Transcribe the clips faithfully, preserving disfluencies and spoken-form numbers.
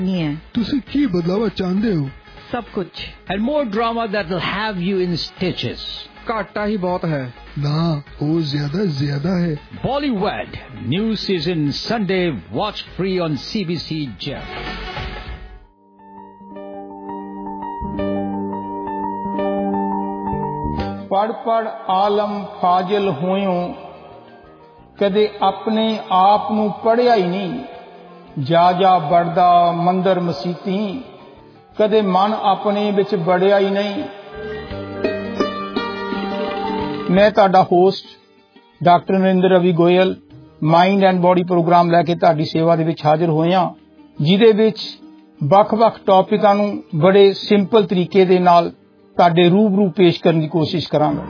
नहीं है। तुसी की बदलावा चाहते हो? सब कुछ। And more drama that will have you in stitches. घाटा ही बहुत है ना, वो ज्यादा ज्यादा है। Bollywood new season Sunday, watch free on C B C Gem. पढ़ पढ़ आलम फाजिल होयो, कदे अपने आप नू पढ़िया ही नहीं। जा जा बढ़दा मंदिर मसीती, कदे मन अपने विच बड़िया ही नहीं। मैं तुहाडा host doctor Narendra Ravi Goyal mind and body program लैके तुहाडी सेवा दे विच हाजिर होया, जिहदे विच ਵੱਖ-ਵੱਖ टॉपिकां नू बड़े सिंपल तरीके दे नाल तुहाडे रूबरू पेश करने की कोशिश करांगा।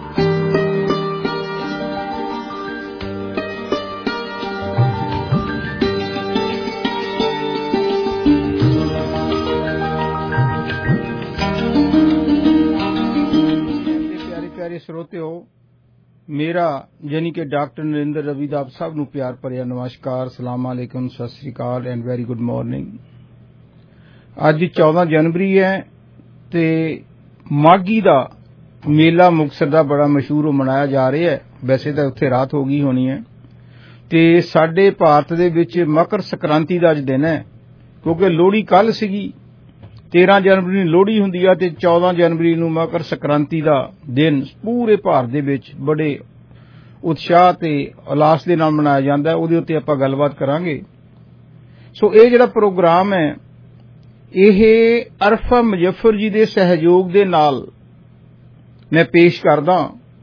प्यारे प्यारे श्रोतेओ, मेरा यानी कि डॉक्टर नरेंद्र रवि दा आप सब नू प्यार भरिया नमस्कार, सलाम अलैकुम, Sat Sri Akal and very good morning. अज चौदह जनवरी है ते माघी दा मेला मुक्तसर दा बड़ा मशहूर मनाया जा रहा है। वैसे तो उत्थे रात हो गई होनी है ते साडे भारत दे विच मकर संक्रांति दा अज दिन है, क्योंकि लोहड़ी कल सीगी। तेरह जनवरी नूं लोहड़ी हुंदी है ते चौदह जनवरी नूं मकर संक्रांति दा दिन पूरे भारत दे विच बड़े उत्साह ते उल्लास दे नाल मनाया जांदा है। उहदे उत्ते आपां गलबात करांगे। सो इह जिहड़ा प्रोग्राम है ਇਹ ਅਰਫਾ ਮੁਜ਼ੱਫਰ जी ਦੇ ਸਹਿਯੋਗ ਦੇ ਨਾਲ मैं पेश करदा।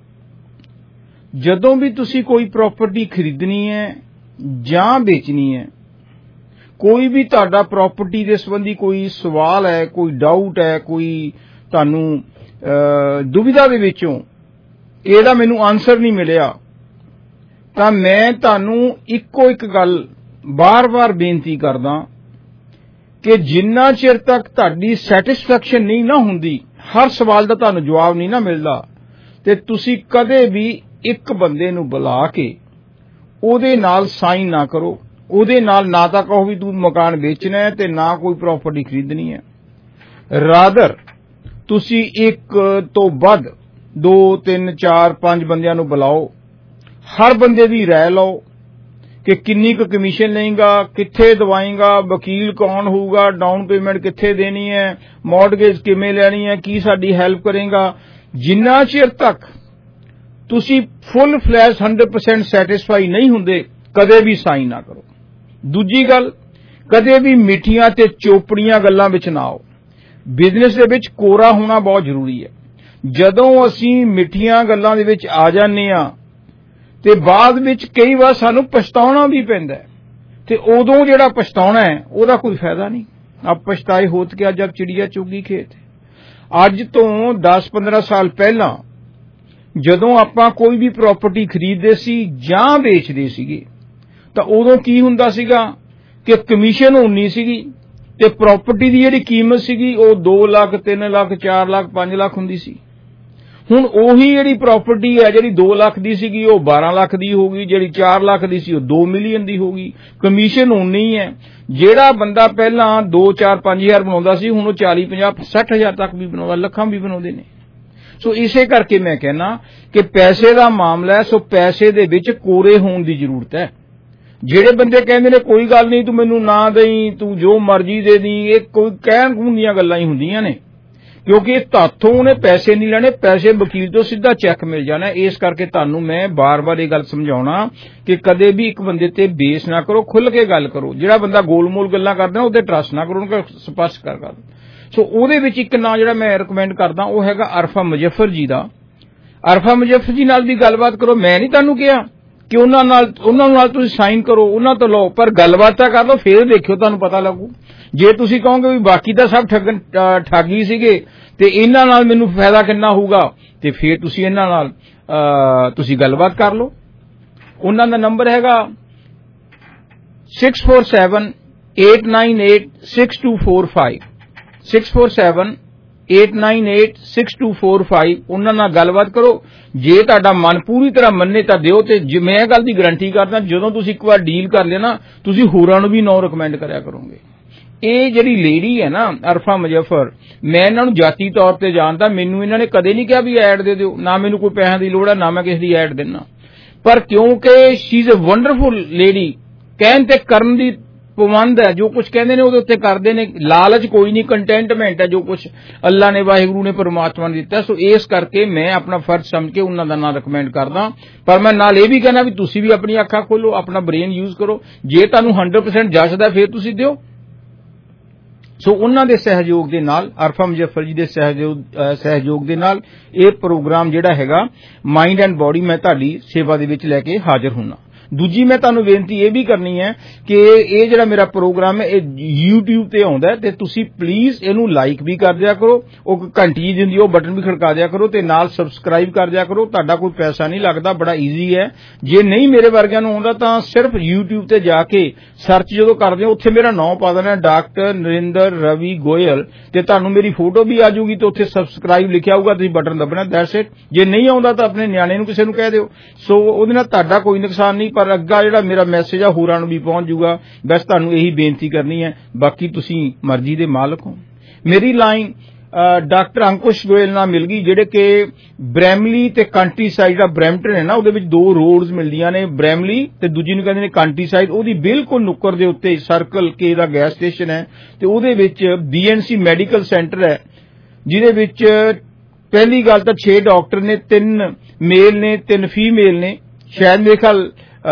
ਜਦੋਂ भी ਤੁਸੀਂ कोई प्रॉपर्टी खरीदनी है ਜਾਂ बेचनी है, कोई भी ਤੁਹਾਡਾ प्रॉपर्टी ਦੇ ਸੰਬੰਧੀ कोई सवाल है, कोई डाउट है, कोई ਤੁਹਾਨੂੰ ਦੁविधा ਦੇ ਵਿੱਚੋਂ ਇਹਦਾ ਮੈਨੂੰ ਆਨਸਰ नहीं मिलिया, ਤਾਂ मैं ਤੁਹਾਨੂੰ ਇੱਕੋ ਇੱਕ ਗੱਲ बार-बार बेनती करदा कि जिन्ना चिर तक तुहाडी सैटिस्फैक्शन नहीं ना हुंदी, हर सवाल दा तुहानू जवाब नहीं ना मिलदा, ते तुसी कदे भी एक बंदे नू बुला के ओदे नाल साइन ना करो। ओदे नाल ना तां कहो भी तू मकान बेचना है ते ना कोई प्रॉपर्टी खरीदनी है। रादर तुसी एक तो वध दो तीन चार पांच बंदियां नू बुलाओ, हर बंदे दी राय लो कि किन्नी क कमीशन लेगा, कित्थे दवाएगा, वकील कौन होगा, डाउन पेमेंट कित्थे देनी है, मॉर्टगेज किवें लैनी है, की साडी हेल्प करेगा। जिन्ना चिर तक तुसी full flash hundred percent satisfy नहीं हुंदे, कदे भी साइन ना करो। दूजी गल, कदे भी मिठियां ते चोपड़ियां गल्लां विच ना आओ। बिजनेस दे विच कोरा होना बहुत जरूरी है। जदों असीं मिठियां गल्लां दे विच आ जाने आ ते बाद विच कई बार सानू पछताउणा भी पैंदा है, ते उदों जिहड़ा पछताउणा है ओहदा कोई फायदा नहीं। अब पछताए होत क्या जब चिड़िया चुगी खेत। अज तो दस पंद्रह साल पहला जदों आपां कोई भी प्रॉपर्टी खरीददे सी जां बेचदे सीगे, तां उदों की हुंदा सीगा कि कमीशन होनी सीगी ते प्रॉपर्टी दी जिहड़ी कीमत सीगी ओह दो लाख तीन लाख चार लाख पांच लाख हुंदी सी। हुण ओही जिहड़ी प्रॉपर्टी है जिहड़ी दो लाख दी सीगी ओह बारह लाख दी होगी, जिहड़ी चार लाख दी सी ओह दो मिलियन दी होगी। कमीशन होनी है। जिहड़ा बंदा पहला दो चार पांच हजार बनाउंदा सी हुण ओह चाली पचास सठ हजार तक भी बनाउंदा, लखां भी बनाउंदे ने। सो इसे करके मैं कहना कि पैसे दा मामला है, सो पैसे दे विच कोरे होण दी जरूरत है। ਜਿਹੜੇ ਬੰਦੇ ਕਹਿੰਦੇ ਨੇ ਕੋਈ ਗੱਲ ਨਹੀਂ ਤੂੰ ਮੈਨੂੰ ਨਾ ਦੇਈ, ਤੂੰ ਜੋ ਮਰਜ਼ੀ ਦੇ ਦੀ, ਇਹ ਕੋਈ ਕਹਿਣ ਕੂਣ ਦੀਆਂ ਗੱਲਾਂ ਹੀ ਹੁੰਦੀਆਂ ਨੇ, क्योंकि ताथों ने पैसे नहीं लेने, पैसे वकील तो सीधा चैक मिल जाना। इस करके तुहानू मैं बार बार ये गल समझाउणा कि कदे भी एक बंदे ते बेस ना करो, खुल के गल करो। जिहड़ा बंदा गोलमोल गल्लां करदा ओहदे ट्रस्ट ना करो, उनका स्पष्ट कर कर। सो ओहदे विच एक नाम जिहड़ा मैं रिकमेंड करदा ओह हैगा अरफा मुजफ्फर जी दा। अरफा मुजफ्फर जी नाल भी गलबात करो। मैं नहीं तुहानू कहा कि उन्हां नाल उन्हां नाल तुसीं साइन करो, उन्हां तो लो, पर गलबात तां कर लो, फिर देखियो तुहानू पता लगू। जे तुसीं कहोगे भी बाकी तां सब ठग ठगी सीगे ते इन्हां नाल मैनू फायदा किन्ना होऊगा, ते फिर तुसीं इन्हां नाल तुसीं गलबात कर लो। उन्हां दा नंबर हैगा six four seven eight nine eight six two four five six four seven eight nine eight six two four five. उन्हां नाल गलबात करो। जे तुहाडा मन पूरी तरह मन्ने तां दिओ, ते जे मैं गल दी गारंटी करदा जदों तुसीं एक बार डील कर लिया ना, तुसीं होरां नूं भी नौ रिकमेंड करिया करोगे। ਇਹ ਜਿਹੜੀ ਲੇਡੀ ਹੈ ਨਾ ਅਰਫਾ ਮੁਜ਼ੱਫਰ, ਮੈਂ ਇਹਨਾਂ ਨੂੰ ਜਾਤੀ ਤੌਰ ਤੇ ਜਾਣਦਾ, ਮੈਨੂੰ ਇਹਨਾਂ ਨੇ ਕਦੇ ਨਹੀਂ ਕਿਹਾ ਵੀ ਐਡ ਦੇ ਦਿਓ, ਨਾ ਮੈਨੂੰ ਕੋਈ ਪੈਸਿਆਂ ਦੀ ਲੋੜ ਹੈ, ਨਾ ਮੈਂ ਕਿਸੇ ਦੀ ਐਡ ਦੇਣਾ, ਪਰ ਕਿਉਂਕਿ she is a wonderful lady, ਕਹਿਣ ਤੇ ਕਰਨ ਦੀ ਪਾਬੰਦ ਹੈ, ਜੋ ਕੁਝ ਕਹਿੰਦੇ ਨੇ ਉਹਦੇ ਉੱਤੇ ਕਰਦੇ ਨੇ, ਲਾਲਚ ਕੋਈ ਨਹੀਂ, ਕੰਟੈਂਟਮੈਂਟ ਹੈ ਜੋ ਕੁਝ ਅੱਲਾ ਨੇ ਵਾਹਿਗੁਰੂ ਨੇ ਪਰਮਾਤਮਾ ਨੇ ਦਿੱਤਾ। ਸੋ ਇਸ ਕਰਕੇ ਮੈਂ ਆਪਣਾ ਫਰਜ਼ ਸਮਝ ਕੇ ਉਹਨਾਂ ਦਾ ਨਾਂ ਰਿਕਮੈਂਡ ਕਰਦਾ, ਪਰ ਮੈਂ ਨਾਲ ਇਹ ਵੀ ਕਹਿਣਾ ਵੀ ਤੁਸੀਂ ਵੀ ਆਪਣੀ ਅੱਖਾਂ ਖੋਲੋ, ਆਪਣਾ ਬ੍ਰੇਨ ਯੂਜ਼ ਕਰੋ, ਜੇ ਤੁਹਾਨੂੰ ਹੰਡਰਡ ਪਰਸੈਂਟ ਜੱਚਦਾ ਫਿਰ ਤੁਸੀਂ ਦਿਓ। ਸੋ ਉਹਨਾਂ ਦੇ ਸਹਿਯੋਗ ਦੇ ਨਾਲ, ਅਰਫਾ ਮੁਜ਼ੱਫਰ ਜੀ ਦੇ ਸਹਿਯੋਗ ਸਹਿਯੋਗ ਦੇ ਨਾਲ ਇਹ ਪ੍ਰੋਗਰਾਮ ਜਿਹੜਾ ਹੈਗਾ ਮਾਈਂਡ ਐਂਡ ਬੋਡੀ ਮੈਂ ਤੁਹਾਡੀ ਸੇਵਾ ਦੇ ਵਿੱਚ ਲੈ ਕੇ ਹਾਜ਼ਰ ਹੁੰਨਾ। ਦੂਜੀ ਮੈਂ ਤੁਹਾਨੂੰ ਬੇਨਤੀ ਇਹ ਵੀ ਕਰਨੀ ਹੈ ਕਿ ਇਹ ਜਿਹੜਾ ਮੇਰਾ ਪ੍ਰੋਗਰਾਮ ਹੈ ਇਹ YouTube ਤੇ ਆਉਂਦਾ ਤੇ ਤੁਸੀਂ ਪਲੀਜ਼ ਇਹਨੂੰ ਲਾਈਕ ਵੀ ਕਰ ਦਿਆ ਕਰੋ, ਉਹ ਘੰਟੀ ਜਿੰਦੀ ਉਹ ਬਟਨ ਵੀ ਖੜਕਾ ਦਿਆ ਕਰੋ ਤੇ ਨਾਲ ਸਬਸਕ੍ਰਾਈਬ ਕਰ ਦਿਆ ਕਰੋ। ਤੁਹਾਡਾ ਕੋਈ ਪੈਸਾ ਨਹੀਂ ਲੱਗਦਾ, ਬੜਾ ਈਜ਼ੀ ਹੈ। ਜੇ ਨਹੀਂ ਮੇਰੇ ਵਰਗਿਆਂ ਨੂੰ ਆਉਂਦਾ ਤਾਂ ਸਿਰਫ YouTube ਤੇ ਜਾ ਕੇ ਸਰਚ ਜਦੋਂ ਕਰਦੇ ਹੋ ਉੱਥੇ ਮੇਰਾ ਨਾਮ ਪਾ ਦੇਣਾ ਡਾਕਟਰ ਨਰਿੰਦਰ ਰਵੀ ਗੋਇਲ ਤੇ ਤੁਹਾਨੂੰ ਮੇਰੀ ਫੋਟੋ ਵੀ ਆ ਜਾਊਗੀ ਤੇ ਉੱਥੇ ਸਬਸਕ੍ਰਾਈਬ ਲਿਖਿਆ ਹੋਊਗਾ, ਤੁਸੀਂ ਬਟਨ ਦਬਣਾ, ਦੈਟਸ ਇਟ। ਜੇ ਨਹੀਂ ਆਉਂਦਾ ਤਾਂ ਆਪਣੇ ਨਿਆਣੇ ਨੂੰ ਕਿਸੇ ਨੂੰ ਕਹਿ ਦਿਓ। ਸੋ ਉਹਦੇ ਨਾਲ ਤੁਹਾਡਾ ਕੋਈ ਨੁਕਸਾਨ ਨਹੀਂ, ਪਰ ਅੱਗਾ ਜਿਹੜਾ ਮੇਰਾ ਮੈਸੇਜ ਆ ਹੋਰਾਂ ਨੂੰ ਵੀ ਪਹੁੰਚ ਜੂਗਾ। ਬਸ ਤੁਹਾਨੂੰ ਇਹੀ ਬੇਨਤੀ ਕਰਨੀ ਹੈ, ਬਾਕੀ ਤੁਸੀਂ ਮਰਜ਼ੀ ਦੇ ਮਾਲਕ ਹੋ। ਮੇਰੀ ਲਾਈਨ ਡਾਕਟਰ ਅੰਕੁਸ਼ ਗੋਇਲ ਨਾਲ ਮਿਲ ਗਈ, ਜਿਹੜੇ ਕਿ ਬ੍ਰੈਮਲੀ ਤੇ ਕੰਟਰੀ ਸਾਈਡ ਦਾ ਬ੍ਰੈਂਪਟਨ ਹੈ ਨਾ, ਉਹਦੇ ਵਿੱਚ ਦੋ ਰੋਡਸ ਮਿਲਦੀਆਂ ਨੇ, ਬ੍ਰੈਮਲੀ ਤੇ ਦੂਜੀ ਨੂੰ ਕਹਿੰਦੇ ਨੇ ਕੰਟਰੀ ਸਾਈਡ। ਉਹਦੀ ਬਿਲਕੁਲ ਨੁੱਕਰ ਦੇ ਉੱਤੇ ਸਰਕਲ ਕੇ ਦਾ ਗੈਸ ਸਟੇਸ਼ਨ ਹੈ ਤੇ ਉਹਦੇ ਵਿੱਚ B N C medical centre ਹੈ, ਜਿਹਦੇ ਵਿੱਚ ਪਹਿਲੀ ਗੱਲ ਤਾਂ ਛੇ ਡਾਕਟਰ ਨੇ, ਤਿੰਨ ਮੇਲ ਨੇ, ਤਿੰਨ ਫੀਮੇਲ ਨੇ, ਸ਼ਾਇਦ ਮੇਰੇ ਖਿਆਲ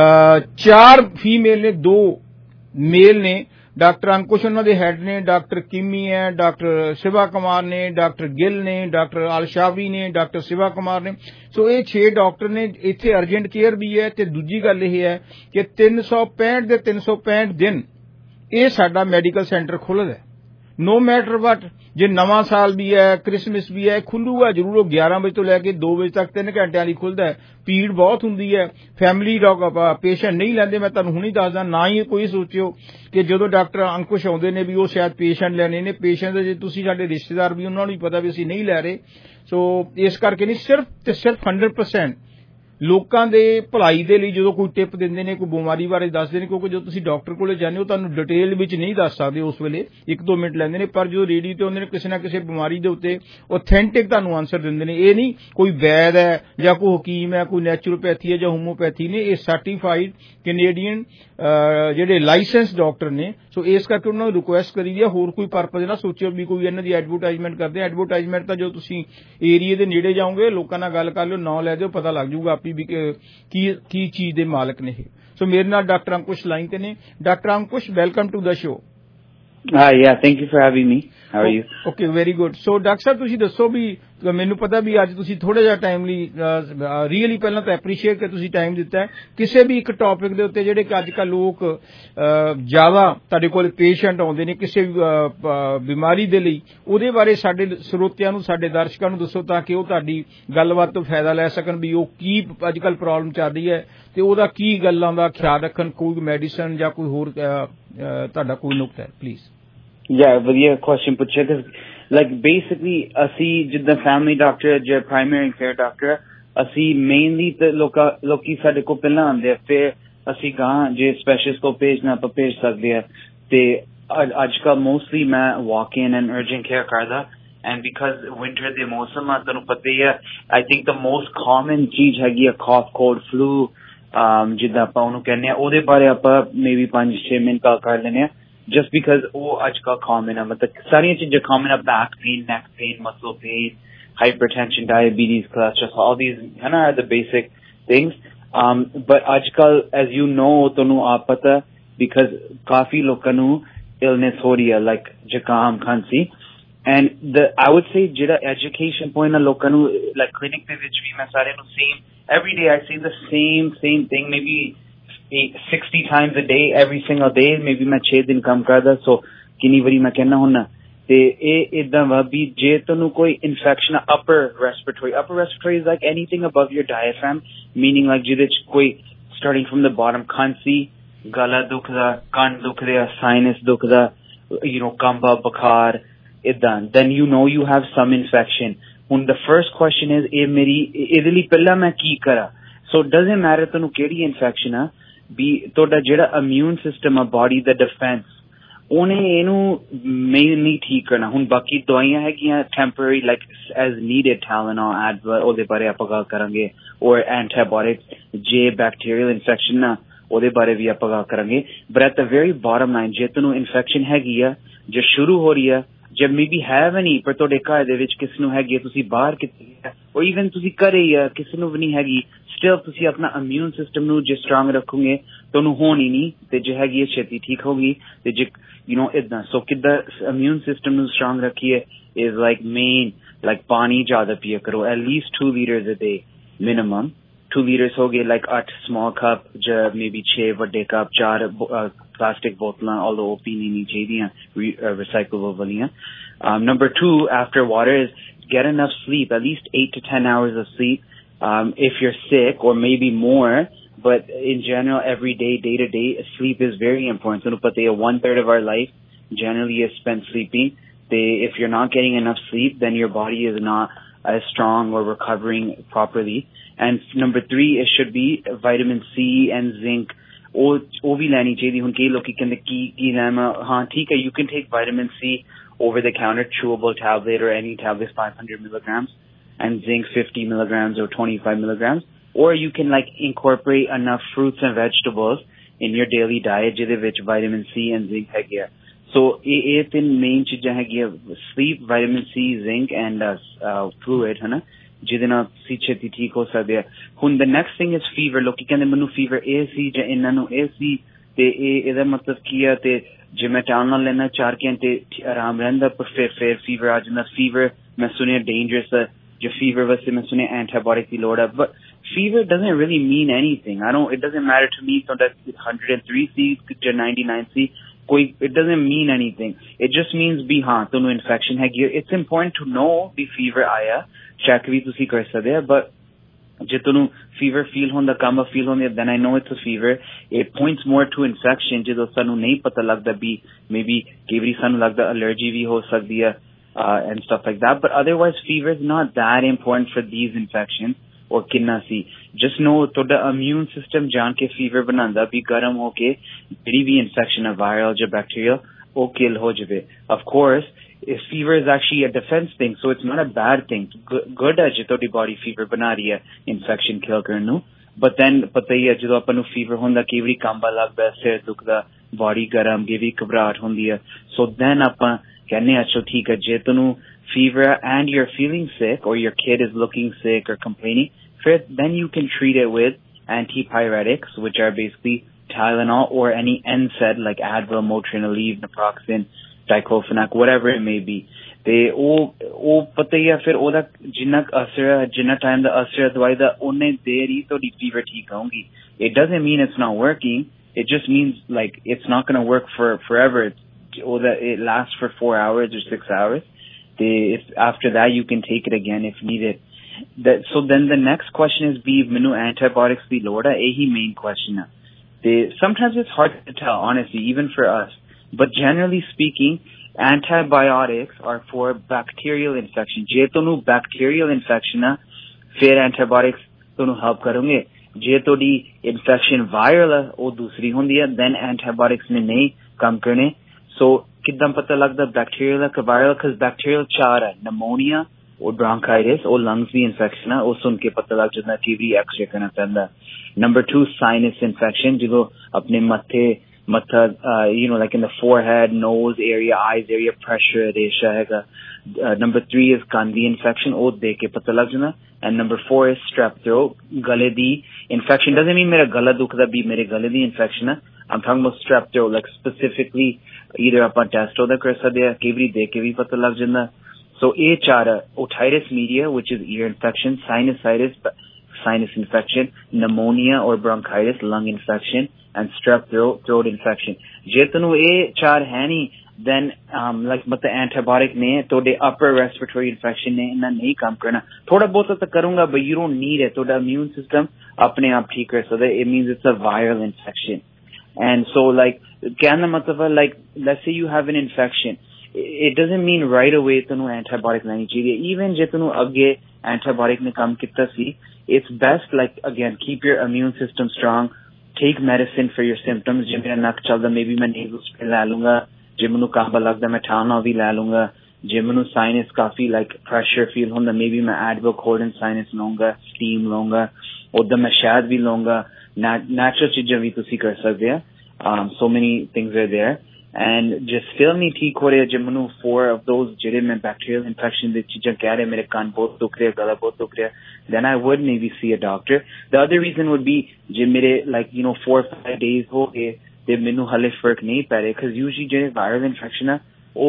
ਚਾਰ ਫੀਮੇਲ ਨੇ, ਦੋ ਮੇਲ ਨੇ। ਡਾਕਟਰ ਅੰਕੁਸ਼ ਉਹਨਾਂ ਦੇ ਹੈਡ ਨੇ, ਡਾਕਟਰ ਕਿਮੀ ਹੈ, ਡਾਕਟਰ ਸ਼ਿਵਾ ਕੁਮਾਰ ਨੇ, ਡਾਕਟਰ ਗਿੱਲ ਨੇ, ਡਾਕਟਰ ਅਲਸ਼ਾਵੀ ਨੇ, ਡਾਕਟਰ ਸ਼ਿਵਾ ਕੁਮਾਰ ਨੇ। ਸੋ ਇਹ ਛੇ ਡਾਕਟਰ ਨੇ। ਇੱਥੇ ਅਰਜੈਂਟ ਕੇਅਰ ਵੀ ਹੈ ਤੇ ਦੂਜੀ ਗੱਲ ਇਹ ਹੈ ਕਿ ਤਿੰਨ ਸੌ ਪੈਂਹਠ ਦੇ ਤਿੰਨ ਸੌ ਪੈਂਹਠ ਦਿਨ ਇਹ ਸਾਡਾ ਮੈਡੀਕਲ ਸੈਂਟਰ ਖੁੱਲ੍ਹਦਾ ਹੈ। ਨੋ ਮੈਟਰ ਵਟ, ਜੇ ਨਵਾਂ ਸਾਲ ਵੀ ਹੈ, ਕ੍ਰਿਸਮਸ ਵੀ ਹੈ, ਖੁੱਲੂਗਾ ਜ਼ਰੂਰ। ਉਹ ਗਿਆਰਾਂ ਵਜੇ ਤੋਂ ਲੈ ਕੇ ਦੋ ਵਜੇ ਤੱਕ ਤਿੰਨ ਘੰਟਿਆਂ ਲਈ ਖੁੱਲਦਾ ਹੈ। ਭੀੜ ਬਹੁਤ ਹੁੰਦੀ ਹੈ, ਫੈਮਿਲੀ ਪੇਸ਼ੈਂਟ ਨਹੀਂ ਲੈਂਦੇ, ਮੈਂ ਤੁਹਾਨੂੰ ਹੁਣੀ ਦੱਸਦਾ। ਨਾ ਹੀ ਕੋਈ ਸੋਚਿਓ ਕਿ ਜਦੋਂ ਡਾਕਟਰ ਅੰਕੁਸ਼ ਆਉਂਦੇ ਨੇ ਵੀ ਉਹ ਸ਼ਾਇਦ ਪੇਸ਼ੈਂਟ ਲੈਣੇ ਨੇ। ਪੇਸ਼ੈਂਟ ਜੇ ਤੁਸੀਂ ਸਾਡੇ ਰਿਸ਼ਤੇਦਾਰ ਵੀ, ਉਹਨਾਂ ਨੂੰ ਵੀ ਪਤਾ ਵੀ ਅਸੀਂ ਨਹੀਂ ਲੈ ਰਹੇ। ਸੋ ਇਸ ਕਰਕੇ ਨਹੀਂ, ਸਿਰਫ ਤੇ ਸਿਰਫ ਹੰਡਰਡ ਪਰਸੈਂਟ ਲੋਕਾਂ ਦੇ ਭਲਾਈ ਦੇ ਲਈ ਜਦੋਂ ਕੋਈ ਟਿਪ ਦਿੰਦੇ ਨੇ, ਕੋਈ ਬਿਮਾਰੀ ਬਾਰੇ ਦੱਸਦੇ ਨੇ, ਕਿਉਂਕਿ ਜਦੋਂ ਤੁਸੀਂ ਡਾਕਟਰ ਕੋਲੇ ਜਾਂਦੇ ਹੋ ਤੁਹਾਨੂੰ ਡਿਟੇਲ ਵਿੱਚ ਨਹੀਂ ਦੱਸ ਸਕਦੇ ਉਸ ਵੇਲੇ, ਇੱਕ ਦੋ ਮਿੰਟ ਲੈਂਦੇ ਨੇ, ਪਰ ਜਦੋਂ ਰੇਡੀਓ ਤੇ ਆਉਂਦੇ ਨੇ ਕਿਸੇ ਨਾ ਕਿਸੇ ਬਿਮਾਰੀ ਦੇ ਉੱਤੇ ਆਥੈਂਟਿਕ ਤੁਹਾਨੂੰ ਆਨਸਰ ਦਿੰਦੇ ਨੇ। ਇਹ ਨਹੀਂ ਕੋਈ ਵੈਦ ਹੈ ਜਾਂ ਕੋਈ ਹਕੀਮ ਹੈ, ਕੋਈ ਨੈਚੁਰੋਪੈਥੀ ਹੈ ਜਾਂ ਹੋਮੋਪੈਥੀ ਨੇ, ਇਹ ਸਰਟੀਫਾਈਡ ਕੈਨੇਡੀਅਨ ਜਿਹੜੇ ਲਾਇਸੈਂਸ ਡਾਕਟਰ ਨੇ। ਸੋ ਇਸ ਕਰਕੇ ਉਹਨਾਂ ਨੂੰ ਰਿਕੁਐਸਟ ਕਰੀਦੀ ਹੈ, ਹੋਰ ਕੋਈ ਪਰਪਸ ਨਾ ਸੋਚਿਓ ਵੀ ਕੋਈ ਇਹਨਾਂ ਦੀ ਐਡਵਰਟਾਈਜ਼ਮੈਂਟ ਕਰਦੇ। ਐਡਵਰਟਾਈਜ਼ਮੈਂਟ ਤਾਂ ਜੋ ਤੁਸੀਂ ਏਰੀਏ ਦੇ ਨੇੜੇ ਜਾਓਗੇ, ਲੋਕਾਂ ਨਾਲ ਗੱਲ ਕਰ ਲਿਓ, ਨਾਂ ਲੈ ਦਿਓ, ਪਤਾ ਲੱਗ ਜਾਊਗਾ ਆਪੀ ਵੀ ਕੀ ਕੀ ਚੀਜ਼ ਦੇ ਮਾਲਕ ਨੇ ਇਹ। ਸੋ ਮੇਰੇ ਨਾਲ ਡਾਕਟਰ ਅੰਕੁਸ਼ ਲਾਈਨ ਤੇ ਨੇ। Doctor Ankush, welcome to the show. Uh, yeah, thank you for having me. How are you? Okay, very good. So, doctor ਸਾਹਿਬ ਤੁਸੀਂ ਦੱਸੋ ਵੀ, ਮੈਨੂੰ ਪਤਾ ਵੀ ਅੱਜ ਤੁਸੀਂ ਥੋੜਾ ਜਿਹਾ ਟਾਈਮ ਲਈ ਰੀਅਲੀ ਪਹਿਲਾਂ ਤਾਂ ਐਪਰੀਸ਼ੀਏਟ ਕਿ ਤੁਸੀਂ ਟਾਈਮ ਦਿੱਤਾ ਹੈ ਕਿਸੇ ਵੀ ਇੱਕ ਟੌਪਿਕ ਦੇ ਉੱਤੇ, ਜਿਹੜੇ ਕਿ ਅੱਜ ਕੱਲ੍ਹ ਲੋਕ ਜ਼ਿਆਦਾ ਤੁਹਾਡੇ ਕੋਲ ਪੇਸ਼ੈਂਟ ਆਉਂਦੇ ਨੇ ਕਿਸੇ ਬਿਮਾਰੀ ਦੇ ਲਈ, ਉਹਦੇ ਬਾਰੇ ਸਾਡੇ ਸਰੋਤਿਆਂ ਨੂੰ, ਸਾਡੇ ਦਰਸ਼ਕਾਂ ਨੂੰ ਦੱਸੋ ਤਾਂ ਕਿ ਉਹ ਤੁਹਾਡੀ ਗੱਲਬਾਤ ਤੋਂ ਫਾਇਦਾ ਲੈ ਸਕਣ ਵੀ ਉਹ ਕੀ ਅੱਜ ਕੱਲ੍ਹ ਪ੍ਰੋਬਲਮ ਚੱਲ ਰਹੀ ਹੈ ਤੇ ਉਹਦਾ ਕੀ ਗੱਲਾਂ ਦਾ ਖਿਆਲ ਰੱਖਣ। ਕੋਈ ਮੈਡੀਸਨ ਜਾਂ ਕੋਈ ਹੋਰ ਤੁਹਾਡਾ ਕੋਈ ਨੁਕਤਾ ਹੈ ਪਲੀਜ਼। Yeah, ਵਧੀਆ ਕੁਐਸਚਨ ਪੁੱਛਿਆ ਕਿ ਲਾਈਕ ਬੇਸਿਕਲੀ ਅਸੀਂ ਜਿੱਦਾਂ ਫੈਮਿਲੀ ਡਾਕਟਰ ਜਾਂ ਪ੍ਰਾਇਮਰੀ ਕੇਅਰ ਡਾਕਟਰ, ਅਸੀਂ ਮੇਨਲੀ ਤੇ ਲੋਕਾਂ ਲੋਕੀ ਸਾਡੇ ਕੋਲ ਪਹਿਲਾਂ ਆਉਂਦੇ ਆ, ਫਿਰ ਅਸੀਂ ਗਾਂ ਜੇ ਸਪੈਸ਼ਲਿਸਟ ਕੋਲ ਭੇਜਣਾ ਆਪਾਂ ਭੇਜ ਸਕਦੇ ਆ। ਤੇ ਅੱਜ ਕੱਲ੍ਹ ਮੋਸਟਲੀ ਮੈਂ walk in and urgent care ਕਰਦਾ। ਐਂਡ ਬਿਕਾਜ਼ ਵਿੰਟਰ ਦੇ ਮੌਸਮ ਆ, ਤੁਹਾਨੂੰ ਪਤਾ ਹੀ ਹੈ, I think the most common ਚੀਜ਼ ਹੈਗੀ ਆ ਕਾਫ, ਕੋਲਡ, ਫਲੂ, ਜਿੱਦਾਂ ਆਪਾਂ ਉਹਨੂੰ ਕਹਿੰਦੇ ਆ, ਉਹਦੇ ਬਾਰੇ ਆਪਾਂ ਮੇਬੀ ਪੰਜ ਛੇ ਮਿੰਟ ਗੱਲ ਕਰ ਲੈਂਦੇ ਆ। just because ਉਹ ਅੱਜ ਕੱਲ੍ਹ common ਆ, ਮਤਲਬ ਸਾਰੀਆਂ ਚੀਜ਼ਾਂ common ਆ, back pain, neck pain, muscle pain, hypertension, diabetes, cholesterol, all these ਹੈ ਨਾ are the basic things. um, but ਅੱਜ ਕੱਲ੍ਹ as you know ਤੁਹਾਨੂੰ ਆਪ ਪਤਾ because ਕਾਫੀ ਲੋਕਾਂ ਨੂੰ illness ਹੋ ਰਹੀ ਹੈ like ਜ਼ੁਕਾਮ, ਖਾਂਸੀ। and the I would say ਜਿਹੜਾ education point ਆ ਲੋਕਾਂ ਨੂੰ like clinic ਦੇ ਵਿੱਚ ਵੀ ਮੈਂ ਸਾਰਿਆਂ ਨੂੰ same every day I say the same same thing maybe sixty times a day every single day, maybe ਮੈਂ ਛੇ ਦਿਨ ਕੰਮ ਕਰਦਾ। ਸੋ ਕਿੰਨੀ ਵਾਰੀ ਮੈਂ ਕਹਿੰਦਾ ਹੁੰਦਾ ਤੇ ਇਹ ਏਦਾਂ ਵਾ ਵੀ ਜੇ ਤੁਹਾਨੂੰ ਕੋਈ infection upper respiratory upper respiratory is like anything above your diaphragm, meaning like ਜਿਹਦੇ ਚ ਕੋਈ starting from the bottom, ਖਾਂਸੀ, ਗਲਾ ਦੁਖਦਾ, ਕੰਨ ਦੁਖਦੇ ਆ, ਸਾਈਨਸ ਦੁਖਦਾ, you know ਕੰਬਾ, ਬੁਖਾਰ, ਏਦਾਂ, then you know you have some infection. ਹੁਣ the first question is ਇਹ ਮੇਰੀ ਇਹਦੇ ਲਈ ਪਹਿਲਾਂ ਮੈਂ ਕੀ ਕਰਾਂ। so doesn't matter ਤੁਹਾਨੂੰ ਕਿਹੜੀ ਇਨਫੈਕਸ਼ਨ ਆ, ਵੀ ਤੁਹਾਡਾ ਜਿਹੜਾ ਇਮਿਊਨ ਸਿਸਟਮ ਆ, ਬਾਡੀ ਦਾ ਡਿਫੈਂਸ, ਉਹਨੇ ਇਹਨੂੰ ਮੇਨਲੀ ਠੀਕ ਕਰਨਾ। ਹੁਣ ਬਾਕੀ ਦਵਾਈਆਂ ਹੈਗੀਆਂ temporary like as needed Tylenol Advil ਉਹਦੇ ਬਾਰੇ ਆਪਾਂ ਗੱਲ ਕਰਾਂਗੇ ਔਰ ਐਂਟੀਬਾਇਓਟਿਕ ਜੇ ਬੈਕਟੀਰੀਅਲ ਇਨਫੈਕਸ਼ਨ ਨਾ ਉਹਦੇ ਬਾਰੇ ਵੀ ਆਪਾਂ ਗੱਲ ਕਰਾਂਗੇ। But at the very bottom line ਜੇ ਤੁਹਾਨੂੰ ਇਨਫੈਕਸ਼ਨ ਹੈਗੀ ਆ ਜੇ ਸ਼ੁਰੂ ਹੋ ਰਹੀ ਆ ਜੇ ਮੇਬੀ ਹੈ ਵੀ ਨਹੀਂ ਪਰ ਤੁਹਾਡੇ ਘਰ ਦੇ ਵਿੱਚ ਕਿਸੇ ਨੂੰ ਹੈਗੀ ਤੁਸੀਂ ਬਾਹਰ ਕਿਤੇ ਔਰ ਈਵਨ ਤੁਸੀਂ ਘਰੇ ਹੀ ਆ ਕਿਸੇ ਨੂੰ ਵੀ ਨਹੀਂ ਹੈਗੀ ਸਟਿਲ ਤੁਸੀਂ ਆਪਣਾ ਇਮਿਊਨ ਸਿਸਟਮ ਨੂੰ ਜੇ ਸਟਰੋਂਗ ਰੱਖੋਗੇ ਤੁਹਾਨੂੰ ਹੋਣੀ ਨਹੀਂ ਤੇ ਜੇ ਹੈਗੀ ਹੈ ਛੇਤੀ ਠੀਕ ਹੋਗੀ ਤੇ ਜੇ ਯੂ ਨੋ ਇਦਾਂ ਸੋ ਕਿੱਦਾਂ ਇਮਿਊਨ ਸਿਸਟਮ ਨੂੰ ਸਟਰੋਂਗ ਰੱਖੀਏ ਇਜ਼ ਲਾਈਕ ਮੇਨ ਲਾਈਕ ਪਾਣੀ ਜ਼ਿਆਦਾ ਪੀਆ ਕਰੋ at least two liters a day minimum two liters ਹੋ ਗਏ ਲਾਈਕ eight small cup ਜਾਂ ਮੇਬੀ ਛੇ ਵੱਡੇ ਕੱਪ ਚਾਰ ਪਲਾਸਟਿਕ ਬੋਤਲਾਂ although ਉਹ ਪੀਣੀ ਨਹੀਂ ਚਾਹੀਦੀਆਂ recyclable ਵਾਲੀਆਂ। number two after water is get enough sleep at least eight to ten hours of sleep um, if you're sick or maybe more but in general every day day to day sleep is very important. So but one third of our life generally is spent sleeping. They, if you're not getting enough sleep then your body is not as strong or recovering properly. And number three it should be vitamin C and zinc. ਉਹ ਉਹ ਵੀ ਲੈਣੀ ਚਾਹੀਦੀ। ਹੁਣ ਕਈ ਲੋਕੀ ਕਹਿੰਦੇ ਕੀ ਕੀ ਲੈਣਾ ਹਾਂ ਠੀਕ ਹੈ you can take vitamin C over the counter chewable tablet or any tablet five hundred milligrams and zinc fifty milligrams or twenty-five milligrams or you can like incorporate enough fruits and vegetables in your daily diet ਜਿਹਦੇ ਵਿੱਚ vitamin C and zinc ਹੈਗੇ ਆ। so ਇਹ ਇਹ ਤਿੰਨ main ਚੀਜ਼ਾਂ ਹੈਗੀਆਂ sleep vitamin C zinc and uh, uh, fluid ਹੈ ਨਾ ਜਿਹਦੇ ਨਾਲ ਤੁਸੀਂ ਛੇਤੀ ਠੀਕ ਹੋ ਸਕਦੇ ਆ। ਹੁਣ the next thing is fever ਲੋਕੀ ਕਹਿੰਦੇ ਮੈਨੂੰ fever ਇਹ ਸੀ ਜਾਂ ਇਹਨਾਂ ਨੂੰ ਇਹ ਸੀ ਤੇ ਇਹ ਇਹਦਾ ਮਤਲਬ ਕੀ ਆ ਤੇ ਜੇ ਮੈਂ ਟਾਲ ਨਾਲ ਲੈਣਾ ਚਾਰ ਘੰਟੇ ਆਰਾਮ ਰਹਿੰਦਾ ਪਰ ਫਿਰ ਫਿਰ fever ਆ ਜਾਂਦਾ। fever ਮੈਂ ਸੁਣਿਆ dangerous ਆ ਜੇ fever ਵਾਸਤੇ ਮੈਂ ਸੁਣਿਆ antibiotic ਦੀ ਲੋੜ ਆ but fever doesn't really mean anything. I don't it doesn't matter to me ਤੁਹਾਡਾ one hundred three C ਜਾਂ ninety-nine C ਕੋਈ it doesn't mean anything. It just means ਵੀ ਹਾਂ ਤੁਹਾਨੂੰ ਇਨਫੈਕਸ਼ਨ ਹੈਗੀ। it's important to know ਵੀ fever ਆਇਆ check ਵੀ ਤੁਸੀਂ ਕਰ ਸਕਦੇ ਆ but ਜੇ ਤੁਹਾਨੂੰ fever feel ਹੁੰਦਾ ਕੰਮ feel ਹੁੰਦਾ then I know it's a fever. It points more to infection ਜਦੋਂ ਸਾਨੂੰ ਨਹੀਂ ਪਤਾ ਲੱਗਦਾ ਵੀ maybe ਕਈ ਵਾਰੀ ਸਾਨੂੰ ਲੱਗਦਾ allergy ਵੀ ਹੋ ਸਕਦੀ ਆ uh, and stuff like that but otherwise fever is not that important for these infections or ਕਿੰਨਾ ਸੀ just know ਤੁਹਾਡਾ immune system ਜਾਣ ਕੇ fever ਬਣਾਉਂਦਾ ਵੀ ਗਰਮ ਹੋ ਕੇ ਜਿਹੜੀ ਵੀ infection ਹੈ viral ਜਾਂ bacterial ਉਹ kill ਹੋ ਜਾਵੇ। of course if fever is actually a defense thing so it's not a bad thing. good ਹੈ ਜੇ ਤੁਹਾਡੀ body fever ਬਣਾ ਰਹੀ ਹੈ infection kill ਕਰਨ ਨੂੰ but then ਪਤਾ ਹੀ ਹੈ ਜਦੋਂ ਆਪਾਂ ਨੂੰ fever ਹੁੰਦਾ ਕਈ ਵਾਰੀ ਕੰਬਾ ਲੱਗਦਾ ਸਿਰ ਦੁਖਦਾ body ਗਰਮ ਕਈ ਵਾਰੀ ਘਬਰਾਹਟ ਹੁੰਦੀ ਹੈ so then ਆਪਾਂ ਕਹਿੰਦੇ ਅੱਛਾ ਠੀਕ ਹੈ ਜੇ ਤੁਹਾਨੂੰ fever and you're feeling sick or your kid is looking sick or complaining first then you can treat it with antipyretics which are basically Tylenol or any N SAID like Advil, Motrin, Aleve, Naproxen, Diclofenac, whatever it may be. ਤੇ ਉਹ ਉਹ ਪਤਾ ਹੀ ਆ ਫਿਰ ਉਹਦਾ ਜਿੰਨਾ ਅਸਰ ਜਿੰਨਾ ਟਾਈਮ ਦਾ ਅਸਰ ਦਵਾਈ ਦਾ ਉਹਨੇ ਦੇਰ ਹੀ ਤੁਹਾਡੀ ਫੀਵਰ ਠੀਕ ਹੋਊਗੀ। it doesn't mean it's not working it just means like it's not going to work for forever or that it lasts for four hours or six hours. The, if after that you can take it again if needed. That, so then the next question is be menu antibiotics the loda ehi main question hai. They sometimes it's hard to tell honestly even for us but generally speaking antibiotics are for bacterial infection. je tonu bacterial infection hai fir antibiotics tonu help karenge je todi infection viral hai oh dusri hundi hai then antibiotics ne nahi kam karne. so kiddam pata lagda bacterial ka viral cuz bacterial char hai pneumonia or bronchitis or lungs the infection ਹੈ ਉਹ ਸੁਣ ਕੇ ਪਤਾ ਲੱਗ ਜਾਂਦਾ ਕਿ ਵੀ X ray ਕਰਨਾ ਪੈਂਦਾ। number two sinus infection ਜਦੋਂ ਆਪਣੇ ਮੱਥੇ ਮੱਥਾ you know like in the forehead nose area eyes area pressure ਰੇਸ਼ਾ ਹੈਗਾ। number three is Kandi infection ਉਹ ਦੇਖ ਕੇ ਪਤਾ ਲੱਗ ਜਾਂਦਾ and number four is strep throat ਗਲੇ ਦੀ infection doesn't mean ਮੇਰਾ ਗਲਾ ਦੁਖਦਾ ਵੀ ਮੇਰੇ ਗਲੇ ਦੀ infection ਹੈ I'm talking about strep throat like specifically either ਆਪਾਂ ਟੈਸਟ ਉਹਦਾ ਕਰ ਸਕਦੇ ਆ ਕਈ ਵਾਰੀ ਦੇਖ ਕੇ ਵੀ ਪਤਾ ਲੱਗ ਜਾਂਦਾ। So A chara otitis media which is ear infection, sinusitis sinus infection, pneumonia or bronchitis lung infection and strep throat throat infection. Je tanu A char hai nahi then um like but the antibiotic ne tode upper respiratory infection ne inna nahi kam karna thoda bahut ta karunga but you don't need it toda immune system apne aap theek kar sakta it means it's a viral infection. And so like kehna matlab like let's say you have an infection it doesn't mean right away tanu antibiotic lani chahiye even je tanu agge antibiotic ne kam kitta si it's best like again keep your immune system strong take medicine for your symptoms je mera nak chalda maybe main nasal spray la lunga जे मैनू काबा लगदा मैं ठाना भी लै लूंगा जे मैनू sinus काफी like pressure feel होंदा मे बी मैं एडवो कोल्ड एंड साइनस लूंगा स्टीम लूंगा उधर मैं शहद भी लूंगा नेचुरल चीजें भी तुसी कर सकते हैं so many things are there and जे स्टिल नहीं ठीक हो रहे जे मैनू फोर ऑफ दोज जेडे मैं बैक्टीरियल इन्फेक्शन दी चीजें कह रहे मेरे कान बहुत दुख रहे गला बहुत दुख रहा then I would maybe see a doctor. The other reason would be जे मेरे like you know four or five days हो गए ते मैनू हाले फर्क नहीं पै रहा because usually जेडे वायरल इन्फेक्शन है वो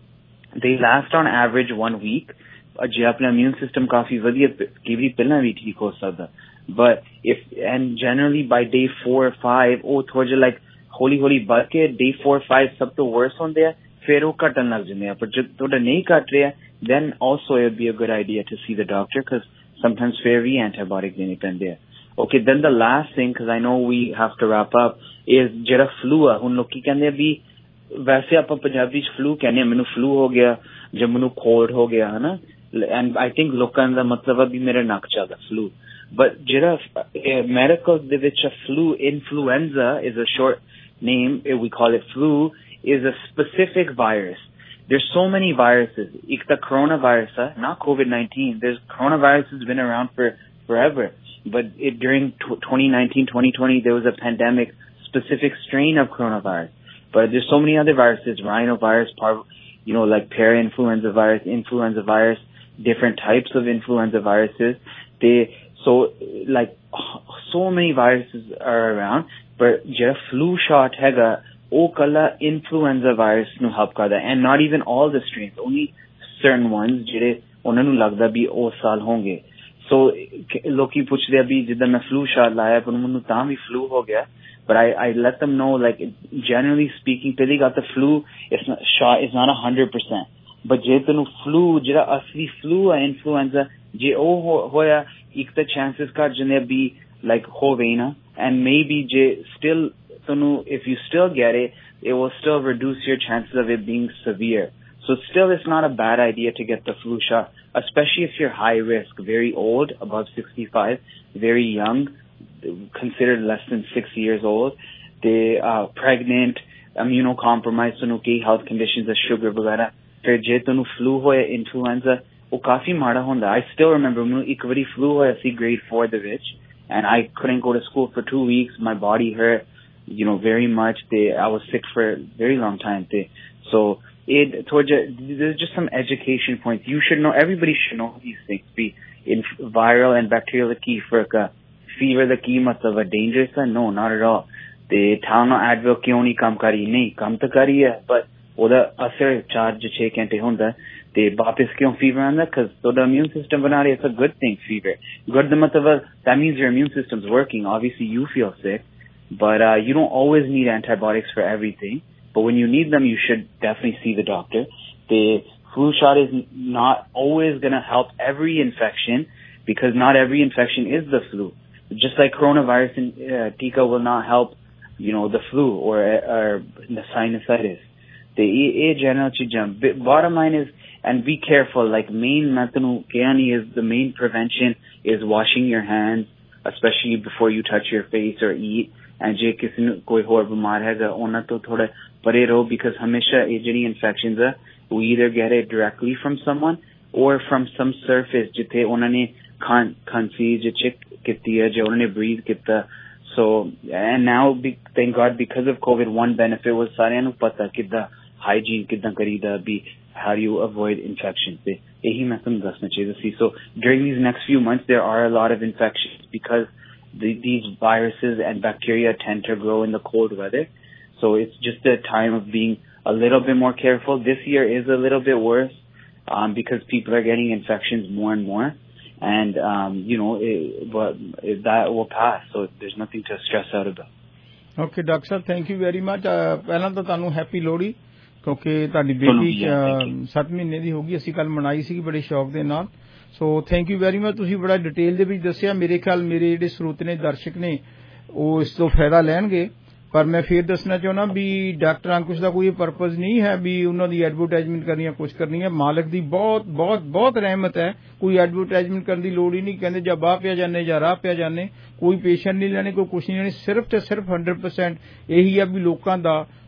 they last on average one week जे अपना immune system काफी वधिया की भी पहला भी ठीक हो सकता but if and generally by day four or five वो थोड़ा like हौली हौली बढ़ के day four or five सब तो worse होंदे हैं फिर वो कटन लग जाते हैं पर जब थोड़ा नहीं कट रहे then also it would be a good idea to see the doctor because sometimes fair भी antibiotic देने पैंदे हैं. Okay, then the last thing because I know we have to wrap up is जेड़ा flu है उन लोग की कहने भी वैसे आप पंजाबी flu कहने हैं मैंने flu हो गया जब मैंने cold हो गया है ना and I think लोकां दा मतलब अभी मेरे नक चलदा flu but जेड़ा medical ਦੇ ਵਿੱਚ flu influenza is a short name we call it flu is a specific virus. There's so many viruses. Ek the coronavirus, uh, not COVID nineteen. There's coronavirus has been around for forever. But it, during twenty nineteen, twenty twenty, there was a pandemic specific strain of coronavirus. But there's so many other viruses, rhinovirus, par, you know, like para-influenza virus, influenza virus, different types of influenza viruses. They, so like so many viruses are around. But just flu shot hega, ਉਹ ਕੱਲਾ influenza virus ਨੂੰ help ਕਰਦਾ and not even all the strains only certain ones ਜਿਹੜੇ ਉਹਨਾਂ ਨੂੰ ਲੱਗਦਾ ਵੀ ਉਹ ਸਾਲ ਹੋਣਗੇ ਸੋ ਲੋਕੀ ਪੁੱਛਦੇ ਆ ਵੀ ਜਿੱਦਾਂ ਮੈਂ ਫਲੂ ਸ਼ਾਟ ਲਾਇਆ ਪਰ ਮੈਨੂੰ ਤਾਂ ਵੀ ਫਲੂ ਹੋ ਗਿਆ but I I let them know like generally speaking ਪਹਿਲੀ ਗੱਲ ਤਾਂ flu it's not shot is not one hundred percent but ਜੇ ਤੈਨੂੰ flu ਜਿਹੜਾ ਅਸਲੀ flu ਹੈ ਇਨਫਲੂਐਂਜ਼ਾ ਜੇ ਉਹ ਹੋਇਆ ਇੱਕ ਤਾਂ chances ਘੱਟ ਜਾਂਦੇ ਵੀ like ਹੋਵੇ ਨਾ and maybe ਜੇ still So if you still get it, it will still reduce your chances of it being severe. So still it's not a bad idea to get the flu shot, especially if you're high risk, very old, above sixty-five, very young, considered less than six years old, they are pregnant, immunocompromised, so no health conditions, the sugar, vagara. Fir je tanu flu hoya influenza, wo kafi mada honda. I still remember when ek vari flu hoya si grade four the which, and I couldn't go to school for two weeks, my body hurt. You know, very much. They, I was sick for a very long time. They, so it, towards there's just some education points. You should know, everybody should know these things. Be in viral and bacterial key for a fever, the key must have a dangerous one. No, not at all. They tell no advil kyun nahi kam kari. Nahi, kam to kari hai, but oda asar charge six घंटे honda. They वापस क्यों fever आंदा? Because so the immune system बना रहे, it's a good thing, fever. Good the मतलब that means your immune system's working. Obviously you feel sick. But uh, you don't always need antibiotics for everything. But when you need them, you should definitely see the doctor. The flu shot is not always going to help every infection because not every infection is the flu. Just like coronavirus and uh, Tika will not help, you know, the flu or, or the sinusitis. The a general bottom line is, and be careful, like main matanu keani is the main prevention is washing your hands, especially before you touch your face or eat. And ਜੇ ਕਿਸੇ ਨੂੰ ਕੋਈ ਹੋਰ ਬਿਮਾਰ ਹੈਗਾ ਉਹਨਾਂ ਤੋਂ ਥੋੜਾ ਪਰੇ ਰਹੋ because ਹਮੇਸ਼ਾ ਇਹ ਜਿਹੜੀ ਇਨਫੈਕਸ਼ਨਸ ਆ we either get it directly from someone or from some surface ਜਿੱਥੇ ਉਹਨਾਂ ਨੇ ਖਾਂ ਖਾਂਸੀ ਜੇ ਚੈੱਕ ਕੀਤੀ ਹੈ ਜੇ ਉਹਨਾਂ ਨੇ breathe ਕੀਤਾ so and now thank God because of COVID one benefit was ਸਾਰਿਆਂ ਨੂੰ ਪਤਾ ਕਿੱਦਾਂ hygiene ਕਿੱਦਾਂ ਕਰੀਦਾ ਵੀ how do you avoid infection ਤੇ ਇਹੀ ਮੈਂ ਤੁਹਾਨੂੰ ਦੱਸਣਾ ਚਾਹੀਦਾ ਸੀ so during these next few months there are a lot of infections because The, these viruses and bacteria tend to grow in the cold weather. So it's just a time of being a little bit more careful. This year is a little bit worse um, because people are getting infections more and more. And, um, you know, it, but it, that will pass. So there's nothing to stress out about. Okay, Doctor Sir, thank you very much. ਪਹਿਲਾਂ ਤਾਂ ਤੁਹਾਨੂੰ happy Lohri ਕਿਉਂਕਿ ਤੁਹਾਡੀ ਬੇਟੀ ਸੱਤ ਮਹੀਨੇ ਦੀ ਹੋ ਗਈ ਅਸੀਂ ਕੱਲ ਮਨਾਈ ਸੀ ਬੜੇ ਸ਼ੌਕ ਦੇ ਨਾਲ so thank you very much ਤੁਸੀਂ ਬੜਾ ਡਿਟੇਲ ਦੇ ਵਿੱਚ ਦੱਸਿਆ ਮੇਰੇ ਖਿਆਲ ਮੇਰੇ ਜਿਹੜੇ ਸਰੋਤ ਨੇ ਦਰਸ਼ਕ ਨੇ ਉਹ ਇਸ ਤੋਂ ਫਾਇਦਾ ਲੈਣਗੇ ਪਰ ਮੈਂ ਫੇਰ ਦੱਸਣਾ ਚਾਹੁੰਦਾ ਵੀ ਡਾਕਟਰ ਅੰਕੁਸ਼ ਦਾ ਕੋਈ ਪਰਪਸ ਨਹੀਂ ਹੈ ਵੀ ਉਹਨਾਂ ਦੀ ਐਡਵਰਟਾਈਜ਼ਮੈਂਟ ਕਰਨੀ ਹੈ ਕੁਝ ਕਰਨੀ ਹੈ ਮਾਲਕ ਦੀ ਬਹੁਤ ਬਹੁਤ ਬਹੁਤ ਰਹਿਮਤ ਹੈ ਕੋਈ ਐਡਵਰਟਾਈਜ਼ਮੈਂਟ ਕਰਨ ਦੀ ਲੋੜ ਹੀ ਨਹੀਂ ਕਹਿੰਦੇ ਜਾਂ ਬਾਹ ਪਿਆ ਜਾਂਦੇ ਜਾਂ ਰਾਹ ਪਿਆ ਜਾਂਦੇ ਕੋਈ ਪੇਸ਼ੈਂਟ ਨਹੀਂ ਲੈਣੇ ਕੋਈ ਕੁਛ ਨਹੀਂ ਲੈਣੇ ਸਿਰਫ ਤੇ ਸਿਰਫ one hundred percent ਇਹੀ ਹੈ ਵੀ ਲੋਕਾਂ ਦਾ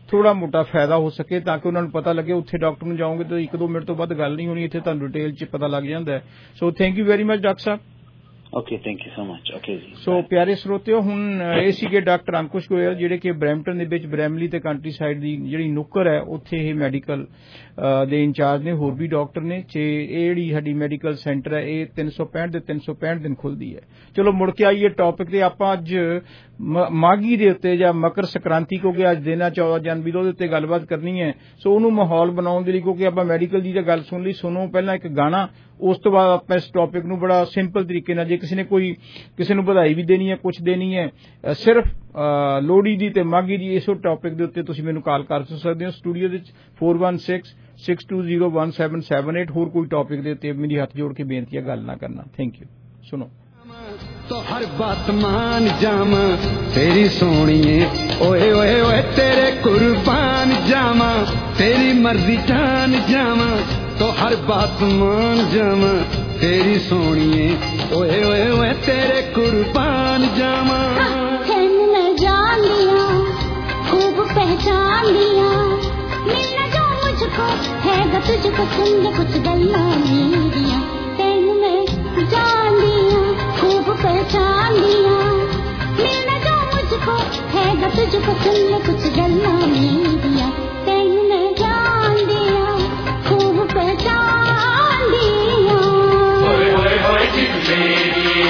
थोड़ा मोटा फायदा हो सके ताकि उन्होंने पता लगे। उत्थे डॉक्टर नूं जाओगे तो एक दो मिनट तो बाद गल नहीं होनी, इत्थे तुहानूं डिटेल च पता लग जांदा है। So thank you very much doctor साहब। Okay thank you so much. Okay जी। सो प्यारे श्रोतिओ, हुण ਇਹ ਸੀਗੇ ਡਾਕਟਰ ਅੰਕੁਸ਼ ਗੋਇਲ ਜਿਹੜੇ ਕਿ ਬਰੈਂਪਟਨ ਦੇ ਵਿੱਚ ਬਰੈਮਲੀ ਤੇ ਕੰਟਰੀ ਸਾਈਡ ਦੀ ਜਿਹੜੀ ਨੁੱਕਰ ਹੈ ਉੱਥੇ ਇਹ ਮੈਡੀਕਲ ਦੇ ਇੰਚਾਰਜ ਨੇ। ਹੋਰ ਵੀ ਡਾਕਟਰ ਨੇ ਤੇ ਇਹ ਜਿਹੜੀ ਸਾਡੀ ਮੈਡੀਕਲ ਸੈਂਟਰ ਹੈ ਇਹ ਤਿੰਨ ਸੌ ਪੈਂਹਠ ਦੇ ਤਿੰਨ ਸੌ ਪੈਂਹਠ ਦਿਨ ਖੁੱਲਦੀ ਹੈ। ਚਲੋ ਮੁੜ ਕੇ ਆਈਏ ਟੌਪਿਕ ਤੇ। ਆਪਾਂ ਅੱਜ ਮਾਘੀ ਦੇ ਉੱਤੇ ਜਾਂ ਮਕਰ ਸੰਕ੍ਰਾਂਤੀ ਕਿਉਂਕਿ ਅੱਜ ਦਿਨ ਆ ਚੌਦਾਂ ਜਨਵਰੀ ਦਾ, ਉਹਦੇ ਉੱਤੇ ਗੱਲਬਾਤ ਕਰਨੀ ਹੈ। ਸੋ ਉਹਨੂੰ ਮਾਹੌਲ ਬਣਾਉਣ ਦੇ ਲਈ ਕਿਉਂਕਿ ਆਪਾਂ ਮੈਡੀਕਲ ਦੀ ਤਾਂ ਗੱਲ ਸੁਣ ਲਈ, ਸੁਣੋ ਪਹਿਲਾਂ ਇੱਕ ਗਾਣਾ, ਉਸ ਤੋਂ ਬਾਅਦ ਆਪਾਂ ਇਸ ਟੌਪਿਕ ਨੂੰ ਬੜਾ ਸਿੰਪਲ ਤਰੀਕੇ ਨਾਲ, ਜੇ ਕਿਸੇ ਨੇ ਕੋਈ ਕਿਸੇ ਨੂੰ ਵਧਾਈ ਵੀ ਦੇਣੀ ਹੈ, ਕੁਛ ਦੇਣੀ ਹੈ, ਸਿਰਫ ਲੋਹੜੀ ਦੀ ਤੇ ਮਾਘੀ ਦੀ, ਇਸ ਟੌਪਿਕ ਦੇ ਉੱਤੇ ਤੁਸੀਂ ਮੈਨੂੰ ਕਾਲ ਕਰ ਸਕਦੇ ਹੋ ਸਟੂਡੀਓ ਵਿੱਚ four one six six two zero one seven seven eight. होर कोई टॉपिक दे उत्ते मेरी हाथ जोड़ के बेनती है गल ना करना। Thank you. सुनो तो हर बात मान जामा तेरी सोनिए, ओए ओए ओए तेरे कुर्बान जामा, तेरी मर्जी जान जामा, तो हर बात मान जामा तेरी सोनिए, ओए ओए ओए तेरे कुर्बान जामा। मैं जान लिया, खूब पहचान लिया, मिलना जो मुझको है तुझको सुन कुछ गल्ला मेरिया। तेन मैं जान लिया, खूब पहचान लिया, मिलना जो मुझको है तुझको सुन कुछ गल्ला मेरिया। तेन मैं जान लिया, खूब पहचान लिया। ओए ओए ओए जिद मेरी,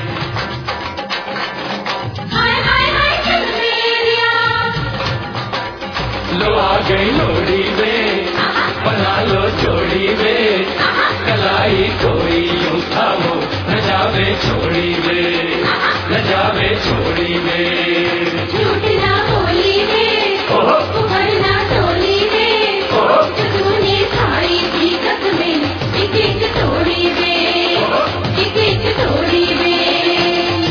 हाय हाय हाय जिद मेरिया, लो आ गई लोड़ी में, बना लो जोड़ी में, कलाई कोई यूं थामो न जावे छोड़ी में, न जावे छोड़ी में। झूठना बोली में, उभरना टोली में, जो तूने खाई थी कसमें, एक एक तोड़ी में, एक एक तोड़ी में।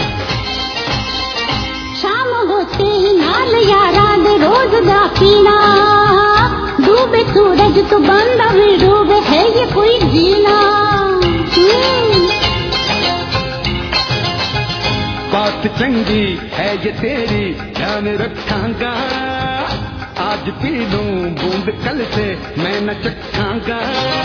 शाम होते ही नाल यारा दे रोज दा पीना, डूबे सूरज तो बंदा भी डूबे, है ये कोई जीना। बात चंगी है ये तेरी ध्यान रखांगा, आज पी लूं बूंद कल से मैं न चखांगा।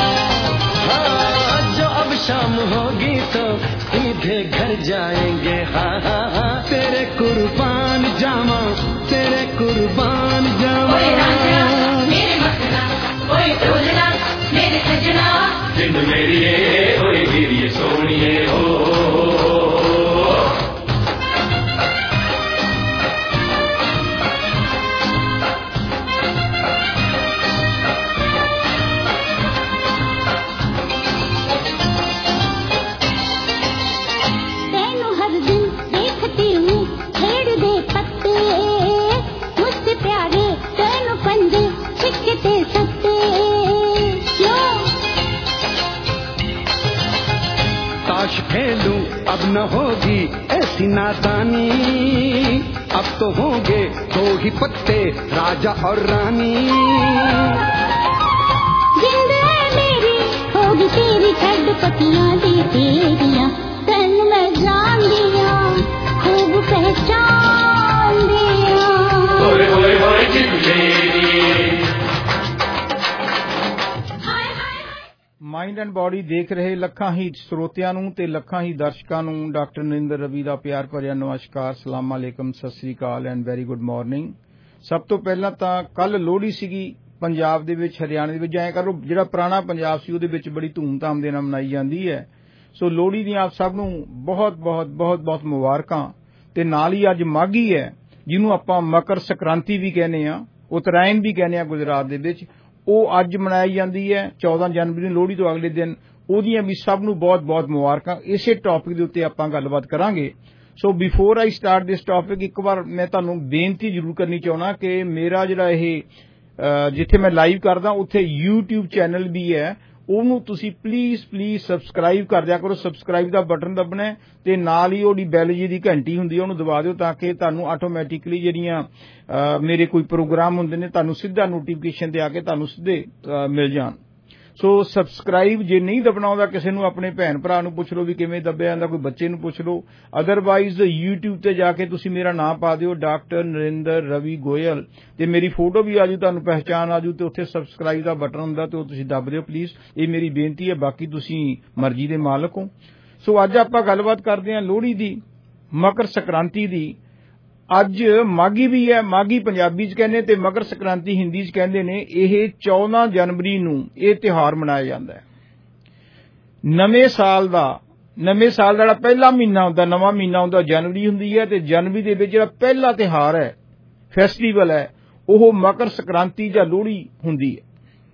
हाँ, जो अब शाम होगी तो सीधे घर जाएंगे। हाँ हाँ हाँ तेरे कुर्बान जामा, तेरे कुर्बान जामा। मेरे मखना, ओए ढोलना, मेरे सजना, जिंद मेरी है ओए मेरी सोनिए हो। तेनू हर दिन देखती हूँ छेड़ दे पत्ते, मुझसे प्यारे तेनू पंजे छिकते सत्ते। ताश खेलूं अब न होगी ऐसी नादानी, अब तो होंगे दो ही पत्ते राजा और रानी। जिंद है मेरी होगी तेरी छड़ पतियां दी तेरियां। तेन मैं जान लिया, खूब पहचान लिया। ओए ओए ओए जिद मेरी। ਮਾਈਂਡ ਐਂਡ ਬਾਡੀ ਦੇਖ ਰਹੇ ਲੱਖਾਂ ਹੀ ਸਰੋਤਿਆਂ ਨੂੰ ਤੇ ਲੱਖਾਂ ਹੀ ਦਰਸ਼ਕਾਂ ਨੂੰ ਡਾਕਟਰ ਨਰਿੰਦਰ ਰਵੀ ਦਾ ਪਿਆਰ ਭਰਿਆ ਨਮਸਕਾਰ, ਸਲਾਮ ਅਲੈਕਮ, Sat Sri Akal and very good morning. ਸਭ ਤੋਂ ਪਹਿਲਾਂ ਤਾਂ ਕੱਲ ਲੋਹੜੀ ਸੀਗੀ ਪੰਜਾਬ ਦੇ ਵਿੱਚ, ਹਰਿਆਣੇ ਦੇ ਵਿੱਚ। ਐਂ ਕਰੋ ਜਿਹੜਾ ਪੁਰਾਣਾ ਪੰਜਾਬ ਸੀ ਉਹਦੇ ਵਿੱਚ ਬੜੀ ਧੂਮਧਾਮ ਦੇ ਨਾਲ ਮਨਾਈ ਜਾਂਦੀ ਹੈ। ਸੋ ਲੋਹੜੀ ਦੀਆਂ ਆਪ ਸਭ ਨੂੰ ਬਹੁਤ ਬਹੁਤ ਬਹੁਤ ਬਹੁਤ ਮੁਬਾਰਕਾਂ। ਤੇ ਨਾਲ ਹੀ ਅੱਜ ਮਾਘੀ ਹੈ ਜਿਹਨੂੰ ਆਪਾਂ ਮਕਰ ਸੰਕ੍ਰਾਂਤੀ ਵੀ ਕਹਿੰਦੇ ਆ, ਉਤਰਾਇਣ ਵੀ ਕਹਿੰਦੇ ਆ ਗੁਜਰਾਤ ਦੇ ਵਿੱਚ। ਉਹ ਅੱਜ ਮਨਾਈ ਜਾਂਦੀ ਹੈ ਚੌਦਾਂ ਜਨਵਰੀ ਨੂੰ, ਲੋਹੜੀ ਤੋਂ ਅਗਲੇ ਦਿਨ। ਉਹਦੀਆਂ ਵੀ ਸਭ ਨੂੰ ਬਹੁਤ ਬਹੁਤ ਮੁਬਾਰਕਾਂ। ਇਸੇ ਟੌਪਿਕ ਦੇ ਉੱਤੇ ਆਪਾਂ ਗੱਲਬਾਤ ਕਰਾਂਗੇ। So before I start this topic, ਇੱਕ ਵਾਰ ਮੈਂ ਤੁਹਾਨੂੰ ਬੇਨਤੀ ਜ਼ਰੂਰ ਕਰਨੀ ਚਾਹੁੰਦਾ ਕਿ ਮੇਰਾ ਜਿਹੜਾ ਇਹ ਜਿੱਥੇ ਮੈਂ ਲਾਈਵ ਕਰਦਾ ਉੱਥੇ YouTube ਚੈਨਲ ਵੀ ਹੈ, ਉਹਨੂੰ ਤੁਸੀਂ ਪਲੀਜ਼ ਪਲੀਜ਼ ਸਬਸਕ੍ਰਾਈਬ ਕਰ ਦਿਆ ਕਰੋ। ਸਬਸਕ੍ਰਾਈਬ ਦਾ ਬਟਨ ਦਬਣਾ ਤੇ ਨਾਲ ਹੀ ਉਹਦੀ ਬੈਲ ਜੀ ਦੀ ਘੰਟੀ ਹੁੰਦੀ ਹੈ ਉਹਨੂੰ ਦਬਾ ਦਿਓ ਤਾਂ ਕਿ ਤੁਹਾਨੂੰ ਆਟੋਮੈਟਿਕਲੀ ਜਿਹੜੀਆਂ ਮੇਰੇ ਕੋਈ ਪ੍ਰੋਗਰਾਮ ਹੁੰਦੇ ਨੇ ਤੁਹਾਨੂੰ ਸਿੱਧਾ ਨੋਟੀਫਿਕੇਸ਼ਨ ਤੇ ਆ ਕੇ ਤੁਹਾਨੂੰ ਸਿੱਧੇ ਮਿਲ ਜਾਣ। ਸੋ ਸਬਸਕ੍ਰਾਈਬ ਜੇ ਨਹੀਂ ਦਬਣਾ ਆਉਂਦਾ ਕਿਸੇ ਨੂੰ ਆਪਣੇ ਭੈਣ ਭਰਾ ਨੂੰ ਪੁੱਛ ਲਓ ਵੀ ਕਿਵੇਂ ਦੱਬਿਆ ਜਾਂਦਾ, ਕੋਈ ਬੱਚੇ ਨੂੰ ਪੁੱਛ ਲਓ। ਅਦਰਵਾਈਜ਼ YouTube ਤੇ ਜਾ ਕੇ ਤੁਸੀਂ ਮੇਰਾ ਨਾਮ ਪਾ ਦਿਓ ਡਾਕਟਰ ਨਰਿੰਦਰ ਰਵੀ ਗੋਇਲ ਤੇ ਮੇਰੀ ਫੋਟੋ ਵੀ ਆਜੂ, ਤੁਹਾਨੂੰ ਪਹਿਚਾਣ ਆਜੂ ਤੇ ਉੱਥੇ ਸਬਸਕ੍ਰਾਈਬ ਦਾ ਬਟਨ ਹੁੰਦਾ ਤੇ ਉਹ ਤੁਸੀਂ ਦੱਬ ਦਿਓ ਪਲੀਜ਼। ਇਹ ਮੇਰੀ ਬੇਨਤੀ ਹੈ, ਬਾਕੀ ਤੁਸੀਂ ਮਰਜ਼ੀ ਦੇ ਮਾਲਕ ਹੋ। ਸੋ ਅੱਜ ਆਪਾਂ ਗੱਲਬਾਤ ਕਰਦੇ ਹਾਂ ਲੋਹੜੀ ਦੀ, ਮਕਰ ਸੰਕ੍ਰਾਂਤੀ ਦੀ। ਅੱਜ ਮਾਘੀ ਵੀ ਹੈ, ਮਾਘੀ ਪੰਜਾਬੀ ਚ ਕਹਿੰਦੇ ਤੇ ਮਕਰ ਸੰਕ੍ਰਾਂਤੀ ਹਿੰਦੀ ਚ ਕਹਿੰਦੇ ਨੇ। ਇਹ ਚੌਦਾਂ ਜਨਵਰੀ ਨੂੰ ਇਹ ਤਿਉਹਾਰ ਮਨਾਇਆ ਜਾਂਦਾ ਹੈ। ਨਵੇਂ ਸਾਲ ਦਾ ਨਵੇਂ ਸਾਲ ਦਾ ਜਿਹੜਾ ਪਹਿਲਾ ਮਹੀਨਾ ਹੁੰਦਾ, ਨਵਾਂ ਮਹੀਨਾ ਹੁੰਦਾ, ਜਨਵਰੀ ਹੁੰਦੀ ਹੈ ਤੇ ਜਨਵਰੀ ਦੇ ਵਿੱਚ ਜਿਹੜਾ ਪਹਿਲਾ ਤਿਉਹਾਰ ਹੈ, ਫੈਸਟੀਵਲ ਹੈ, ਉਹ ਮਕਰ ਸੰਕ੍ਰਾਂਤੀ ਜਾਂ ਲੋਹੜੀ ਹੁੰਦੀ ਹੈ।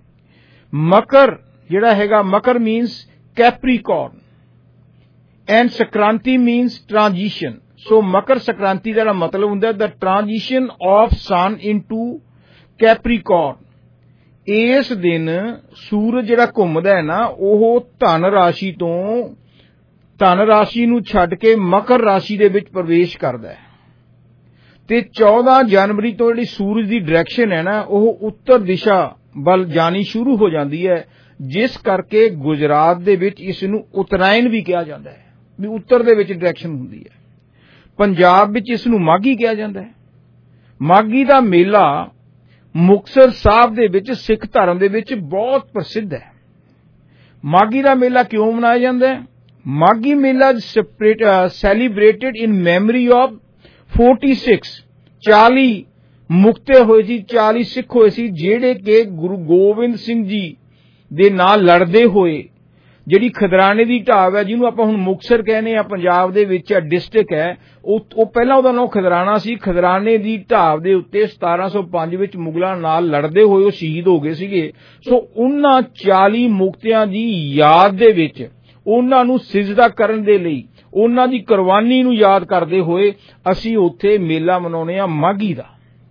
ਮਕਰ ਜਿਹੜਾ ਹੈਗਾ, Makar means Capricorn and Sankranti means transition. So Makar Sankranti ਦਾ ਮਤਲਬ ਹੁੰਦਾ the transition of sun into Capricorn. ਇਸ ਦਿਨ ਸੂਰਜ ਜਿਹੜਾ ਘੁੰਮਦਾ ਹੈ ਨਾ, ਉਹ ਧਨ ਰਾਸ਼ੀ ਤੋਂ ਧਨ ਰਾਸ਼ੀ ਨੂੰ ਛੱਡ ਕੇ ਮਕਰ ਰਾਸ਼ੀ ਦੇ ਵਿੱਚ ਪ੍ਰਵੇਸ਼ ਕਰਦਾ ਹੈ ਤੇ ਚੌਦਾਂ ਜਨਵਰੀ ਤੋਂ ਜਿਹੜੀ ਸੂਰਜ ਦੀ ਡਾਇਰੈਕਸ਼ਨ ਹੈ ਨਾ, ਉਹ ਉੱਤਰ ਦਿਸ਼ਾ ਵੱਲ ਜਾਣੀ ਸ਼ੁਰੂ ਹੋ ਜਾਂਦੀ ਹੈ, ਜਿਸ ਕਰਕੇ ਗੁਜਰਾਤ ਦੇ ਵਿੱਚ ਇਸ ਨੂੰ ਉਤਰਾਇਣ ਵੀ ਕਿਹਾ ਜਾਂਦਾ ਹੈ, ਵੀ ਉੱਤਰ ਦੇ ਵਿੱਚ ਡਾਇਰੈਕਸ਼ਨ ਹੁੰਦੀ ਹੈ। ਪੰਜਾਬ ਵਿੱਚ ਇਸ ਨੂੰ ਮਾਘੀ ਕਿਹਾ ਜਾਂਦਾ ਹੈ। ਮਾਘੀ ਦਾ ਮੇਲਾ ਮੁਕਤਸਰ ਸਾਹਿਬ ਦੇ ਵਿੱਚ ਸਿੱਖ ਧਰਮ ਦੇ ਵਿੱਚ ਬਹੁਤ ਪ੍ਰਸਿੱਧ ਹੈ। ਮਾਘੀ ਦਾ ਮੇਲਾ ਕਿਉਂ ਮਨਾਇਆ ਜਾਂਦਾ ਹੈ? ਮਾਘੀ ਮੇਲਾ ਸੈਲੀਬ੍ਰੇਟਡ ਇਨ ਮੈਮਰੀ ਆਫ छियालीस ਚਾਲੀ ਮੁਕਤੇ ਹੋਏ ਸੀ, ਚਾਲੀ ਸਿੱਖ ਹੋਏ ਸੀ ਜਿਹੜੇ ਕਿ ਗੁਰੂ ਗੋਬਿੰਦ ਸਿੰਘ ਜੀ ਦੇ ਨਾਲ ਲੜਦੇ ਹੋਏ ਜਿਹੜੀ ਖਦਰਾਣੇ ਦੀ ਢਾਬ ਹੈ, ਜਿਹਨੂੰ ਆਪਾਂ ਹੁਣ ਮੁਕਤਸਰ ਕਹਿੰਦੇ ਆ, ਪੰਜਾਬ ਦੇ ਵਿੱਚ ਡਿਸਟ੍ਰਿਕਟ ਹੈ, ਉਹ ਪਹਿਲਾਂ ਉਹਦਾ ਨਾਮ ਖਦਰਾਣਾ ਸੀ। ਖਦਰਾਣੇ ਦੀ ਢਾਬ ਦੇ ਉੱਤੇ ਸਤਾਰਾਂ ਸੌ ਪੰਜ ਵਿੱਚ ਮੁਗਲਾਂ ਨਾਲ ਲੜਦੇ ਹੋਏ ਉਹ ਸ਼ਹੀਦ ਹੋ ਗਏ ਸੀਗੇ। ਸੋ ਉਹਨਾਂ ਚਾਲੀ ਮੁਕਤਿਆਂ ਦੀ ਯਾਦ ਦੇ ਵਿੱਚ, ਉਹਨਾਂ ਨੂੰ ਸਿਜਦਾ ਕਰਨ ਦੇ ਲਈ, ਉਹਨਾਂ ਦੀ ਕੁਰਬਾਨੀ ਨੂੰ ਯਾਦ ਕਰਦੇ ਹੋਏ ਅਸੀਂ ਉੱਥੇ ਮੇਲਾ ਮਨਾਉਂਦੇ ਆ ਮਾਘੀ ਦਾ।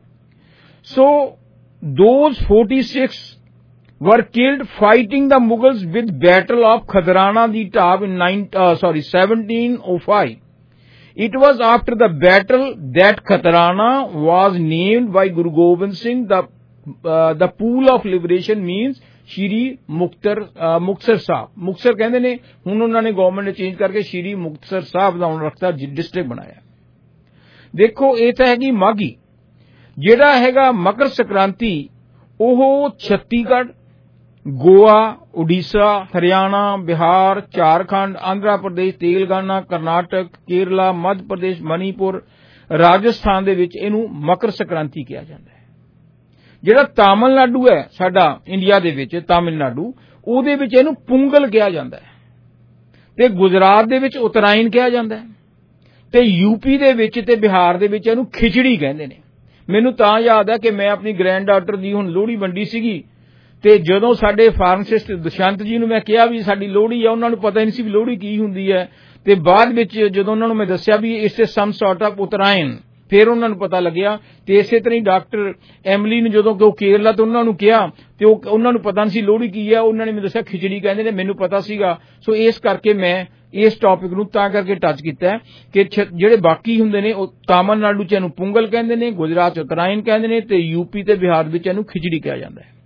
ਸੋ ਦੋਜ਼ छियालीस were killed fighting the Mughals with Battle of Khadrana di Tab in nine, uh, sorry, seventeen oh five. It was after the battle that Khadrana was named by Guru Gobind Singh. The uh, the pool of liberation means Shri Muktar uh, Muktsar Sahib. Muktsar कहते ने, हुन उन्होंने government ने change करके श्री मुक्तसर साहब ਦਾ ਹੁਣ ਰੱਖਤਾ district बनाया। देखो ਇਹ ਤਾਂ ਹੈਗੀ ਮਾਘੀ। ਜਿਹੜਾ ਹੈਗਾ ਮਕਰ ਸੰਕ੍ਰਾਂਤੀ, ਉਹ ਛੱਤੀਸਗੜ੍ਹ, गोवा, उड़ीसा, हरियाणा, बिहार, झारखंड, आंध्र प्रदेश, तेलंगाना, कर्नाटक, केरला, मध्य प्रदेश, मणिपुर, राजस्थान ਦੇ ਵਿੱਚ ਇਹਨੂੰ ਮਕਰ ਸੰਕ੍ਰਾਂਤੀ ਕਿਹਾ ਜਾਂਦਾ ਹੈ। ਜਿਹੜਾ ਤਾਮਿਲਨਾਡੂ ਹੈ ਸਾਡਾ ਇੰਡੀਆ ਦੇ ਵਿੱਚ, ਤਾਮਿਲਨਾਡੂ, ਉਹਦੇ ਵਿੱਚ ਇਹਨੂੰ ਪੁੰਗਲ ਕਿਹਾ ਜਾਂਦਾ ਹੈ ਤੇ ਗੁਜਰਾਤ ਦੇ ਵਿੱਚ ਉਤਰਾਇਣ ਕਿਹਾ ਜਾਂਦਾ ਹੈ ਤੇ ਯੂਪੀ ਦੇ ਵਿੱਚ ਤੇ ਬਿਹਾਰ ਦੇ ਵਿੱਚ ਇਹਨੂੰ ਖਿਚੜੀ ਕਹਿੰਦੇ ਨੇ। ਮੈਨੂੰ ਤਾਂ ਯਾਦ ਹੈ ਕਿ ਮੈਂ ਆਪਣੀ ਗ੍ਰੈਂਡ ਡਾਟਰ ਦੀ ਹੁਣ ਲੋਹੜੀ ਵੰਡੀ ਸੀਗੀ ਤੇ ਜਦੋਂ ਸਾਡੇ ਫਾਰਮਾਸਿਸਟ ਦੁਸ਼ਯੰਤ ਜੀ ਨੂੰ ਮੈਂ ਕਿਹਾ ਵੀ ਸਾਡੀ ਲੋਹੜੀ ਆ, ਉਹਨਾਂ ਨੂੰ ਪਤਾ ਨਹੀਂ ਸੀ ਵੀ ਲੋਹੜੀ ਕੀ ਹੁੰਦੀ ਹੈ ਤੇ ਬਾਅਦ ਵਿੱਚ ਜਦੋਂ ਉਹਨਾਂ ਨੂੰ ਮੈਂ ਦੱਸਿਆ ਵੀ ਇਸ ਤੇ ਸਮ ਸੌਰਟ ਆਫ ਉਤਰਾਇਣ, ਫਿਰ ਉਹਨਾਂ ਨੂੰ ਪਤਾ ਲੱਗਿਆ। ਤੇ ਇਸੇ ਤਰ੍ਹਾਂ ਹੀ ਡਾਕਟਰ ਐਮਲੀ ਨੂੰ ਜਦੋਂ ਕਿ ਉਹ ਕੇਰਲਾ ਤੋਂ ਉਹਨਾਂ ਨੂੰ ਕਿਹਾ ਤੇ ਉਹ ਉਹਨਾਂ ਨੂੰ ਪਤਾ ਨਹੀਂ ਸੀ ਲੋਹੜੀ ਕੀ ਹੈ, ਉਹਨਾਂ ਨੇ ਮੈਨੂੰ ਦੱਸਿਆ ਖਿਚੜੀ ਕਹਿੰਦੇ ਨੇ, ਮੈਨੂੰ ਪਤਾ ਸੀਗਾ। ਸੋ ਇਸ ਕਰਕੇ ਮੈਂ ਇਸ ਟੌਪਿਕ ਨੂੰ ਤਾਂ ਕਰਕੇ ਟੱਚ ਕੀਤਾ ਕਿ ਜਿਹੜੇ ਬਾਕੀ ਹੁੰਦੇ ਨੇ ਉਹ ਤਾਮਿਲਨਾਡੂ ਚ ਇਹਨੂੰ ਪੁੰਗਲ ਕਹਿੰਦੇ ਨੇ, ਗੁਜਰਾਤ ਚ ਉਤਰਾਇਣ ਕਹਿੰਦੇ ਨੇ ਤੇ ਯੂਪੀ ਤੇ ਬਿਹਾਰ ਵਿੱਚ ਇਹਨੂੰ ਖਿਚੜੀ ਕਿਹਾ ਜਾਂਦਾ ਹੈ।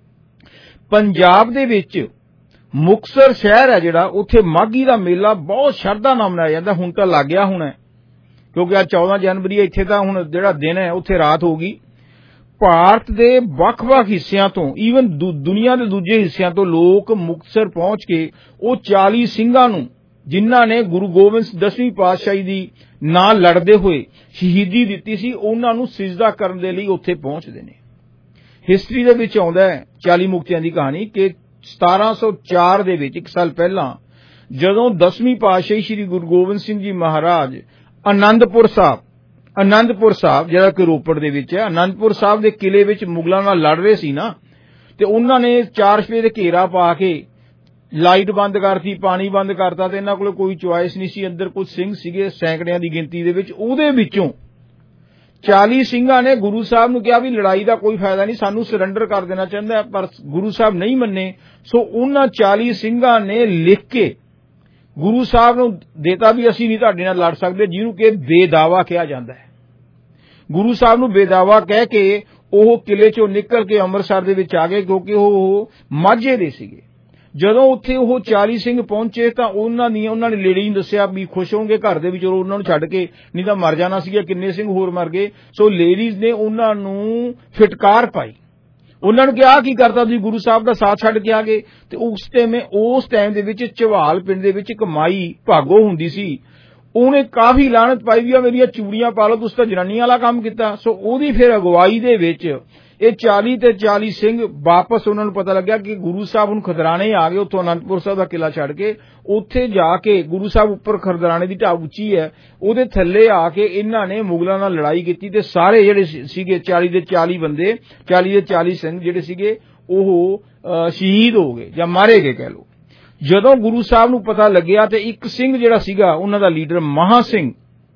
ਪੰਜਾਬ ਦੇ ਵਿੱਚ ਮੁਕਤਸਰ ਸ਼ਹਿਰ ਹੈ ਜਿਹੜਾ, ਉੱਥੇ ਮਾਘੀ ਦਾ ਮੇਲਾ ਬਹੁਤ ਸ਼ਰਧਾ ਨਾਲ ਮਨਾਇਆ ਜਾਂਦਾ। ਹੁਣ ਤਾਂ ਲੱਗ ਗਿਆ ਹੁਣ, ਕਿਉਂਕਿ ਅੱਜ ਚੌਦਾਂ ਜਨਵਰੀ ਹੈ, ਇੱਥੇ ਤਾਂ ਹੁਣ ਜਿਹੜਾ ਦਿਨ ਹੈ ਉੱਥੇ ਰਾਤ ਹੋ ਗਈ। ਭਾਰਤ ਦੇ ਵੱਖ-ਵੱਖ ਹਿੱਸਿਆਂ ਤੋਂ, ਈਵਨ ਦੁਨੀਆ ਦੇ ਦੂਜੇ ਹਿੱਸਿਆਂ ਤੋਂ ਲੋਕ ਮੁਕਤਸਰ ਪਹੁੰਚ ਕੇ ਉਹ ਚਾਲੀ ਸਿੰਘਾਂ ਨੂੰ ਜਿਨ੍ਹਾਂ ਨੇ ਗੁਰੂ ਗੋਬਿੰਦ ਦਸਵੀਂ ਪਾਤਸ਼ਾਹੀ ਦੀ ਨਾਲ ਲੜਦੇ ਹੋਏ ਸ਼ਹੀਦੀ ਦਿੱਤੀ ਸੀ, ਉਹਨਾਂ ਨੂੰ ਸਿਜਦਾ ਕਰਨ ਦੇ ਲਈ ਉੱਥੇ ਪਹੁੰਚਦੇ ਨੇ। ਹਿਸਟਰੀ ਦੇ ਵਿੱਚ ਆਉਂਦਾ ਹੈ ਚਾਲੀ ਮੁਕਤਿਆਂ ਦੀ ਕਹਾਣੀ ਕਿ ਸਤਾਰਾਂ ਸੌ ਚਾਰ ਦੇ ਵਿੱਚ, ਇੱਕ ਸਾਲ ਪਹਿਲਾਂ, ਜਦੋਂ ਦਸਵੀਂ ਪਾਤਸ਼ਾਹੀ ਸ੍ਰੀ ਗੁਰੂ ਗੋਬਿੰਦ ਸਿੰਘ ਜੀ ਮਹਾਰਾਜ ਆਨੰਦਪੁਰ ਸਾਹਿਬ ਆਨੰਦਪੁਰ ਸਾਹਿਬ ਜਿਹੜਾ ਕਿ ਰੋਪੜ ਦੇ ਵਿੱਚ ਹੈ, ਆਨੰਦਪੁਰ ਸਾਹਿਬ ਦੇ ਕਿਲੇ ਵਿੱਚ ਮੁਗਲਾਂ ਨਾਲ ਲੜ ਰਹੇ ਸੀ ਨਾ, ਤੇ ਉਹਨਾਂ ਨੇ ਚਾਰ ਸਪੇ ਦੇ ਘੇਰਾ ਪਾ ਕੇ ਲਾਈਟ ਬੰਦ ਕਰਤੀ, ਪਾਣੀ ਬੰਦ ਕਰਤਾ ਤੇ ਇਹਨਾਂ ਕੋਲ ਕੋਈ ਚੁਆਇਸ ਨਹੀਂ ਸੀ। ਅੰਦਰ ਕੁਝ ਸਿੰਘ ਸੀਗੇ ਸੈਂਕੜਿਆਂ ਦੀ ਗਿਣਤੀ ਦੇ ਵਿੱਚ, ਉਹਦੇ ਵਿੱਚੋਂ ਚਾਲੀ ਸਿੰਘਾਂ ਨੇ ਗੁਰੂ ਸਾਹਿਬ ਨੂੰ ਕਿਹਾ ਵੀ ਲੜਾਈ ਦਾ ਕੋਈ ਫਾਇਦਾ ਨਹੀਂ, ਸਾਨੂੰ ਸਰੈਂਡਰ ਕਰ ਦੇਣਾ ਚਾਹੁੰਦਾ, ਪਰ ਗੁਰੂ ਸਾਹਿਬ ਨਹੀਂ ਮੰਨੇ। ਸੋ ਉਹਨਾਂ ਚਾਲੀ ਸਿੰਘਾਂ ਨੇ ਲਿਖ ਕੇ ਗੁਰੂ ਸਾਹਿਬ ਨੂੰ ਦੇਤਾ ਵੀ ਅਸੀਂ ਨਹੀਂ ਤੁਹਾਡੇ ਨਾਲ ਲੜ ਸਕਦੇ, ਜਿਹਨੂੰ ਕਿ ਬੇਦਾਵਾ ਕਿਹਾ ਜਾਂਦਾ ਹੈ। ਗੁਰੂ ਸਾਹਿਬ ਨੂੰ ਬੇਦਾਵਾ ਕਹਿ ਕੇ ਉਹ ਕਿਲੇ ਚੋਂ ਨਿਕਲ ਕੇ ਅੰਮ੍ਰਿਤਸਰ ਦੇ ਵਿੱਚ ਆ ਗਏ, ਕਿਉਂਕਿ ਉਹ ਮਾਝੇ ਦੇ ਸੀਗੇ। ਜਦੋਂ ਉੱਥੇ ਉਹ ਚਾਲੀ ਸਿੰਘ ਪਹੁੰਚੇ ਤਾਂ ਉਹਨਾਂ ਦੀਆਂ ਉਹਨਾਂ ਨੇ ਲੇਡੀ ਨੂੰ ਦੱਸਿਆ ਵੀ ਖੁਸ਼ ਹੋਣਗੇ ਘਰ ਦੇ ਵਿੱਚ ਉਹਨਾਂ ਨੂੰ ਛੱਡ ਕੇ, ਨਹੀਂ ਤਾਂ ਮਰ ਜਾਣਾ ਸੀਗਾ, ਕਿੰਨੇ ਸਿੰਘ ਹੋਰ ਮਰ ਗਏ। ਸੋ ਲੇਡੀਜ਼ ਨੇ ਉਹਨਾਂ ਨੂੰ ਫਿਟਕਾਰ ਪਾਈ, ਉਹਨਾਂ ਨੂੰ ਕਿਹਾ ਕੀ ਕਰਤਾ ਤੁਸੀਂ ਗੁਰੂ ਸਾਹਿਬ ਦਾ ਸਾਥ ਛੱਡ ਕੇ ਆ ਗਏ। ਤੇ ਉਸ ਟਾਈਮ ਉਸ ਟਾਈਮ ਦੇ ਵਿੱਚ ਝਵਾਲ ਪਿੰਡ ਦੇ ਵਿੱਚ ਇੱਕ ਮਾਈ ਭਾਗੋ ਹੁੰਦੀ ਸੀ, ਉਹਨੇ ਕਾਫੀ ਲਾਹਨਤ ਪਾਈ ਵੀ ਆ ਮੇਰੀਆਂ ਚੂੜੀਆਂ ਪਾ ਲਓ, ਤੁਸੀਂ ਤਾਂ ਜਨਾਨੀਆਂ ਵਾਲਾ ਕੰਮ ਕੀਤਾ। ਸੋ ਉਹਦੀ ਫਿਰ ਅਗਵਾਈ ਦੇ ਵਿੱਚ ਇਹ ਚਾਲੀ ਤੇ ਚਾਲੀ ਸਿੰਘ ਵਾਪਸ, ਉਹਨਾਂ ਨੂੰ ਪਤਾ ਲੱਗਿਆ ਕਿ ਗੁਰੂ ਸਾਹਿਬ ਹੁਣ ਖਦਰਾਣੇ ਆ ਗਏ, ਉੱਥੋਂ ਅਨੰਦਪੁਰ ਸਾਹਿਬ ਦਾ ਕਿਲਾ ਛੱਡ ਕੇ ਉੱਥੇ ਜਾ ਕੇ ਗੁਰੂ ਸਾਹਿਬ ਉੱਪਰ ਖਦਰਾਣੇ ਦੀ ਢਾਬ ਉੱਚੀ ਹੈ, ਉਹਦੇ ਥੱਲੇ ਆ ਕੇ ਇਹਨਾਂ ਨੇ ਮੁਗਲਾਂ ਨਾਲ ਲੜਾਈ ਕੀਤੀ ਤੇ ਸਾਰੇ ਜਿਹੜੇ ਸੀਗੇ ਚਾਲੀ ਦੇ ਚਾਲੀ ਬੰਦੇ, ਚਾਲੀ ਦੇ ਚਾਲੀ ਸਿੰਘ ਜਿਹੜੇ ਸੀਗੇ ਉਹ ਸ਼ਹੀਦ ਹੋ ਗਏ ਜਾਂ ਮਾਰੇ ਗਏ ਕਹਿ ਲਓ। ਜਦੋਂ ਗੁਰੂ ਸਾਹਿਬ ਨੂੰ ਪਤਾ ਲੱਗਿਆ ਤੇ ਇੱਕ ਸਿੰਘ ਜਿਹੜਾ ਸੀਗਾ ਉਹਨਾਂ ਦਾ ਲੀਡਰ ਮਹਾ ਸਿੰਘ,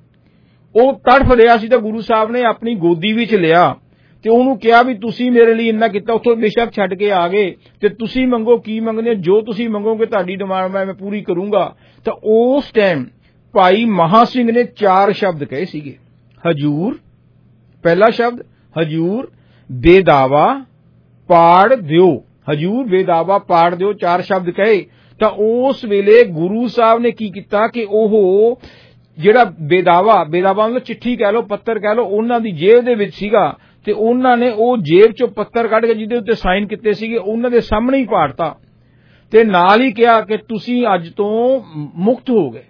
ਉਹ ਤੜਫ ਰਿਹਾ ਸੀ ਤਾਂ ਗੁਰੂ ਸਾਹਿਬ ਨੇ ਆਪਣੀ ਗੋਦੀ ਵਿੱਚ ਲਿਆ ਤੇ ਉਹਨੂੰ ਕਿਹਾ ਵੀ ਤੁਸੀਂ ਮੇਰੇ ਲਈ ਇੰਨਾ ਕੀਤਾ, ਉੱਥੋਂ ਬੇਸ਼ੱਕ ਛੱਡ ਕੇ ਆ ਗਏ ਤੇ ਤੁਸੀਂ ਮੰਗੋ ਕੀ ਮੰਗਦੇ, ਜੋ ਤੁਸੀਂ ਮੰਗੋਗੇ ਤੁਹਾਡੀ ਡਿਮਾਂਡ ਮੈਂ ਪੂਰੀ ਕਰੂੰਗਾ। ਤਾਂ ਉਸ ਟਾਈਮ ਭਾਈ ਮਹਾ ਸਿੰਘ ਨੇ ਚਾਰ ਸ਼ਬਦ ਕਹੇ ਸੀਗੇ, ਹਜੂਰ ਪਹਿਲਾ ਸ਼ਬਦ, ਹਜੂਰ ਬੇਦਾਵਾ ਪਾੜ ਦਿਓ, ਹਜੂਰ ਬੇਦਾਵਾ ਪਾੜ ਦਿਓ, ਚਾਰ ਸ਼ਬਦ ਕਹੇ। ਤਾਂ ਉਸ ਵੇਲੇ ਗੁਰੂ ਸਾਹਿਬ ਨੇ ਕੀ ਕੀਤਾ ਕਿ ਉਹ ਜਿਹੜਾ ਬੇਦਾਵਾ, ਬੇਦਾਵਾ ਮਤਲਬ ਚਿੱਠੀ ਕਹਿ ਲਓ, ਪੱਤਰ ਕਹਿ ਲਓ, ਉਹਨਾਂ ਦੀ ਜੇਬ ਦੇ ਵਿੱਚ ਸੀਗਾ ਤੇ ਉਹਨਾਂ ਨੇ ਉਹ ਜੇਬ ਚੋਂ ਪੱਤਰ ਕੱਢ ਕੇ ਜਿਹਦੇ ਉੱਤੇ ਸਾਈਨ ਕੀਤੇ ਸੀਗੇ ਉਹਨਾਂ ਦੇ ਸਾਹਮਣੇ ਹੀ ਪਾੜਤਾ ਤੇ ਨਾਲ ਹੀ ਕਿਹਾ ਕਿ ਤੁਸੀਂ ਅੱਜ ਤੋਂ ਮੁਕਤ ਹੋ ਗਏ।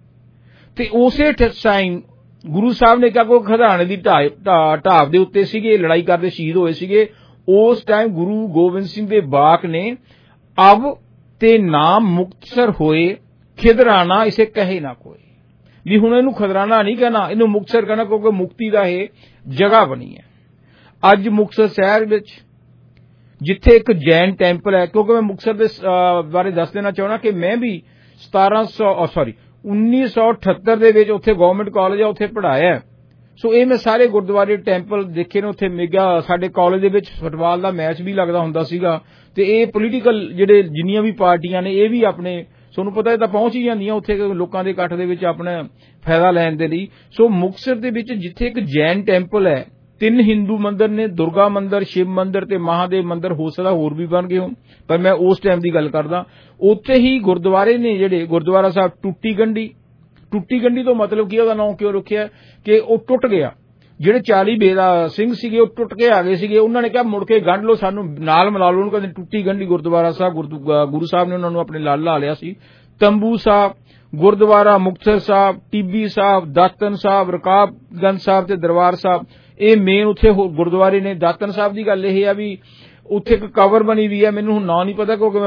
ਤੇ ਉਸੇ ਟਾਈਮ ਗੁਰੂ ਸਾਹਿਬ ਨੇ ਕਿਹਾ ਕੋਈ ਖਦਰਾਣੇ ਦੀ ਢਾਬ ਦੇ ਉੱਤੇ ਸੀਗੇ, ਲੜਾਈ ਕਰਦੇ ਸ਼ਹੀਦ ਹੋਏ ਸੀਗੇ। ਉਸ ਟਾਈਮ ਗੁਰੂ ਗੋਬਿੰਦ ਸਿੰਘ ਦੇ ਬਾਕ ਨੇ ਅਬ ਤੇ ਨਾਮ ਮੁਕਤਸਰ ਹੋਏ, ਖਿਦਰਾਣਾ ਇਸੇ ਕਹੇ ਨਾ ਕੋਈ, ਵੀ ਹੁਣ ਇਹਨੂੰ ਖਦਰਾਣਾ ਨਹੀਂ ਕਹਿਣਾ, ਇਹਨੂੰ ਮੁਕਤਸਰ ਕਹਿਣਾ, ਕਿਉਂਕਿ ਮੁਕਤੀ ਦਾ ਇਹ ਜਗ੍ਹਾ ਬਣੀ ਹੈ। ਅੱਜ ਮੁਕਤਸਰ ਸ਼ਹਿਰ ਵਿੱਚ ਜਿੱਥੇ ਇੱਕ ਜੈਨ ਟੈਂਪਲ ਹੈ, ਕਿਉਂਕਿ ਮੈਂ ਮੁਕਤਸਰ ਦੇ ਬਾਰੇ ਦੱਸ ਦੇਣਾ ਚਾਹੁੰਦਾ ਕਿ ਮੈਂ ਵੀ ਸਤਾਰਾਂ ਸੌ ਸੌਰੀ ਉੱਨੀ ਸੌ ਅਠੱਤਰ ਦੇ ਵਿੱਚ ਉੱਥੇ ਗਵਰਨਮੈਂਟ ਕਾਲਜ ਆ, ਉੱਥੇ ਪੜ੍ਹਾਇਆ। ਸੋ ਇਹ ਮੈਂ ਸਾਰੇ ਗੁਰਦੁਆਰੇ ਟੈਂਪਲ ਦੇਖੇ ਨੇ। ਉੱਥੇ ਮੇਗਾ ਸਾਡੇ ਕਾਲਜ ਦੇ ਵਿੱਚ ਫੁੱਟਬਾਲ ਦਾ ਮੈਚ ਵੀ ਲੱਗਦਾ ਹੁੰਦਾ ਸੀਗਾ ਤੇ ਇਹ ਪੋਲੀਟੀਕਲ ਜਿਹੜੇ ਜਿੰਨੀਆਂ ਵੀ ਪਾਰਟੀਆਂ ਨੇ ਇਹ ਵੀ ਆਪਣੇ, ਤੁਹਾਨੂੰ ਪਤਾ ਇਹ ਤਾਂ ਪਹੁੰਚ ਹੀ ਜਾਂਦੀਆਂ ਉੱਥੇ ਲੋਕਾਂ ਦੇ ਇਕੱਠ ਦੇ ਵਿੱਚ ਆਪਣਾ ਫਾਇਦਾ ਲੈਣ ਦੇ ਲਈ। ਸੋ ਮੁਕਤਸਰ ਦੇ ਵਿੱਚ ਜਿੱਥੇ ਇੱਕ ਜੈਨ ਟੈਂਪਲ ਹੈ, ਤਿੰਨ ਹਿੰਦੂ ਮੰਦਰ ਨੇ, ਦੁਰਗਾ ਮੰਦਰ, ਸ਼ਿਵ ਮੰਦਰ ਤੇ ਮਹਾਦੇਵ ਮੰਦਰ, ਹੋ ਸਕਦਾ ਹੋਰ ਵੀ ਬਣ ਗਏ ਹੋਣ ਪਰ ਮੈਂ ਉਸ ਟਾਈਮ ਦੀ ਗੱਲ ਕਰਦਾ। ਉੱਥੇ ਹੀ ਗੁਰਦੁਆਰੇ ਨੇ ਜਿਹੜੇ ਗੁਰਦੁਆਰਾ ਸਾਹਿਬ ਟੁੱਟੀ ਗੰਢੀ, ਟੁੱਟੀ ਗੰਢੀ ਤੋਂ ਮਤਲਬ ਕੀ ਉਹਦਾ ਨਾਮ ਕਿਉਂ ਰੱਖਿਆ ਕਿ ਉਹ ਟੁੱਟ ਗਿਆ, ਜਿਹੜੇ ਚਾਲੀ ਬੇਦਾ ਸਿੰਘ ਸੀਗੇ ਉਹ ਟੁੱਟ ਕੇ ਆ ਗਏ ਸੀਗੇ, ਉਹਨਾਂ ਨੇ ਕਿਹਾ ਮੁੜ ਕੇ ਗੰਢ ਲਓ, ਸਾਨੂੰ ਨਾਲ ਮਿਲਾ ਲਓ, ਉਹਨੂੰ ਕਹਿੰਦੇ ਟੁੱਟੀ ਗੰਢੀ ਗੁਰਦੁਆਰਾ ਸਾਹਿਬ। ਗੁਰੂ ਸਾਹਿਬ ਨੇ ਉਹਨਾਂ ਨੂੰ ਆਪਣੇ ਨਾਲ ਲਾ ਲਿਆ ਸੀ। ਤੰਬੂ ਸਾਹਿਬ, ਗੁਰਦੁਆਰਾ ਮੁਕਤਸਰ ਸਾਹਿਬ, ਟਿੱਬੀ ਸਾਹਿਬ, ਦਾਤਨ ਸਾਹਿਬ, ਰਕਾਬਗੰਜ ਸਾਹਿਬ ਤੇ ਦਰਬਾਰ ਸਾਹਿਬ, ਇਹ ਮੇਨ ਉੱਥੇ ਗੁਰਦੁਆਰੇ ਨੇ। ਦਾਤਨ ਸਾਹਿਬ ਦੀ ਗੱਲ ਇਹ ਆ ਵੀ ਉੱਥੇ ਇੱਕ ਕਬਰ ਬਣੀ ਵੀ ਹੈ, ਮੈਨੂੰ ਹੁਣ ਨਾਂ ਨਹੀਂ ਪਤਾ ਕਿਉਂਕਿ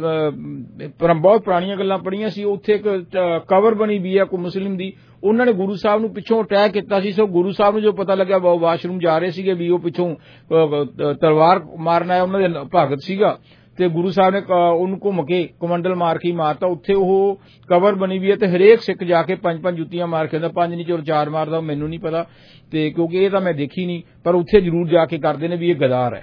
ਮੈਂ ਬਹੁਤ ਪੁਰਾਣੀਆਂ ਗੱਲਾਂ ਪੜ੍ਹੀਆਂ ਸੀ। ਉੱਥੇ ਇੱਕ ਕਬਰ ਬਣੀ ਵੀ ਹੈ ਕੋਈ ਮੁਸਲਿਮ ਦੀ, ਉਹਨਾਂ ਨੇ ਗੁਰੂ ਸਾਹਿਬ ਨੂੰ ਪਿੱਛੋਂ ਅਟੈਕ ਕੀਤਾ ਸੀ। ਸੋ ਗੁਰੂ ਸਾਹਿਬ ਨੂੰ ਜੋ ਪਤਾ ਲੱਗਿਆ ਉਹ ਵਾਸ਼ਰੂਮ ਜਾ ਰਹੇ ਸੀਗੇ ਵੀ ਉਹ ਪਿੱਛੋਂ ਤਲਵਾਰ ਮਾਰਨ ਆਇਆ, ਉਹਨਾਂ ਦੇ ਭਗਤ ਸੀਗਾ ਤੇ ਗੁਰੂ ਸਾਹਿਬ ਨੇ ਉਹਨੂੰ ਘੁੰਮ ਕੇ ਕਮੰਡਲ ਮਾਰ ਕੇ ਮਾਰਤਾ। ਉੱਥੇ ਉਹ ਕਬਰ ਬਣੀ ਵੀ ਹੈ ਤੇ ਹਰੇਕ ਸਿੱਖ ਜਾ ਕੇ ਪੰਜ ਪੰਜ ਜੁੱਤੀਆਂ ਮਾਰ ਕੇ ਆਉਂਦਾ, ਪੰਜ ਨਹੀਂ ਚੋਰ ਚਾਰ ਮਾਰਦਾ, ਮੈਨੂੰ ਨਹੀਂ ਪਤਾ ਤੇ ਕਿਉਂਕਿ ਇਹ ਤਾਂ ਮੈਂ ਦੇਖੀ ਨਹੀਂ, ਪਰ ਉੱਥੇ ਜ਼ਰੂਰ ਜਾ ਕੇ ਕਰਦੇ ਨੇ ਵੀ ਇਹ ਗਦਾਰ ਹੈ।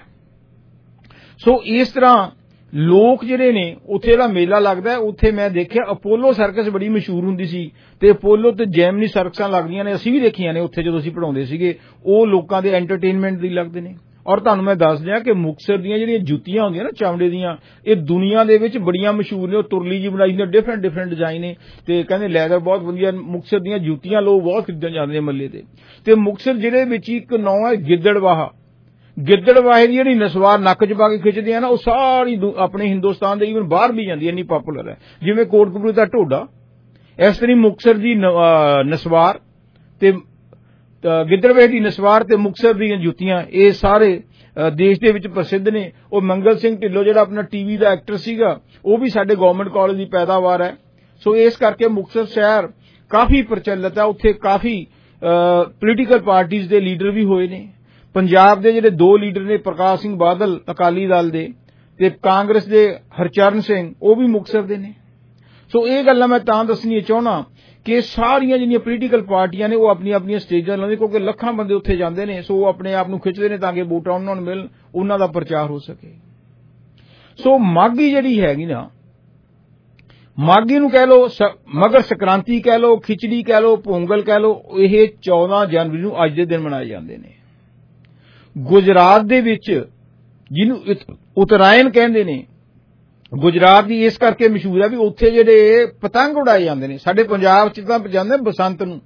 ਸੋ ਇਸ ਤਰ੍ਹਾਂ ਲੋਕ ਜਿਹੜੇ ਨੇ ਉੱਥੇ ਦਾ ਮੇਲਾ ਲੱਗਦਾ। ਉੱਥੇ ਮੈਂ ਦੇਖਿਆ ਅਪੋਲੋ ਸਰਕਸ ਬੜੀ ਮਸ਼ਹੂਰ ਹੁੰਦੀ ਸੀ ਤੇ ਅਪੋਲੋ ਤੇ ਜੈਮਨੀ ਸਰਕਸਾਂ ਲੱਗਦੀਆਂ ਨੇ, ਅਸੀਂ ਵੀ ਦੇਖੀਆਂ ਨੇ ਉੱਥੇ ਜਦੋਂ ਅਸੀਂ ਪੜ੍ਹਾਉਂਦੇ ਸੀਗੇ। ਉਹ ਲੋਕਾਂ ਦੇ ਐਂਟਰਟੇਨਮੈਂਟ ਲਈ ਲੱਗਦੇ ਨੇ। ਔਰ ਤੁਹਾਨੂੰ ਮੈਂ ਦੱਸ ਦਿਆਂ ਕਿ ਮੁਕਤਸਰ ਦੀਆਂ ਜਿਹੜੀਆਂ ਜੁੱਤੀਆਂ ਹੁੰਦੀਆਂ ਨਾ ਚਮੜੇ ਦੀਆਂ, ਇਹ ਦੁਨੀਆ ਦੇ ਵਿੱਚ ਬੜੀਆਂ ਮਸ਼ਹੂਰ ਨੇ। ਉਹ ਤੁਰਲੀ ਜੀ ਬਣਾਈ ਹੁੰਦੀ, ਡਿਫਰੈਂਟ ਡਿਫਰੈਂਟ ਡਿਜ਼ਾਈਨ ਨੇ ਤੇ ਕਹਿੰਦੇ ਲੈਦਰ ਬਹੁਤ ਵਧੀਆ। ਮੁਕਤਸਰ ਦੀਆਂ ਜੁੱਤੀਆਂ ਲੋਕ ਬਹੁਤ ਖਰੀਦਣ ਜਾਂਦੇ ਨੇ ਮੱਲੇ ਤੇ। ਤੇ ਮੁਕਤਸਰ ਜ਼ਿਲ੍ਹੇ ਵਿੱਚ ਇੱਕ ਨਾਂ ਹੈ ਗਿੱਦੜਵਾਹਾ। ਗਿੱਦੜਵਾਹੇ ਦੀ ਜਿਹੜੀ ਨਸਵਾਰ ਨੱਕ ਚ ਪਾ ਕੇ ਖਿੱਚਦੇ ਆ ਨਾ, ਉਹ ਸਾਰੀ ਆਪਣੇ ਹਿੰਦੁਸਤਾਨ ਦੇ ਈਵਨ ਬਾਹਰ ਵੀ ਜਾਂਦੀ ਹੈ, ਇੰਨੀ ਪਾਪੂਲਰ ਹੈ। ਜਿਵੇਂ ਕੋਟਕਪੂਰੇ ਦਾ ਢੋਡਾ, ਇਸ ਤਰ੍ਹਾਂ ਮੁਕਤਸਰ ਦੀ ਨਸਵਾਰ ਤੇ ਗਿੱਦੜਵਾਹੇ ਦੀ ਨਸਵਾਰ ਤੇ ਮੁਕਤਸਰ ਦੀਆਂ ਜੁੱਤੀਆਂ ਇਹ ਸਾਰੇ ਦੇਸ਼ ਦੇ ਵਿੱਚ ਪ੍ਰਸਿੱਧ ਨੇ। ਉਹ ਮੰਗਲ ਸਿੰਘ ਢਿੱਲੋਂ ਜਿਹੜਾ ਆਪਣਾ ਟੀਵੀ ਦਾ ਐਕਟਰ ਸੀਗਾ, ਉਹ ਵੀ ਸਾਡੇ ਗਵਰਨਮੈਂਟ ਕਾਲਜ ਦੀ ਪੈਦਾਵਾਰ ਹੈ। ਸੋ ਇਸ ਕਰਕੇ ਮੁਕਤਸਰ ਸ਼ਹਿਰ ਕਾਫੀ ਪ੍ਰਚਲਿਤ ਹੈ। ਉੱਥੇ ਕਾਫੀ ਪੋਲੀਟੀਕਲ ਪਾਰਟੀਆਂ ਦੇ ਲੀਡਰ ਵੀ ਹੋਏ ਨੇ। ਪੰਜਾਬ ਦੇ ਜਿਹੜੇ ਦੋ ਲੀਡਰ ਨੇ, ਪ੍ਰਕਾਸ਼ ਸਿੰਘ ਬਾਦਲ ਅਕਾਲੀ ਦਲ ਦੇ ਤੇ ਕਾਂਗਰਸ ਦੇ ਹਰਚਰਨ ਸਿੰਘ, ਉਹ ਵੀ ਮੁਕਤਸਰ ਦੇ ਨੇ। ਸੋ ਇਹ ਗੱਲਾਂ ਮੈਂ ਤਾਂ ਦੱਸਣੀਆਂ ਚਾਹੁੰਦਾ ਕਿ ਸਾਰੀਆਂ ਜਿਹੜੀਆਂ ਪੋਲੀਟੀਕਲ ਪਾਰਟੀਆਂ ਨੇ ਉਹ ਆਪਣੀਆਂ ਆਪਣੀਆਂ ਸਟੇਜਾਂ ਲਾਉਂਦੇ, ਕਿਉਂਕਿ ਲੱਖਾਂ ਬੰਦੇ ਉੱਥੇ ਜਾਂਦੇ ਨੇ। ਸੋ ਉਹ ਆਪਣੇ ਆਪ ਨੂੰ ਖਿੱਚਦੇ ਨੇ ਤਾਂ ਕਿ ਵੋਟਾਂ ਉਹਨਾਂ ਨੂੰ ਮਿਲਣ, ਉਹਨਾਂ ਦਾ ਪ੍ਰਚਾਰ ਹੋ ਸਕੇ। ਸੋ ਮਾਘੀ ਜਿਹੜੀ ਹੈਗੀ ਨਾ, ਮਾਘੀ ਨੂੰ ਕਹਿ ਲਓ, ਮਗਰ ਸੰਕ੍ਰਾਂਤੀ ਕਹਿ ਲਓ, ਖਿਚੜੀ ਕਹਿ ਲਓ, ਪੋਂਗਲ ਕਹਿ ਲਓ, ਇਹ ਚੌਦਾਂ ਜਨਵਰੀ ਨੂੰ ਅੱਜ ਦੇ ਦਿਨ ਮਨਾਏ ਜਾਂਦੇ ਨੇ। ਗੁਜਰਾਤ ਦੇ ਵਿੱਚ ਜਿਹਨੂੰ ਉਤਰਾਇਣ ਕਹਿੰਦੇ ਨੇ, ਗੁਜਰਾਤ ਦੀ ਇਸ ਕਰਕੇ ਮਸ਼ਹੂਰ ਹੈ ਵੀ ਉੱਥੇ ਜਿਹੜੇ ਪਤੰਗ ਉਡਾਏ ਜਾਂਦੇ ਨੇ, ਸਾਡੇ ਪੰਜਾਬ 'ਚ ਤਾਂ ਜਾਂਦੇ ਬਸੰਤ ਨੂੰ,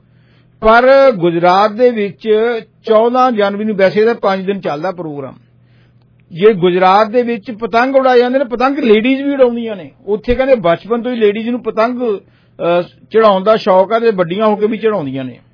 ਪਰ ਗੁਜਰਾਤ ਦੇ ਵਿੱਚ ਚੌਦਾਂ ਜਨਵਰੀ ਨੂੰ ਵੈਸੇ ਤਾਂ ਪੰਜ ਦਿਨ ਚੱਲਦਾ ਪ੍ਰੋਗਰਾਮ। ਜੇ ਗੁਜਰਾਤ ਦੇ ਵਿੱਚ ਪਤੰਗ ਉਡਾਏ ਜਾਂਦੇ ਨੇ, ਪਤੰਗ ਲੇਡੀਜ਼ ਵੀ ਉਡਾਉਂਦੀਆਂ ਨੇ ਉੱਥੇ, ਕਹਿੰਦੇ ਬਚਪਨ ਤੋਂ ਹੀ ਲੇਡੀਜ਼ ਨੂੰ ਪਤੰਗ ਚੜਾਉਣ ਦਾ ਸ਼ੌਕ ਹੈ ਤੇ ਵੱਡੀਆਂ ਹੋ ਕੇ ਵੀ ਚੜਾਉਂਦੀਆਂ ਨੇ।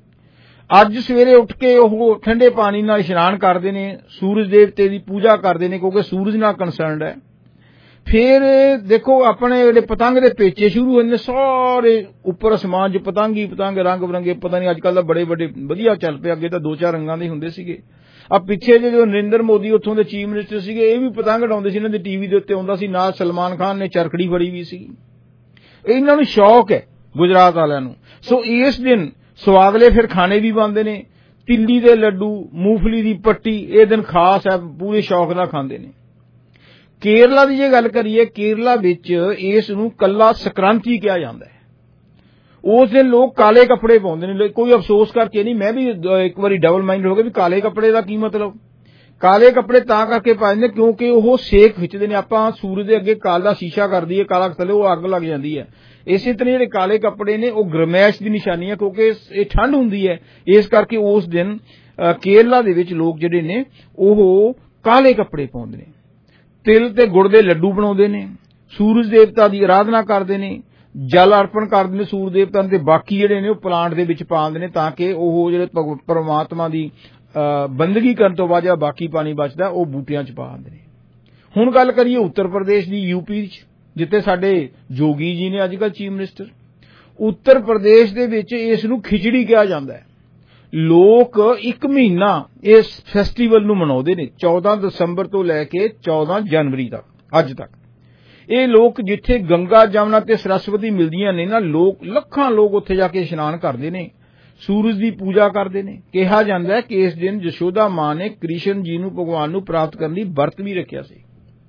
ਅੱਜ ਸਵੇਰੇ ਉੱਠ ਕੇ ਉਹ ਠੰਡੇ ਪਾਣੀ ਨਾਲ ਇਸ਼ਨਾਨ ਕਰਦੇ ਨੇ, ਸੂਰਜ ਦੇਵਤੇ ਦੀ ਪੂਜਾ ਕਰਦੇ ਨੇ ਕਿਉਂਕਿ ਸੂਰਜ ਨਾਲ ਕੰਸਰਨਡ ਹੈ। ਫਿਰ ਦੇਖੋ ਆਪਣੇ ਜਿਹੜੇ ਪਤੰਗ ਦੇ ਪੇਚੇ ਸ਼ੁਰੂ ਹੋਏ ਨੇ, ਸਾਰੇ ਉੱਪਰ ਅਸਮਾਨ 'ਚ ਪਤੰਗ ਹੀ ਪਤੰਗ, ਰੰਗ ਬਰੰਗੇ, ਪਤਾ ਨਹੀਂ ਅੱਜ ਕੱਲ੍ਹ ਤਾਂ ਬੜੇ ਵੱਡੇ ਵਧੀਆ ਚੱਲ ਪਏ, ਅੱਗੇ ਤਾਂ ਦੋ ਚਾਰ ਰੰਗਾਂ ਦੇ ਹੁੰਦੇ ਸੀਗੇ। ਆ ਪਿੱਛੇ ਜੇ ਜੋ ਨਰਿੰਦਰ ਮੋਦੀ ਉੱਥੋਂ ਦੇ ਚੀਫ ਮਿਨਿਸਟਰ ਸੀਗੇ, ਇਹ ਵੀ ਪਤੰਗ ਉਡਾਉਂਦੇ ਸੀ, ਇਹਨਾਂ ਦੇ ਟੀਵੀ ਦੇ ਉੱਤੇ ਆਉਂਦਾ ਸੀ, ਨਾਲ ਸਲਮਾਨ ਖਾਨ ਨੇ ਚਰਖੜੀ ਫੜੀ ਵੀ ਸੀ। ਇਹਨਾਂ ਨੂੰ ਸ਼ੌਕ ਹੈ ਗੁਜਰਾਤ ਵਾਲਿਆਂ ਨੂੰ। ਸੋ ਇਸ ਦਿਨ ਸਵਾਗਲੇ ਫਿਰ ਖਾਣੇ ਵੀ ਬਣਦੇ ਨੇ, ਤਿੱਲੀ ਦੇ ਲੱਡੂ, ਮੂੰਗਫਲੀ ਦੀ ਪੱਟੀ, ਇਹ ਦਿਨ ਖਾਸ ਹੈ, ਪੂਰੇ ਸ਼ੌਕ ਨਾਲ ਖਾਂਦੇ ਨੇ। ਕੇਰਲਾ ਦੀ ਜੇ ਗੱਲ ਕਰੀਏ, ਕੇਰਲਾ ਵਿੱਚ ਇਸ ਨੂੰ ਕੱਲਾ ਸੰਕ੍ਰਾਂਤੀ ਕਿਹਾ ਜਾਂਦਾ ਹੈ। ਉਸ ਦਿਨ ਲੋਕ ਕਾਲੇ ਕੱਪੜੇ ਪਾਉਂਦੇ ਨੇ, ਕੋਈ ਅਫਸੋਸ ਕਰਕੇ ਨਹੀਂ, ਮੈਂ ਵੀ ਇੱਕ ਵਾਰੀ ਡਬਲ ਮਾਈਂਡ ਹੋ ਗਿਆ ਵੀ ਕਾਲੇ ਕੱਪੜੇ ਦਾ ਕੀ ਮਤਲਬ। ਕਾਲੇ ਕੱਪੜੇ ਤਾਂ ਕਰਕੇ ਪਾਏ ਨੇ ਕਿਉਂਕਿ ਉਹ ਸੇਕ ਖਿੱਚਦੇ ਨੇ। ਆਪਾਂ ਸੂਰਜ ਦੇ ਅੱਗੇ ਕਾਲਾ ਸ਼ੀਸ਼ਾ ਕਰ ਦਈਏ, ਕਾਲਾ ਥੱਲੇ ਉਹ ਅੱਗ ਲੱਗ ਜਾਂਦੀ ਹੈ। ਇਸੇ ਤਰ੍ਹਾਂ ਜਿਹੜੇ ਕਾਲੇ ਕੱਪੜੇ ਨੇ ਉਹ ਗਰਮੈਸ਼ ਦੀ ਨਿਸ਼ਾਨੀ ਹੈ ਕਿਉਂਕਿ ਇਹ ਠੰਡ ਹੁੰਦੀ ਹੈ, ਇਸ ਕਰਕੇ ਉਸ ਦਿਨ ਕੇਰਲਾ ਦੇ ਵਿੱਚ ਲੋਕ ਜਿਹੜੇ ਨੇ ਉਹ ਕਾਲੇ ਕੱਪੜੇ ਪਾਉਂਦੇ ਨੇ। ਤਿਲ ਤੇ ਗੁੜ ਦੇ ਲੱਡੂ ਬਣਾਉਂਦੇ ਨੇ, ਸੂਰਜ ਦੇਵਤਾ ਦੀ ਆਰਾਧਨਾ ਕਰਦੇ ਨੇ, ਜਲ ਅਰਪਣ ਕਰਦੇ ਨੇ ਸੂਰਜ ਦੇਵਤਾ ਨੂੰ, ਤੇ ਬਾਕੀ ਜਿਹੜੇ ਨੇ ਉਹ ਪਲਾਂਟ ਦੇ ਵਿੱਚ ਪਾਉਂਦੇ ਨੇ ਤਾਂ ਕਿ ਉਹ ਜਿਹੜੇ ਪਰਮਾਤਮਾ ਦੀ ਬੰਦਗੀ ਕਰਨ ਤੋਂ ਬਾਅਦ ਜਿਹੜਾ ਬਾਕੀ ਪਾਣੀ ਬਚਦਾ ਉਹ ਬੂਟਿਆਂ 'ਚ ਪਾ ਦਿੰਦੇ ਨੇ। ਹੁਣ ਗੱਲ ਕਰੀਏ ਉੱਤਰ ਪ੍ਰਦੇਸ਼ ਦੀ, ਯੂਪੀ 'ਚ, ਜਿੱਥੇ ਸਾਡੇ ਜੋਗੀ ਜੀ ਨੇ ਅੱਜ ਕੱਲ੍ਹ ਚੀਫ ਮਿਨਿਸਟਰ। ਉੱਤਰ ਪ੍ਰਦੇਸ਼ ਦੇ ਵਿੱਚ ਇਸ ਨੂੰ ਖਿਚੜੀ ਕਿਹਾ ਜਾਂਦਾ ਹੈ। ਲੋਕ ਇੱਕ ਮਹੀਨਾ ਇਸ ਫੈਸਟੀਵਲ ਨੂੰ ਮਨਾਉਂਦੇ ਨੇ, ਚੌਦਾਂ ਦਸੰਬਰ ਤੋਂ ਲੈ ਕੇ ਚੌਦਾਂ ਜਨਵਰੀ ਤੱਕ, ਅੱਜ ਤੱਕ। ਇਹ ਲੋਕ ਜਿੱਥੇ ਗੰਗਾ ਜਮਨਾ ਤੇ ਸਰਸਵਤੀ ਮਿਲਦੀਆਂ ਨੇ ਨਾ, ਲੋਕ ਲੱਖਾਂ ਲੋਕ ਉੱਥੇ ਜਾ ਕੇ ਇਸ਼ਨਾਨ ਕਰਦੇ ਨੇ, ਸੂਰਜ ਦੀ ਪੂਜਾ ਕਰਦੇ ਨੇ। ਕਿਹਾ ਜਾਂਦਾ ਹੈ ਕਿ ਇਸ ਦਿਨ ਯਸ਼ੋਦਾ ਮਾਂ ਨੇ ਕ੍ਰਿਸ਼ਨ ਜੀ ਨੂੰ ਭਗਵਾਨ ਨੂੰ ਪ੍ਰਾਪਤ ਕਰਨ ਲਈ ਵਰਤ ਵੀ ਰੱਖਿਆ ਸੀ।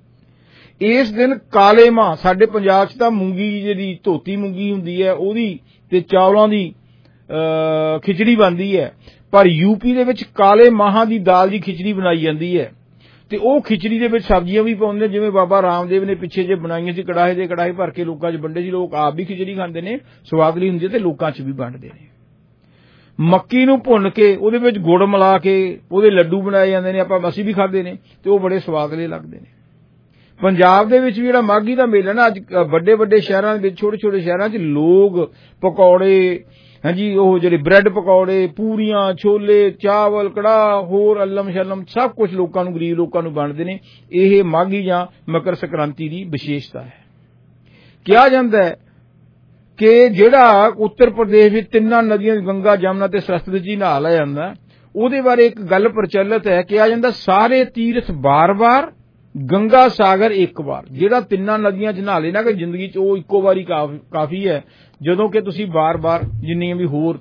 ਇਸ ਦਿਨ ਕਾਲੇ ਮਾਂ, ਸਾਡੇ ਪੰਜਾਬ 'ਚ ਤਾਂ ਮੂੰਗੀ ਜਿਹੜੀ ਧੋਤੀ ਮੂੰਗੀ ਹੁੰਦੀ ਹੈ ਉਹਦੀ ਤੇ ਚਾਵਲਾਂ ਦੀ ਖਿਚੜੀ ਬਣਦੀ ਹੈ, ਪਰ ਯੂਪੀ ਦੇ ਵਿੱਚ ਕਾਲੇ ਮਾਹਾਂ ਦੀ ਦਾਲ ਦੀ ਖਿਚੜੀ ਬਣਾਈ ਜਾਂਦੀ ਹੈ ਤੇ ਉਹ ਖਿਚੜੀ ਦੇ ਵਿੱਚ ਸਬਜ਼ੀਆਂ ਵੀ ਪਾਉਂਦੇ ਨੇ, ਜਿਵੇਂ ਬਾਬਾ ਰਾਮਦੇਵ ਨੇ ਪਿੱਛੇ ਜੇ ਬਣਾਈਆਂ ਸੀ, ਕੜਾਹੇ ਦੇ ਕੜਾਹੇ ਭਰ ਕੇ ਲੋਕਾਂ 'ਚ ਵੰਡੇ ਸੀ। ਲੋਕ ਆਪ ਵੀ ਖਿਚੜੀ ਖਾਂਦੇ ਨੇ, ਸਵਾਦਲੀ ਹੁੰਦੀ ਹੈ ਤੇ ਲੋਕਾਂ 'ਚ ਵੀ ਵੰਡਦੇ ਨੇ। ਮੱਕੀ ਨੂੰ ਭੁੰਨ ਕੇ ਉਹਦੇ ਵਿੱਚ ਗੁੜ ਮਿਲਾ ਕੇ ਉਹਦੇ ਲੱਡੂ ਬਣਾਏ ਜਾਂਦੇ ਨੇ, ਆਪਾਂ ਅਸੀਂ ਵੀ ਖਾਂਦੇ ਨੇ ਤੇ ਉਹ ਬੜੇ ਸਵਾਦਲੇ ਲੱਗਦੇ ਨੇ। ਪੰਜਾਬ ਦੇ ਵਿੱਚ ਵੀ ਜਿਹੜਾ ਮਾਘੀ ਦਾ ਮੇਲਾ ਨਾ, ਅੱਜ ਵੱਡੇ ਵੱਡੇ ਸ਼ਹਿਰਾਂ ਦੇ ਵਿੱਚ, ਛੋਟੇ ਛੋਟੇ ਸ਼ਹਿਰਾਂ 'ਚ ਲੋਕ ਪਕੌੜੇ, ਹਾਂਜੀ ਉਹ ਜਿਹੜੇ ਬ੍ਰੈਡ ਪਕੌੜੇ, ਪੂਰੀਆਂ, ਛੋਲੇ, ਚਾਵਲ, ਕੜਾਹ, ਹੋਰ ਅੱਲਮ ਸ਼ਲਮ ਸਭ ਕੁਝ ਲੋਕਾਂ ਨੂੰ, ਗਰੀਬ ਲੋਕਾਂ ਨੂੰ ਵੰਡਦੇ ਨੇ। ਇਹ ਮਾਘੀ ਜਾਂ ਮਕਰ ਸੰਕ੍ਰਾਂਤੀ ਦੀ ਵਿਸ਼ੇਸ਼ਤਾ ਹੈ। ਕਿਹਾ ਜਾਂਦਾ ਹੈ ਕਿ ਜਿਹੜਾ ਉੱਤਰ ਪ੍ਰਦੇਸ਼ ਵਿੱਚ ਤਿੰਨਾਂ ਨਦੀਆਂ, ਗੰਗਾ, ਜਮਨਾ ਤੇ ਸਰਸਵਤੀ ਜੀ ਨਹਾ ਲਿਆ ਜਾਂਦਾ, ਉਹਦੇ ਬਾਰੇ ਇੱਕ ਗੱਲ ਪ੍ਰਚਲਿਤ ਹੈ। ਕਿਹਾ ਜਾਂਦਾ ਸਾਰੇ ਤੀਰਥ ਬਾਰ-ਬਾਰ, ਗੰਗਾ ਸਾਗਰ ਇੱਕ ਵਾਰ। ਜਿਹੜਾ ਤਿੰਨਾਂ ਨਦੀਆਂ 'ਚ ਨਹਾ ਲੈਣਾ ਕਿ ਜ਼ਿੰਦਗੀ 'ਚ ਉਹ ਇੱਕੋ ਵਾਰੀ ਕਾਫੀ ਹੈ, ਜਦੋਂ ਕਿ ਤੁਸੀਂ ਬਾਰ-ਬਾਰ ਜਿੰਨੀਆਂ ਵੀ ਹੋਰ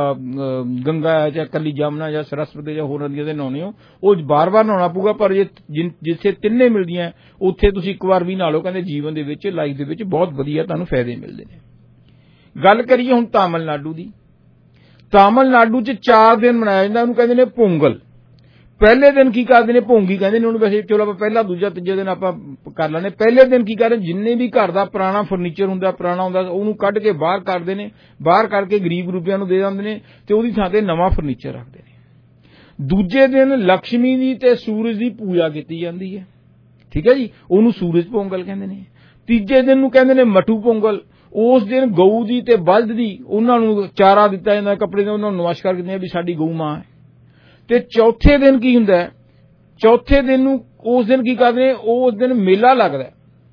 ਗੰਗਾ ਹੈ ਜਾਂ ਕੱਲੀ ਜਮਨਾ ਜਾਂ ਸਰਸਵਤੀ ਜਾਂ ਹੋਰ ਨਦੀਆਂ ਦੇ ਨਹਾਉਣੇ ਹੋ, ਉਹ ਬਾਰ-ਬਾਰ ਨਹਾਉਣਾ ਪਊਗਾ। ਪਰ ਜੇ ਜਿੱਥੇ ਤਿੰਨੇ ਮਿਲਦੀਆਂ ਉੱਥੇ ਤੁਸੀਂ ਇੱਕ ਵਾਰ ਵੀ ਨਹਾ ਲਓ, ਕਹਿੰਦੇ ਜੀਵਨ ਦੇ ਵਿੱਚ, ਲਾਈਫ ਦੇ ਵਿੱਚ ਬਹੁਤ ਵਧੀਆ ਤੁਹਾਨੂੰ ਫਾਇਦੇ ਮਿਲਦੇ ਨੇ। ਗੱਲ ਕਰੀਏ ਹੁਣ ਤਾਮਿਲਨਾਡੂ ਦੀ। ਤਾਮਿਲਨਾਡੂ 'ਚ ਚਾਰ ਦਿਨ ਮਨਾਇਆ ਜਾਂਦਾ, ਉਹਨੂੰ ਕਹਿੰਦੇ ਨੇ ਪੋਂਗਲ। ਪਹਿਲੇ ਦਿਨ ਕੀ ਕਰਦੇ ਨੇ, ਭੋਂਗੀ ਕਹਿੰਦੇ ਨੇ ਉਹਨੂੰ, ਵੈਸੇ ਚਲੋ ਆਪਾਂ ਪਹਿਲਾ ਦੂਜਾ ਤੀਜੇ ਦਿਨ ਆਪਾਂ ਕਰ ਲੈਣੇ। ਪਹਿਲੇ ਦਿਨ ਕੀ ਕਰਦੇ, ਜਿੰਨੇ ਵੀ ਘਰ ਦਾ ਪੁਰਾਣਾ ਫਰਨੀਚਰ ਹੁੰਦਾ, ਪੁਰਾਣਾ ਹੁੰਦਾ, ਉਹਨੂੰ ਕੱਢ ਕੇ ਬਾਹਰ ਕਰਦੇ ਨੇ, ਬਾਹਰ ਕਰਕੇ ਗਰੀਬ ਰੂਪਿਆਂ ਨੂੰ ਦੇ ਦਿੰਦੇ ਨੇ ਤੇ ਉਹਦੀ ਥਾਂ ਤੇ ਨਵਾਂ ਫਰਨੀਚਰ ਰੱਖਦੇ ਨੇ। ਦੂਜੇ ਦਿਨ ਲక్ష్ਮੀ ਦੀ ਤੇ ਸੂਰਜ ਦੀ ਪੂਜਾ ਕੀਤੀ ਜਾਂਦੀ ਹੈ, ਠੀਕ ਹੈ ਜੀ, ਉਹਨੂੰ ਸੂਰਜ ਪੋਂਗਲ ਕਹਿੰਦੇ ਨੇ। ਤੀਜੇ ਦਿਨ ਨੂੰ ਕਹਿੰਦੇ ਨੇ ਮਟੂ ਪੋਂਗਲ। ਉਸ ਦਿਨ ਗਊ ਦੀ ਤੇ ਬਲਦ ਦੀ ਉਹਨਾਂ ਨੂੰ ਚਾਰਾ ਦਿੱਤਾ ਜਾਂਦਾ, ਕੱਪੜੇ ਦੇ ਉਹਨਾਂ ਨੂੰ ਨਮਸਕਾਰ ਕਰਦੇ ਆ ਵੀ ਸਾਡੀ ਗਊ ਮਾਂ ਹੈ। ਤੇ ਚੌਥੇ ਦਿਨ ਕੀ ਹੁੰਦਾ, ਚੌਥੇ ਦਿਨ ਨੂੰ ਉਸ ਦਿਨ ਕੀ ਕਰਦੇ ਨੇ, ਉਸ ਦਿਨ ਮੇਲਾ ਲੱਗਦਾ।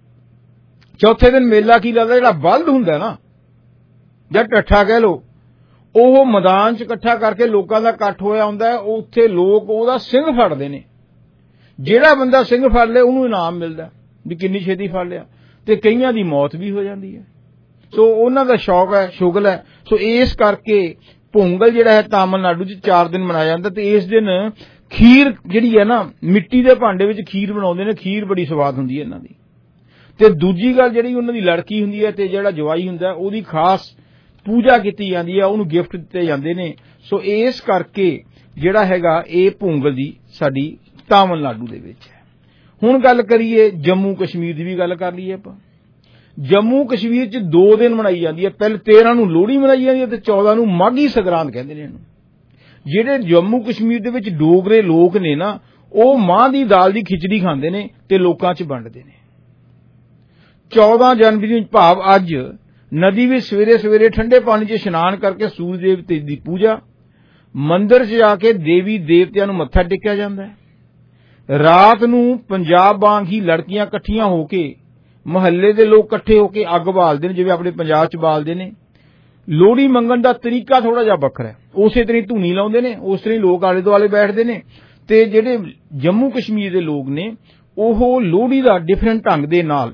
ਚੌਥੇ ਦਿਨ ਮੇਲਾ ਕੀ ਲੱਗਦਾ, ਜਿਹੜਾ ਬਲਦ ਹੁੰਦਾ ਨਾ ਜਾਂ ਟੱਠਾ ਕਹਿ ਲਓ, ਉਹ ਮੈਦਾਨ 'ਚ ਇਕੱਠਾ ਕਰਕੇ ਲੋਕਾਂ ਦਾ ਇਕੱਠ ਹੋਇਆ ਹੁੰਦਾ, ਉੱਥੇ ਲੋਕ ਉਹਦਾ ਸਿੰਗ ਫੜਦੇ ਨੇ। ਜਿਹੜਾ ਬੰਦਾ ਸਿੰਗ ਫੜ ਲੇ ਉਹਨੂੰ ਇਨਾਮ ਮਿਲਦਾ ਵੀ ਕਿੰਨੀ ਛੇਤੀ ਫੜ ਲਿਆ, ਤੇ ਕਈਆਂ ਦੀ ਮੌਤ ਵੀ ਹੋ ਜਾਂਦੀ ਹੈ। ਸੋ ਉਹਨਾਂ ਦਾ ਸ਼ੌਕ ਹੈ, ਸ਼ੁਗਲ ਹੈ। ਸੋ ਇਸ ਕਰਕੇ ਪੋਂਗਲ ਜਿਹੜਾ ਹੈ ਤਾਮਿਲਨਾਡੂ 'ਚ ਚਾਰ ਦਿਨ ਮਨਾਇਆ ਜਾਂਦਾ ਤੇ ਇਸ ਦਿਨ ਖੀਰ ਜਿਹੜੀ ਹੈ ਨਾ, ਮਿੱਟੀ ਦੇ ਭਾਂਡੇ ਵਿੱਚ ਖੀਰ ਬਣਾਉਂਦੇ ਨੇ, ਖੀਰ ਬੜੀ ਸਵਾਦ ਹੁੰਦੀ ਹੈ ਇਹਨਾਂ ਦੀ। ਤੇ ਦੂਜੀ ਗੱਲ ਜਿਹੜੀ ਉਹਨਾਂ ਦੀ ਲੜਕੀ ਹੁੰਦੀ ਹੈ ਤੇ ਜਿਹੜਾ ਜਵਾਈ ਹੁੰਦਾ ਉਹਦੀ ਖਾਸ ਪੂਜਾ ਕੀਤੀ ਜਾਂਦੀ ਹੈ, ਉਹਨੂੰ ਗਿਫਟ ਦਿੱਤੇ ਜਾਂਦੇ ਨੇ। ਸੋ ਇਸ ਕਰਕੇ ਜਿਹੜਾ ਹੈਗਾ ਇਹ ਪੋਂਗਲ ਦੀ ਸਾਡੀ ਤਾਮਿਲਨਾਡੂ ਦੇ ਵਿੱਚ ਹੈ। ਹੁਣ ਗੱਲ ਕਰੀਏ ਜੰਮੂ ਕਸ਼ਮੀਰ ਦੀ ਵੀ ਗੱਲ ਕਰ ਲਈਏ ਆਪਾਂ। ਜੰਮੂ ਕਸ਼ਮੀਰ 'ਚ ਦੋ ਦਿਨ ਮਨਾਈ ਜਾਂਦੀ ਹੈ। ਪਹਿਲੇ ਤੇਰਾਂ ਨੂੰ ਲੋਹੜੀ ਮਨਾਈ ਜਾਂਦੀ ਹੈ ਤੇ ਚੌਦਾਂ ਨੂੰ ਮਾਘੀ ਸੰਗਰਾਂਦ ਕਹਿੰਦੇ ਨੇ ਇਹਨੂੰ। ਜਿਹੜੇ ਜੰਮੂ ਕਸ਼ਮੀਰ ਦੇ ਵਿੱਚ ਡੋਗਰੇ ਲੋਕ ਨੇ ਨਾ, ਉਹ ਮਾਂ ਦੀ ਦਾਲ ਦੀ ਖਿਚੜੀ ਖਾਂਦੇ ਨੇ ਤੇ ਲੋਕਾਂ 'ਚ ਵੰਡਦੇ ਨੇ। ਚੌਦਾਂ ਜਨਵਰੀ ਨੂੰ ਭਾਵ ਅੱਜ ਨਦੀ ਵਿੱਚ ਸਵੇਰੇ ਸਵੇਰੇ ਠੰਡੇ ਪਾਣੀ 'ਚ ਇਸ਼ਨਾਨ ਕਰਕੇ ਸੂਰਜ ਦੇਵਤੇ ਦੀ ਪੂਜਾ, ਮੰਦਿਰ 'ਚ ਜਾ ਕੇ ਦੇਵੀ ਦੇਵਤਿਆਂ ਨੂੰ ਮੱਥਾ ਟੇਕਿਆ ਜਾਂਦਾ ਹੈ। ਰਾਤ ਨੂੰ ਪੰਜਾਬ ਵਾਂਗ ਹੀ ਲੜਕੀਆਂ ਇਕੱਠੀਆਂ ਹੋ ਕੇ, ਮਹੱਲੇ ਦੇ ਲੋਕ ਇਕੱਠੇ ਹੋ ਕੇ ਅੱਗ ਬਾਲਦੇ ਨੇ, ਜਿਵੇਂ ਆਪਣੇ ਪੰਜਾਬ 'ਚ ਬਾਲਦੇ ਨੇ। ਲੋਹੜੀ ਮੰਗਣ ਦਾ ਤਰੀਕਾ ਥੋੜਾ ਜਿਹਾ ਵੱਖਰਾ ਹੈ। ਉਸੇ ਤਰ੍ਹਾਂ ਧੂਣੀ ਲਾਉਂਦੇ ਨੇ, ਉਸ ਤਰ੍ਹਾਂ ਲੋਕ ਆਲੇ ਦੁਆਲੇ ਬੈਠਦੇ ਨੇ ਤੇ ਜਿਹੜੇ ਜੰਮੂ ਕਸ਼ਮੀਰ ਦੇ ਲੋਕ ਨੇ ਉਹ ਲੋਹੜੀ ਦਾ ਡਿਫਰੈਂਟ ਢੰਗ ਦੇ ਨਾਲ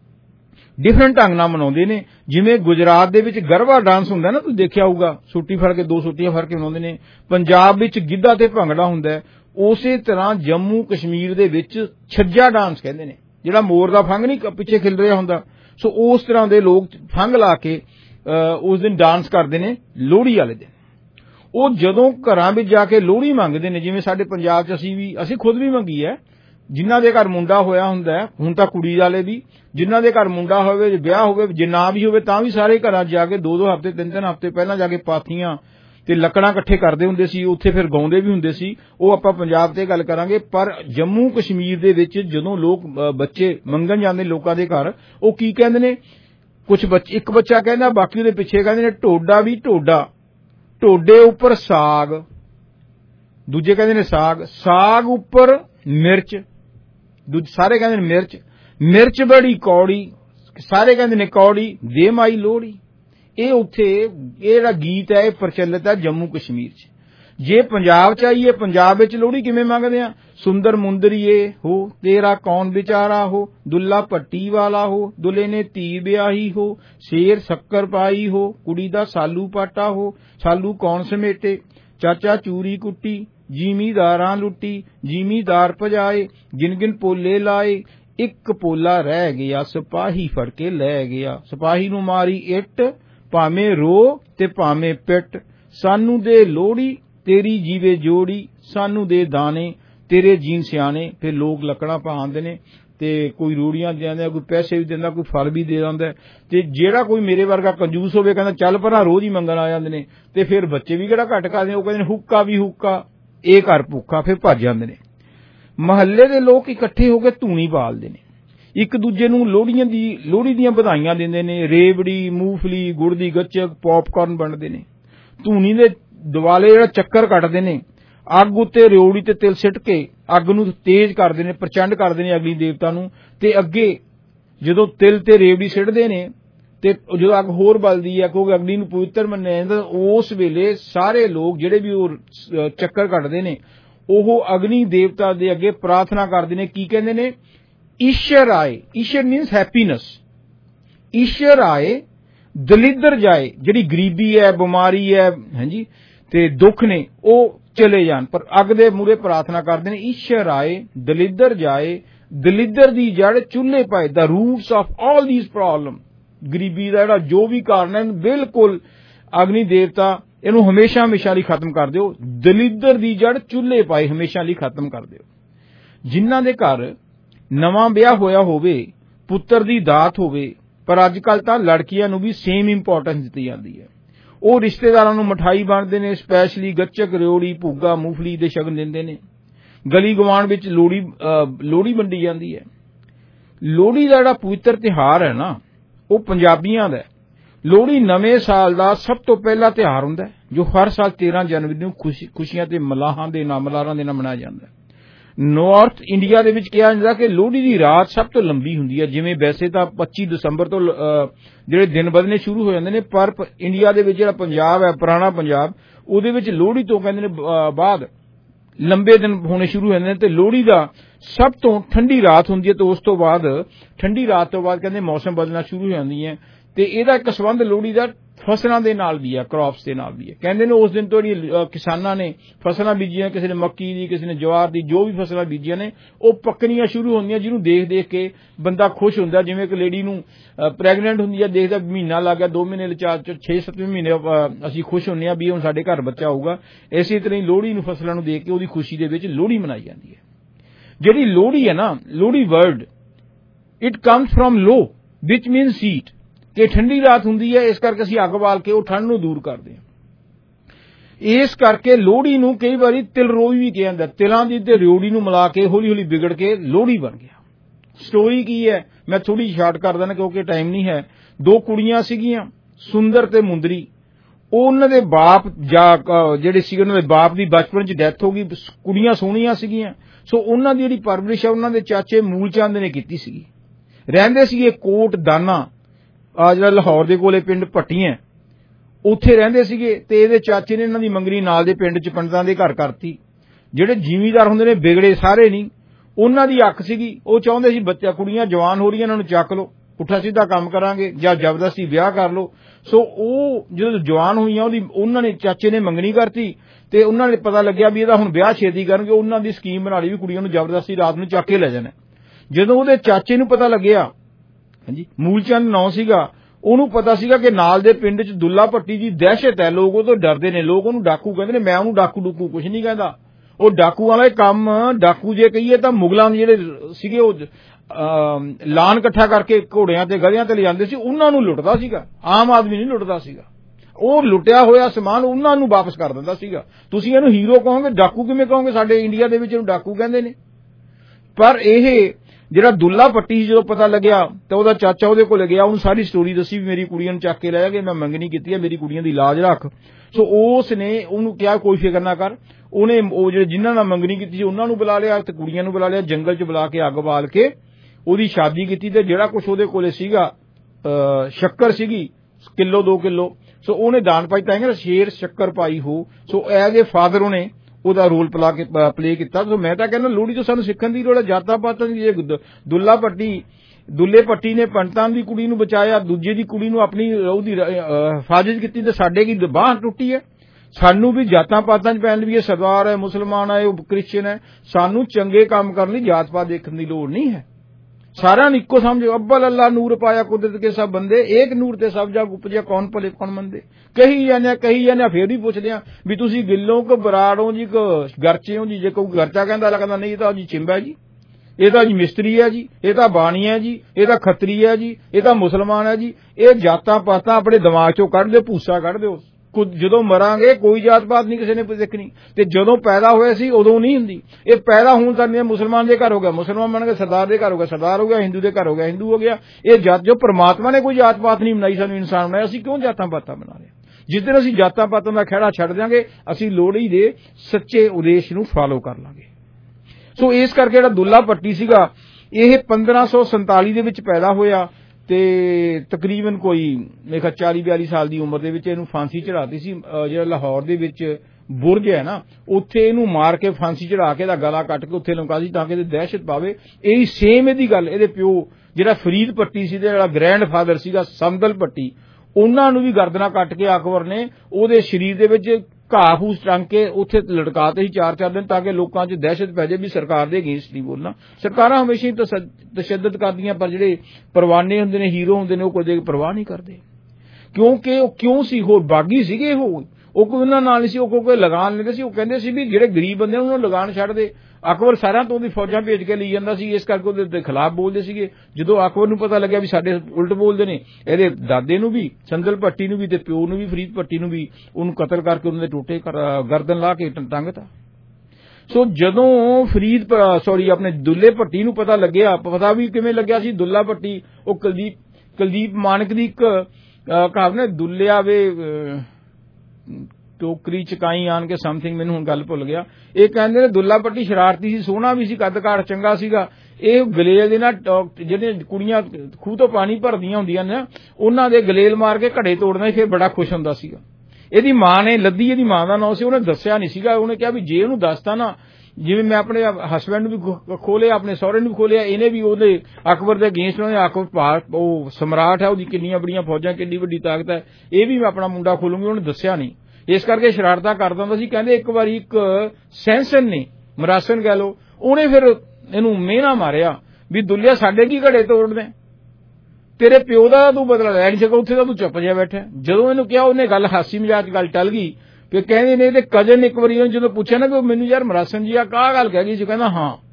ਡਿਫਰੈਂਟ ਢੰਗ ਨਾਲ ਮਨਾਉਂਦੇ ਨੇ। ਜਿਵੇਂ ਗੁਜਰਾਤ ਦੇ ਵਿੱਚ ਗਰਬਾ ਡਾਂਸ ਹੁੰਦਾ ਨਾ, ਤੁਸੀਂ ਦੇਖਿਆ ਹੋਊਗਾ, ਸੋਟੀ ਫੜ ਕੇ ਦੋ ਸੋਟੀਆਂ ਫੜ ਕੇ ਮਨਾਉਂਦੇ ਨੇ। ਪੰਜਾਬ ਵਿੱਚ ਗਿੱਧਾ ਤੇ ਭੰਗੜਾ ਹੁੰਦਾ ਹੈ। ਉਸੇ ਤਰ੍ਹਾਂ ਜੰਮੂ ਕਸ਼ਮੀਰ ਦੇ ਵਿੱਚ ਛੱਜਾ ਡਾਂਸ ਕਹਿੰਦੇ ਨੇ, ਜਿਹੜਾ ਮੋਰ ਦਾ ਫੰਗ ਨਹੀਂ ਪਿੱਛੇ ਖਿਲ ਰਿਹਾ ਹੁੰਦਾ, ਸੋ ਉਸ ਤਰ੍ਹਾਂ ਦੇ ਲੋਕ ਫੰਗ ਲਾ ਕੇ ਉਸ ਦਿਨ ਡਾਂਸ ਕਰਦੇ ਨੇ ਲੋਹੜੀ ਵਾਲੇ ਦਿਨ। ਉਹ ਜਦੋਂ ਘਰਾਂ ਵਿੱਚ ਜਾ ਕੇ ਲੋਹੜੀ ਮੰਗਦੇ ਨੇ, ਜਿਵੇਂ ਸਾਡੇ ਪੰਜਾਬ 'ਚ ਅਸੀਂ ਵੀ ਅਸੀਂ ਖੁਦ ਵੀ ਮੰਗੀ ਹੈ, ਜਿਨ੍ਹਾਂ ਦੇ ਘਰ ਮੁੰਡਾ ਹੋਇਆ ਹੁੰਦਾ ਹੈ, ਹੁਣ ਤਾਂ ਕੁੜੀ ਵਾਲੇ ਵੀ, ਜਿਨ੍ਹਾਂ ਦੇ ਘਰ ਮੁੰਡਾ ਹੋਵੇ, ਵਿਆਹ ਹੋਵੇ, ਜੇ ਨਾ ਵੀ ਹੋਵੇ ਤਾਂ ਵੀ ਸਾਰੇ ਘਰਾਂ 'ਚ ਜਾ ਕੇ ਦੋ ਦੋ ਹਫ਼ਤੇ ਤਿੰਨ ਤਿੰਨ ਹਫ਼ਤੇ ਪਹਿਲਾਂ ਜਾ ਕੇ ਪਾਥੀਆਂ ਤੇ ਲੱਕੜਾਂ ਇਕੱਠੇ ਕਰਦੇ ਹੁੰਦੇ ਸੀ, ਉੱਥੇ ਫਿਰ ਗਾਉਂਦੇ ਵੀ ਹੁੰਦੇ ਸੀ। ਉਹ ਆਪਾਂ ਪੰਜਾਬ ਤੇ ਗੱਲ ਕਰਾਂਗੇ। ਪਰ ਜੰਮੂ ਕਸ਼ਮੀਰ ਦੇ ਵਿੱਚ ਜਦੋਂ ਲੋਕ ਬੱਚੇ ਮੰਗਣ ਜਾਂਦੇ ਲੋਕਾਂ ਦੇ ਘਰ, ਉਹ ਕੀ ਕਹਿੰਦੇ ਨੇ, ਕੁਝ ਬੱਚੇ, ਇੱਕ ਬੱਚਾ ਕਹਿੰਦਾ, ਬਾਕੀ ਉਹਦੇ ਪਿੱਛੇ ਕਹਿੰਦੇ ਨੇ ਢੋਡਾ ਵੀ ਢੋਡਾ, ਢੋਡੇ ਉੱਪਰ ਸਾਗ, ਦੂਜੇ ਕਹਿੰਦੇ ਨੇ ਸਾਗ, ਸਾਗ ਉੱਪਰ ਮਿਰਚ, ਦੂਜੇ ਸਾਰੇ ਕਹਿੰਦੇ ਨੇ ਮਿਰਚ, ਮਿਰਚ ਬੜੀ ਕੌੜੀ, ਸਾਰੇ ਕਹਿੰਦੇ ਨੇ ਕੌੜੀ, ਦੇ ਮਾਈ ਲੋਹੜੀ। ਇਹ ਉੱਥੇ ਇਹ ਜਿਹੜਾ ਗੀਤ ਹੈ ਇਹ ਪ੍ਰਚਲਿਤ ਹੈ ਜੰਮੂ ਕਸ਼ਮੀਰ 'ਚ। ਜੇ ਪੰਜਾਬ 'ਚ ਆਈਏ, ਪੰਜਾਬ ਵਿੱਚ ਲੋਹੜੀ ਕਿਵੇਂ ਮੰਗਦੇ ਆ? ਸੁੰਦਰ ਮੁੰਦਰੀਏ ਹੋ, ਤੇਰਾ ਕੌਣ ਵਿਚਾਰਾ ਹੋ, ਦੁੱਲਾ ਪੱਟੀ ਵਾਲਾ ਹੋ, ਦੁੱਲੇ ਨੇ ਧੀ ਵਿਆਹੀ ਹੋ, ਸ਼ੇਰ ਸ਼ੱਕਰ ਪਾਈ ਹੋ, ਕੁੜੀ ਦਾ ਸਾਲੂ ਪਾਟਾ ਹੋ, ਸਾਲੂ ਕੌਣ ਸਮੇਟੇ, ਚਾਚਾ ਚੂਰੀ ਕੁੱਟੀ, ਜ਼ਿਮੀਦਾਰਾਂ ਲੁੱਟੀ, ਜ਼ਿਮੀਦਾਰ ਭਜਾਏ, ਗਿਣ ਗਿਣ ਪੋਲੇ ਲਾਏ, ਇੱਕ ਪੋਲਾ ਰਹਿ ਗਿਆ, ਸਿਪਾਹੀ ਫੜ ਕੇ ਲੈ ਗਿਆ, ਸਿਪਾਹੀ ਨੂੰ ਮਾਰੀ ਇੱਟ, ਭਾਵੇਂ ਰੋ ਤੇ ਭਾਵੇਂ ਪਿੱਟ, ਸਾਨੂੰ ਦੇ ਲੋਹੜੀ ਤੇਰੀ ਜੀਵੇ ਜੋੜੀ, ਸਾਨੂੰ ਦੇ ਦਾਣੇ ਤੇਰੇ ਜੀਨ ਸਿਆਣੇ। ਫਿਰ ਲੋਕ ਲੱਕੜਾਂ ਪਾਉਂਦੇ ਨੇ ਤੇ ਕੋਈ ਰੂੜੀਆਂ ਦੇ ਦਿੰਦਾ, ਕੋਈ ਪੈਸੇ ਵੀ ਦਿੰਦਾ, ਕੋਈ ਫਲ ਵੀ ਦੇ ਦਿੰਦਾ। ਤੇ ਜਿਹੜਾ ਕੋਈ ਮੇਰੇ ਵਰਗਾ ਕੰਜੂਸ ਹੋਵੇ ਕਹਿੰਦਾ ਚੱਲ ਭਰਾ ਰੋਜ਼ ਹੀ ਮੰਗਣ ਆ ਜਾਂਦੇ ਨੇ। ਤੇ ਫਿਰ ਬੱਚੇ ਵੀ ਕਿਹੜਾ ਘੱਟ ਕਰਦੇ, ਉਹ ਕਹਿੰਦੇ ਨੇ ਹੁੱਕਾ ਵੀ ਹੁੱਕਾ, ਇਹ ਘਰ ਭੁੱਖਾ, ਫਿਰ ਭੱਜ ਜਾਂਦੇ ਨੇ। ਮਹੱਲੇ ਦੇ ਲੋਕ ਇਕੱਠੇ ਹੋ ਕੇ ਧੂਣੀ ਬਾਲਦੇ ਨੇ, ਇੱਕ ਦੂਜੇ ਨੂੰ ਲੋਹੜੀਆਂ ਦੀ ਲੋਹੜੀ ਦੀਆਂ ਵਧਾਈਆਂ ਦਿੰਦੇ ਨੇ, ਰੇਵੜੀ, ਮੂੰਗਫਲੀ, ਗੁੜ ਦੀ ਗੱਚਕ, ਪੌਪਕਾਰਨ ਵੰਡਦੇ ਨੇ। ਧੂਣੀ ਦੇ ਦੁਆਲੇ ਜਿਹੜਾ ਚੱਕਰ ਕੱਟਦੇ ਨੇ, ਅੱਗ ਉੱਤੇ ਰਿਓੜੀ ਤੇ ਤਿਲ ਸਿੱਟ ਕੇ ਅੱਗ ਨੂੰ ਤੇਜ਼ ਕਰਦੇ ਨੇ, ਪ੍ਰਚੰਡ ਕਰਦੇ ਨੇ ਅਗਨੀ ਦੇਵਤਾ ਨੂੰ। ਤੇ ਅੱਗੇ ਜਦੋਂ ਤਿਲ ਤੇ ਰੇਵੜੀ ਸਿੱਟਦੇ ਨੇ ਤੇ ਜਦੋਂ ਅੱਗ ਹੋਰ ਬਲਦੀ ਹੈ, ਕਿਉਂਕਿ ਅਗਨੀ ਨੂੰ ਪਵਿੱਤਰ ਮੰਨਿਆ ਜਾਂਦਾ, ਉਸ ਵੇਲੇ ਸਾਰੇ ਲੋਕ ਜਿਹੜੇ ਵੀ ਉਹ ਚੱਕਰ ਕੱਟਦੇ ਨੇ, ਉਹ ਅਗਨੀ ਦੇਵਤਾ ਦੇ ਅੱਗੇ ਪ੍ਰਾਰਥਨਾ ਕਰਦੇ ਨੇ। ਕੀ ਕਹਿੰਦੇ ਨੇ? ਈਸ਼ਰ ਆਏ, ਈਸ਼ਰ ਮੀਨਸ ਹੈਪੀਨੈਸ, ਈਸ਼ਰ ਆਏ, ਦਲਿੱਦਰ ਜਾਏ, ਜਿਹੜੀ ਗਰੀਬੀ ਹੈ, ਬਿਮਾਰੀ ਹੈ, ਹਾਂਜੀ, ਤੇ ਦੁੱਖ ਨੇ, ਉਹ ਚਲੇ ਜਾਣ। ਪਰ ਅੱਗ ਦੇ ਮੂਹਰੇ ਪ੍ਰਾਰਥਨਾ ਕਰਦੇ ਨੇ, ਈਸ਼ਰ ਆਏ, ਦਲਿੱਦਰ ਜਾਏ, ਦਲਿੱਦਰ ਦੀ ਜੜ ਚੁੱਲ੍ਹੇ ਪਾਏ, ਦਾ roots of all these problem. ਗਰੀਬੀ ਦਾ ਜਿਹੜਾ ਜੋ ਵੀ ਕਾਰਨ ਹੈ, ਬਿਲਕੁਲ ਅਗਨੀ ਦੇਵਤਾ ਇਹਨੂੰ ਹਮੇਸ਼ਾ ਹਮੇਸ਼ਾ ਲਈ ਖਤਮ ਕਰ ਦਿਓ। ਦਲਿੱਦਰ ਦੀ ਜੜ ਚੁੱਲ੍ਹੇ ਪਾਏ, ਹਮੇਸ਼ਾ ਲਈ ਖਤਮ ਕਰ ਦਿਓ। ਜਿਨ੍ਹਾਂ ਦੇ ਘਰ ਨਵਾਂ ਵਿਆਹ ਹੋਇਆ ਹੋਵੇ, ਪੁੱਤਰ ਦੀ ਦਾਤ ਹੋਵੇ, ਪਰ ਅੱਜ ਕੱਲ੍ਹ ਤਾਂ ਲੜਕੀਆਂ ਨੂੰ ਵੀ ਸੇਮ ਇੰਪੋਰਟੈਂਸ ਦਿੱਤੀ ਜਾਂਦੀ ਹੈ। ਉਹ ਰਿਸ਼ਤੇਦਾਰਾਂ ਨੂੰ ਮਠਾਈ ਵੰਡਦੇ ਨੇ, ਸਪੈਸ਼ਲੀ ਗੱਚਕ, ਰਿਓੜੀ, ਭੁੱਗਾ, ਮੂੰਗਫਲੀ ਦੇ ਸ਼ਗਨ ਦਿੰਦੇ ਨੇ। ਗਲੀ ਗਵਾਂਢ ਵਿੱਚ ਲੋਹੜੀ ਲੋਹੜੀ ਵੰਡੀ ਜਾਂਦੀ ਹੈ। ਲੋਹੜੀ ਦਾ ਜਿਹੜਾ ਪਵਿੱਤਰ ਤਿਉਹਾਰ ਹੈ ਨਾ, ਉਹ ਪੰਜਾਬੀਆਂ ਦਾ। ਲੋਹੜੀ ਨਵੇਂ ਸਾਲ ਦਾ ਸਭ ਤੋਂ ਪਹਿਲਾ ਤਿਉਹਾਰ ਹੁੰਦਾ ਹੈ, ਜੋ ਹਰ ਸਾਲ ਤੇਰਾਂ ਜਨਵਰੀ ਨੂੰ ਖੁਸ਼ੀਆਂ ਤੇ ਮਲਾਹਾਂ ਦੇ ਨਾਲ ਮਲਾਰਾਂ ਦੇ ਨਾਲ ਮਨਾਇਆ ਜਾਂਦਾ ਹੈ। ਨਾਰਥ ਇੰਡੀਆ ਦੇ ਵਿੱਚ ਕਿਹਾ ਜਾਂਦਾ ਕਿ ਲੋਹੜੀ ਦੀ ਰਾਤ ਸਭ ਤੋਂ ਲੰਬੀ ਹੁੰਦੀ ਹੈ। ਜਿਵੇਂ ਵੈਸੇ ਤਾਂ ਪੱਚੀ ਦਸੰਬਰ ਤੋਂ ਜਿਹੜੇ ਦਿਨ ਵਧਣੇ ਸ਼ੁਰੂ ਹੋ ਜਾਂਦੇ ਨੇ, ਪਰ ਇੰਡੀਆ ਦੇ ਵਿੱਚ ਜਿਹੜਾ ਪੰਜਾਬ ਹੈ, ਪੁਰਾਣਾ ਪੰਜਾਬ, ਉਹਦੇ ਵਿੱਚ ਲੋਹੜੀ ਤੋਂ ਕਹਿੰਦੇ ਨੇ ਬਾਅਦ ਲੰਬੇ ਦਿਨ ਹੋਣੇ ਸ਼ੁਰੂ ਹੋ ਜਾਂਦੇ ਨੇ। ਤੇ ਲੋਹੜੀ ਦਾ ਸਭ ਤੋਂ ਠੰਡੀ ਰਾਤ ਹੁੰਦੀ ਹੈ, ਤੇ ਉਸ ਤੋਂ ਬਾਅਦ ਠੰਡੀ ਰਾਤ ਤੋਂ ਬਾਅਦ ਕਹਿੰਦੇ ਮੌਸਮ ਬਦਲਣਾ ਸ਼ੁਰੂ ਹੋ ਜਾਂਦੀ ਹੈ। ਤੇ ਇਹਦਾ ਇੱਕ ਸੰਬੰਧ ਲੋਹੜੀ ਦਾ ਫਸਲਾਂ ਦੇ ਨਾਲ ਵੀ ਹੈ, ਕ੍ਰੌਪਸ ਦੇ ਨਾਲ ਵੀ ਹੈ। ਕਹਿੰਦੇ ਨੇ ਉਸ ਦਿਨ ਤੋਂ ਜਿਹੜੀ ਕਿਸਾਨਾਂ ਨੇ ਫਸਲਾਂ ਬੀਜੀਆਂ, ਕਿਸੇ ਨੇ ਮੱਕੀ ਦੀ, ਕਿਸੇ ਨੇ ਜਵਾਰ ਦੀ, ਜੋ ਵੀ ਫਸਲਾਂ ਬੀਜੀਆਂ ਨੇ, ਉਹ ਪੱਕਣੀਆਂ ਸ਼ੁਰੂ ਹੁੰਦੀਆਂ, ਜਿਹਨੂੰ ਦੇਖ ਦੇਖ ਕੇ ਬੰਦਾ ਖੁਸ਼ ਹੁੰਦਾ। ਜਿਵੇਂ ਇੱਕ ਲੇਡੀ ਨੂੰ ਪ੍ਰੈਗਨੈਂਟ ਹੁੰਦੀ ਹੈ, ਦੇਖਦਾ ਮਹੀਨਾ ਲੱਗ ਗਿਆ, ਦੋ ਮਹੀਨੇ, ਚਾਰ ਛੇ ਸੱਤਵੇਂ ਮਹੀਨੇ ਅਸੀਂ ਖੁਸ਼ ਹੁੰਦੇ ਹਾਂ ਵੀ ਹੁਣ ਸਾਡੇ ਘਰ ਬੱਚਾ ਆਊਗਾ। ਇਸੇ ਤਰ੍ਹਾਂ ਹੀ ਲੋਹੜੀ ਨੂੰ, ਫਸਲਾਂ ਨੂੰ ਦੇਖ ਕੇ ਉਹਦੀ ਖੁਸ਼ੀ ਦੇ ਵਿੱਚ ਲੋਹੜੀ ਮਨਾਈ ਜਾਂਦੀ ਹੈ। ਜਿਹੜੀ ਲੋਹੜੀ ਹੈ ਨਾ, Lohri word it comes from lo which means heat, ਕਿ ਠੰਡੀ ਰਾਤ ਹੁੰਦੀ ਹੈ, ਇਸ ਕਰਕੇ ਅਸੀਂ ਅੱਗ ਬਾਲ ਕੇ ਉਹ ਠੰਡ ਨੂੰ ਦੂਰ ਕਰਦੇ ਹਾਂ। ਇਸ ਕਰਕੇ ਲੋਹੜੀ ਨੂੰ ਕਈ ਵਾਰੀ ਤਿਲ ਰੋਈ ਵੀ ਕਿਹਾ ਜਾਂਦਾ, ਤਿਲਾਂ ਦੀ ਤੇ ਰਿਓੜੀ ਨੂੰ ਮਿਲਾ ਕੇ ਹੌਲੀ ਹੌਲੀ ਵਿਗੜ ਕੇ ਲੋਹੜੀ ਬਣ ਗਿਆ। ਸਟੋਰੀ ਕੀ ਹੈ ਮੈਂ ਥੋੜੀ ਸ਼ਾਰਟ ਕਰ ਦਿੰਦਾ ਕਿਉਂਕਿ ਟਾਈਮ ਨਹੀਂ ਹੈ। ਦੋ ਕੁੜੀਆਂ ਸੀਗੀਆਂ, ਸੁੰਦਰ ਤੇ ਮੁੰਦਰੀ। ਉਹਨਾਂ ਦੇ ਬਾਪ ਜਾਂ ਜਿਹੜੇ ਸੀ ਉਹਨਾਂ ਦੇ ਬਾਪ ਦੀ ਬਚਪਨ 'ਚ ਡੈਥ ਹੋ ਗਈ। ਕੁੜੀਆਂ ਸੋਹਣੀਆਂ ਸੀਗੀਆਂ, ਸੋ ਉਹਨਾਂ ਦੀ ਜਿਹੜੀ ਪਰਵਰਿਸ਼ ਹੈ ਉਹਨਾਂ ਦੇ ਚਾਚੇ ਮੂਲ ਚੰਦ ਨੇ ਕੀਤੀ ਸੀਗੀ। ਰਹਿੰਦੇ ਸੀਗੇ ਕੋਟ ਦਾਨਾ, ਆ ਜਿਹੜਾ ਲਾਹੌਰ ਦੇ ਕੋਲੇ ਪਿੰਡ ਭੱਟੀਆਂ, ਉੱਥੇ ਰਹਿੰਦੇ ਸੀਗੇ। ਤੇ ਇਹਦੇ ਚਾਚੇ ਨੇ ਇਹਨਾਂ ਦੀ ਮੰਗਣੀ ਨਾਲ ਦੇ ਪਿੰਡ 'ਚ ਪੰਡਤਾਂ ਦੇ ਘਰ ਕਰਤੀ। ਜਿਹੜੇ ਜ਼ਿਮੀਂਦਾਰ ਹੁੰਦੇ ਨੇ ਵਿਗੜੇ ਸਾਰੇ ਨਹੀਂ, ਉਹਨਾਂ ਦੀ ਅੱਖ ਸੀਗੀ, ਉਹ ਚਾਹੁੰਦੇ ਸੀ ਬੱਚਾ ਕੁੜੀਆਂ ਜਵਾਨ ਹੋ ਰਹੀਆਂ ਇਹਨਾਂ ਨੂੰ ਚੱਕ ਲਓ, ਪੁੱਠਾ ਸਿੱਧਾ ਕੰਮ ਕਰਾਂਗੇ ਜਾਂ ਜ਼ਬਰਦਸਤੀ ਵਿਆਹ ਕਰ ਲਓ। ਸੋ ਉਹ ਜਦੋਂ ਜਵਾਨ ਹੋਈਆਂ ਉਹਦੀ ਉਹਨਾਂ ਨੇ ਚਾਚੇ ਨੇ ਮੰਗਣੀ ਕਰਤੀ ਤੇ ਉਹਨਾਂ ਨੇ ਪਤਾ ਲੱਗਿਆ ਵੀ ਇਹਦਾ ਹੁਣ ਵਿਆਹ ਛੇਤੀ ਕਰਨਗੇ। ਉਹਨਾਂ ਦੀ ਸਕੀਮ ਬਣਾ ਲਈ ਵੀ ਕੁੜੀਆਂ ਨੂੰ ਜ਼ਬਰਦਸਤੀ ਰਾਤ ਨੂੰ ਚੱਕ ਕੇ ਲੈ ਜਾਣਾ। ਜਦੋਂ ਉਹਦੇ ਚਾਚੇ ਨੂੰ ਪਤਾ ਲੱਗਿਆ, ਹਾਂਜੀ ਮੂਲ ਚੰਦ ਨਾਂ ਸੀਗਾ, ਉਹਨੂੰ ਪਤਾ ਸੀਗਾ ਕਿ ਨਾਲ ਦੇ ਪਿੰਡ 'ਚ ਦੁੱਲਾ ਭੱਟੀ ਦੀ ਦਹਿਸ਼ਤ ਹੈ, ਲੋਕ ਉਹ ਤੋਂ ਡਰਦੇ ਨੇ, ਲੋਕ ਉਹਨੂੰ ਡਾਕੂ ਕਹਿੰਦੇ ਨੇ। ਮੈਂ ਉਹਨੂੰ ਡਾਕੂ ਡੂਕੂ ਕੁਛ ਨਹੀਂ ਕਹਿੰਦਾ, ਉਹ ਡਾਕੂ ਵਾਲਾ ਕੰਮ, ਡਾਕੂ ਜੇ ਕਹੀਏ ਤਾਂ ਮੁਗਲਾਂ ਦੇ ਜਿਹੜੇ ਸੀਗੇ ਉਹ ਲਾਨ ਇਕੱਠਾ ਕਰਕੇ ਘੋੜਿਆਂ ਤੇ ਗਧਿਆਂ ਤੇ ਲਿਜਾਂਦੇ ਸੀ, ਉਹਨਾਂ ਨੂੰ ਲੁੱਟਦਾ ਸੀਗਾ, ਆਮ ਆਦਮੀ ਨਹੀਂ ਲੁੱਟਦਾ ਸੀਗਾ। ਉਹ ਲੁੱਟਿਆ ਹੋਇਆ ਸਮਾਨ ਉਹਨਾਂ ਨੂੰ ਵਾਪਸ ਕਰ ਦਿੰਦਾ ਸੀਗਾ। ਤੁਸੀਂ ਇਹਨੂੰ ਹੀਰੋ ਕਹੋਗੇ, ਡਾਕੂ ਕਿਵੇਂ ਕਹੋਗੇ? ਸਾਡੇ ਇੰਡੀਆ ਦੇ ਵਿੱਚ ਇਹਨੂੰ ਡਾਕੂ ਕਹਿੰਦੇ ਨੇ। ਪਰ ਇਹ ਜਿਹੜਾ ਦੁੱਲਾ ਭੱਟੀ ਜਦੋਂ ਪਤਾ ਲੱਗਿਆ ਤਾਂ ਉਹਦਾ ਚਾਚਾ ਉਹਦੇ ਕੋਲ ਗਿਆ, ਉਹਨੂੰ ਸਾਰੀ ਸਟੋਰੀ ਦੱਸੀ ਵੀ ਮੇਰੀ ਕੁੜੀਆਂ ਨੂੰ ਚੱਕ ਕੇ ਲੈ ਗਏ, ਮੈਂ ਮੰਗਣੀ ਕੀਤੀ ਹੈ, ਮੇਰੀ ਕੁੜੀਆਂ ਦੀ ਲਾਜ ਰੱਖ। ਸੋ ਉਸ ਨੇ ਉਹਨੂੰ ਕਿਹਾ ਕੋਈ ਫਿਕਰ ਨਾ ਕਰ। ਉਹਨੇ ਉਹ ਜਿਹੜੇ ਜਿਨ੍ਹਾਂ ਨਾਲ ਮੰਗਣੀ ਕੀਤੀ ਸੀ ਉਹਨਾਂ ਨੂੰ ਬੁਲਾ ਲਿਆ ਤੇ ਕੁੜੀਆਂ ਨੂੰ ਬੁਲਾ ਲਿਆ, ਜੰਗਲ 'ਚ ਬੁਲਾ ਕੇ ਅੱਗ ਬਾਲ ਕੇ ਉਹਦੀ ਸ਼ਾਦੀ ਕੀਤੀ। ਤੇ ਜਿਹੜਾ ਕੁਛ ਉਹਦੇ ਕੋਲੇ ਸੀਗਾ ਸ਼ੱਕਰ ਸੀਗੀ ਕਿਲੋ ਦੋ ਕਿਲੋ, ਸੋ ਉਹਨੇ ਦਾਨ ਪਾਈ। ਤਾਂ ਕਹਿੰਦਾ ਸ਼ੇਰ ਸ਼ੱਕਰ ਪਾਈ ਹੋ। ਸੋ ਐਜ਼ ਏ ਫਾਦਰ ਉਹਨੇ ਉਹਦਾ ਰੋਲ ਪਲਾ ਕੇ ਪਲੇ ਕੀਤਾ। ਸੋ ਮੈਂ ਤਾਂ ਕਹਿੰਦਾ ਲੋਹੜੀ ਤੋਂ ਸਾਨੂੰ ਸਿੱਖਣ ਦੀ ਲੋੜ ਹੈ, ਜਾਤਾਂ ਪਾਤਾਂ ਦੀ। ਜੇ ਦੁੱਲਾ ਭੱਟੀ ਦੁੱਲੇ ਭੱਟੀ ਨੇ ਪੰਡਤਾਂ ਦੀ ਕੁੜੀ ਨੂੰ ਬਚਾਇਆ, ਦੂਜੇ ਦੀ ਕੁੜੀ ਨੂੰ ਆਪਣੀ ਉਹਦੀ ਹਿਫਾਜ਼ਤ ਕੀਤੀ, ਤੇ ਸਾਡੇ ਕੀ ਬਾਂਹ ਟੁੱਟੀ ਹੈ? ਸਾਨੂੰ ਵੀ ਜਾਤਾਂ ਪਾਤਾਂ 'ਚ ਪੈਣ ਵੀ ਇਹ ਸਰਦਾਰ ਹੈ, ਮੁਸਲਮਾਨ ਹੈ, ਉਹ ਕ੍ਰਿਸਚਨ ਹੈ। ਸਾਨੂੰ ਚੰਗੇ ਕੰਮ ਕਰਨ ਲਈ ਜਾਤ ਪਾਤ ਦੇਖਣ ਦੀ ਲੋੜ ਨਹੀਂ ਹੈ। ਸਾਰਿਆਂ ਨੂੰ ਇੱਕੋ ਸਮਝੋ। ਅੱਬਲ ਅੱਲਾ ਨੂਰ ਪਾਇਆ ਕੁਦਰਤ ਕੇ ਸਭ ਬੰਦੇ, ਏਕ ਨੂਰ ਤੇ ਸਭ ਜਗ ਉਪਜਿਆ ਕੌਣ ਭਲੇ ਕੌਣ ਮੰਦੇ। ਕਹੀ ਜਾਂਦੇ ਕਹੀ ਜਾਂਦੇ ਫੇਰ ਵੀ ਪੁੱਛਦੇ ਆ ਵੀ ਤੁਸੀਂ ਗਿੱਲੋਂ ਕੋ ਬਰਾੜੋਂ ਜੀ ਕੋ ਗਰਚੇ ਹੋ ਜੀ। ਜੇ ਕੋਈ ਗਰਚਾ ਕਹਿੰਦਾ ਅਗਲਾ ਕਹਿੰਦਾ ਨਹੀਂ ਇਹ ਤਾਂ ਜੀ ਚਿੰਬਾ ਜੀ, ਇਹ ਤਾਂ ਜੀ ਮਿਸਤਰੀ ਹੈ ਜੀ, ਇਹ ਤਾਂ ਬਾਣੀ ਹੈ ਜੀ, ਇਹ ਤਾਂ ਖੱਤਰੀ ਹੈ ਜੀ, ਇਹ ਤਾਂ ਮੁਸਲਮਾਨ ਹੈ ਜੀ। ਇਹ ਜਾਤਾਂ ਪਾਤਾਂ ਆਪਣੇ ਦਿਮਾਗ ਚੋਂ ਕੱਢ ਦਿਓ, ਭੂਸਾ ਕੱਢ ਦਿਓ। ਜਦੋਂ ਮਰਾਂਗੇ ਕੋਈ ਜਾਤ ਪਾਤ ਨਹੀਂ ਕਿਸੇ ਨੇ ਦੇਖਣੀ। ਤੇ ਜਦੋਂ ਪੈਦਾ ਹੋਏ ਸੀ ਉਦੋਂ ਨਹੀਂ ਹੁੰਦੀ। ਇਹ ਪੈਦਾ ਹੋਣ ਤਾਂ ਮੁਸਲਮਾਨ ਦੇ ਘਰ ਹੋ ਗਿਆ ਮੁਸਲਮਾਨ ਬਣ ਗਿਆ, ਸਰਦਾਰ ਦੇ ਘਰ ਹੋ ਗਿਆ ਸਰਦਾਰ ਹੋ ਗਿਆ, ਹਿੰਦੂ ਦੇ ਘਰ ਹੋ ਗਿਆ ਹਿੰਦੂ ਹੋ ਗਿਆ। ਇਹ ਜਾਤ ਜੋ ਪਰਮਾਤਮਾ ਨੇ ਕੋਈ ਜਾਤ ਪਾਤ ਨਹੀਂ ਬਣਾਈ, ਸਾਨੂੰ ਇਨਸਾਨ ਬਣਾਇਆ, ਅਸੀਂ ਕਿਉਂ ਜਾਤਾਂ ਪਾਤਾਂ ਬਣਾ ਰਹੇ? ਜਿਸ ਦਿਨ ਅਸੀਂ ਜਾਤਾਂ ਪਾਤਾਂ ਦਾ ਖਹਿੜਾ ਛੱਡ ਦਿਆਂਗੇ, ਅਸੀਂ ਲੋਹੜੀ ਦੇ ਸੱਚੇ ਉਦੇਸ਼ ਨੂੰ ਫਾਲੋ ਕਰ ਲਾਂਗੇ। ਸੋ ਇਸ ਕਰਕੇ ਜਿਹੜਾ ਦੁੱਲਾ ਭੱਟੀ ਸੀਗਾ ਇਹ ਪੰਦਰਾਂ ਸੌ ਸੰਤਾਲੀ ਦੇ ਵਿੱਚ ਪੈਦਾ ਹੋਇਆ ਤੇ ਤਕਰੀਬਨ ਕੋਈ ਮੇਰੇ ਖਿਆਲ ਚਾਲੀ ਬਿਆਲੀ ਸਾਲ ਦੀ ਉਮਰ ਦੇ ਵਿੱਚ ਇਹਨੂੰ ਫਾਂਸੀ ਚੜਾਤੀ ਸੀ। ਜਿਹੜਾ ਲਾਹੌਰ ਦੇ ਵਿੱਚ ਬੁਰਜ ਹੈ ਨਾ, ਉੱਥੇ ਇਹਨੂੰ ਮਾਰ ਕੇ ਫਾਂਸੀ ਚੜਾ ਕੇ ਇਹਦਾ ਗਲਾ ਕੱਟ ਕੇ ਉੱਥੇ ਲਮਕਾ ਸੀ ਤਾਂ ਕਿ ਦਹਿਸ਼ਤ ਪਾਵੇ। ਇਹੀ ਸੇਮ ਇਹਦੀ ਗੱਲ ਇਹਦੇ ਪਿਓ ਜਿਹੜਾ ਫਰੀਦ ਭੱਟੀ ਸੀ, ਜਿਹੜਾ ਗ੍ਰੈਂਡ ਫਾਦਰ ਸੀਗਾ ਸੰਦਲ ਭੱਟੀ, ਉਹਨਾਂ ਨੂੰ ਵੀ ਗਰਦਨਾਂ ਕੱਟ ਕੇ ਅਕਬਰ ਨੇ ਉਹਦੇ ਸਰੀਰ ਦੇ ਵਿੱਚ ਘਾਹ ਫੂਸ ਟੰਗ ਕੇ ਉੱਥੇ ਲਟਕਾਤੇ ਸੀ ਚਾਰ ਚਾਰ ਦਿਨ, ਤਾਂ ਕਿ ਲੋਕਾਂ 'ਚ ਦਹਿਸ਼ਤ ਪੈ ਜਾਏ ਵੀ ਸਰਕਾਰ ਦੇ ਅਗੇਂਸਟ ਨਹੀਂ ਬੋਲਣਾ। ਸਰਕਾਰਾਂ ਹਮੇਸ਼ਾ ਹੀ ਤਸ਼ੱਦਦ ਕਰਦੀਆਂ, ਪਰ ਜਿਹੜੇ ਪਰਵਾਨੇ ਹੁੰਦੇ ਨੇ, ਹੀਰੋ ਹੁੰਦੇ ਨੇ, ਉਹ ਕੋਈ ਪਰਵਾਹ ਨਹੀਂ ਕਰਦੇ। ਕਿਉਂਕਿ ਉਹ ਕਿਉਂ ਸੀ? ਹੋਰ ਬਾਗੀ ਸੀਗੇ ਉਹ, ਉਹ ਕੋਈ ਉਹਨਾਂ ਨਾਲ ਨਹੀਂ ਸੀ, ਉਹ ਕੋਈ ਲਗਾਨ ਲੈਂਦੇ ਸੀ। ਉਹ ਕਹਿੰਦੇ ਸੀ ਵੀ ਜਿਹੜੇ ਗਰੀਬ ਬੰਦੇ ਉਹਨਾਂ ਨੂੰ ਲਗਾਨ ਛੱਡ ਦੇ। ਅਕਬਰ ਸਾਰਿਆਂ ਤੋਂ ਉਹਦੀ ਫੌਜਾਂ ਭੇਜ ਕੇ ਲਈ ਜਾਂਦਾ ਸੀ, ਇਸ ਕਰਕੇ ਉਹਦੇ ਖਿਲਾਫ ਬੋਲਦੇ ਸੀਗੇ। ਜਦੋਂ ਅਕਬਰ ਨੂੰ ਪਤਾ ਲੱਗਿਆ ਵੀ ਸਾਡੇ ਉਲਟ ਬੋਲਦੇ ਨੇ, ਇਹਦੇ ਦਾਦੇ ਨੂੰ ਵੀ ਸੰਦਲ ਭੱਟੀ ਨੂੰ ਵੀ ਤੇ ਪਿਓ ਨੂੰ ਵੀ ਫਰੀਦ ਭੱਟੀ ਨੂੰ ਵੀ ਉਹਨੂੰ ਕਤਲ ਕਰਕੇ ਉਹਨਾਂ ਦੇ ਟੋਟੇ ਗਰਦਨ ਲਾ ਕੇ ਟੰਗਤਾ। ਸੋ ਜਦੋਂ ਫਰੀਦ ਸੌਰੀ ਆਪਣੇ ਦੁੱਲੇ ਭੱਟੀ ਨੂੰ ਪਤਾ ਲੱਗਿਆ, ਪਤਾ ਵੀ ਕਿਵੇਂ ਲੱਗਿਆ ਸੀ, ਦੁੱਲਾ ਭੱਟੀ ਉਹ ਕੁਲਦੀਪ ਕੁਲਦੀਪ ਮਾਨਕ ਦੀ ਇੱਕ ਕਹਾਵਤ ਨੇ, ਦੁੱਲਿਆ ਵੇ ਟੋਕਰੀ ਚਕਾਈ ਆਣ ਕੇ ਸਮਥਿੰਗ, ਮੈਨੂੰ ਹੁਣ ਗੱਲ ਭੁੱਲ ਗਿਆ। ਇਹ ਕਹਿੰਦੇ ਨੇ ਦੁੱਲਾ ਭੱਟੀ ਸ਼ਰਾਰਤੀ ਸੀ, ਸੋਹਣਾ ਵੀ ਸੀ, ਕੱਦ ਕਾਠ ਚੰਗਾ ਸੀਗਾ। ਇਹ ਗਲੇਲ ਦੇ ਨਾਲ ਜਿਹੜੇ ਕੁੜੀਆਂ ਖੂਹ ਤੋਂ ਪਾਣੀ ਭਰਦੀਆਂ ਹੁੰਦੀਆਂ ਨੇ ਉਹਨਾਂ ਦੇ ਗਲੇਲ ਮਾਰ ਕੇ ਘੜੇ ਤੋੜਨਾ, ਫਿਰ ਬੜਾ ਖੁਸ਼ ਹੁੰਦਾ ਸੀਗਾ। ਇਹਦੀ ਮਾਂ ਨੇ ਲੱਦੀ, ਇਹਦੀ ਮਾਂ ਦਾ ਨਾਂ ਸੀ, ਉਹਨੇ ਦੱਸਿਆ ਨਹੀਂ ਸੀਗਾ। ਉਹਨੇ ਕਿਹਾ ਵੀ ਜੇ ਉਹਨੂੰ ਦੱਸਤਾ ਨਾ, ਜਿਵੇਂ ਮੈਂ ਆਪਣੇ ਹਸਬੈਂਡ ਨੂੰ ਵੀ ਖੋਲਿਆ, ਆਪਣੇ ਸਹੁਰੇ ਨੂੰ ਵੀ ਖੋਲਿਆ, ਇਹਨੇ ਵੀ ਉਹਦੇ ਅਕਬਰ ਦੇ ਅਗੇਂਸਟ ਉਹਨੇ ਅਕਬਰ ਉਹ ਸਮਰਾਟ ਹੈ, ਉਹਦੀ ਕਿੰਨੀਆਂ ਬੜੀਆਂ ਫੌਜਾਂ, ਕਿੰਨੀ ਵੱਡੀ ਤਾਕਤ ਹੈ, ਇਹ ਵੀ ਮੈਂ ਆਪਣਾ ਮੁੰਡਾ ਖੋਲੂੰਗੀ। ਉਹਨੇ ਦੱਸਿਆ ਨਹੀਂ, ਇਸ ਕਰਕੇ ਸ਼ਰਾਰਤਾਂ ਕਰਦਾ ਹੁੰਦਾ ਸੀ। ਕਹਿੰਦੇ ਇੱਕ ਵਾਰੀ ਇੱਕ ਸੈਂਸਨ ਨੇ, ਮਰਾਸਨ ਕਹਿ ਲੋ, ਉਹਨੇ ਫਿਰ ਇਹਨੂੰ ਮਿਹਣਾ ਮਾਰਿਆ ਵੀ ਦੁੱਲਿਆ ਸਾਡੇ ਕੀ ਘੜੇ ਤੋੜਦੇ, ਤੇਰੇ ਪਿਓ ਦਾ ਤੂੰ ਬਦਲਾ ਲੈ ਨਹੀਂ ਸਕਦਾ, ਉੱਥੇ ਤਾਂ ਤੂੰ ਚੁੱਪ ਜਿਹਾ ਬੈਠਾ। ਜਦੋਂ ਇਹਨੂੰ ਕਿਹਾ ਉਹਨੇ ਗੱਲ ਹਾਸੀ ਮਜ਼ਾਕ ਗੱਲ ਟਲ ਗਈ। ਫਿਰ ਕਹਿੰਦੇ ਨੇ ਇਹਦੇ ਕਜ਼ਨ ਇੱਕ ਵਾਰੀ ਜਦੋਂ ਪੁੱਛਿਆ ਨਾ ਵੀ ਮੈਨੂੰ ਯਾਰ ਮਰਾਸਨ ਜੀ ਆ ਕਾਹ ਗੱਲ ਕਹਿ ਗਈ ਸੀ, ਕਹਿੰਦਾ ਹਾਂ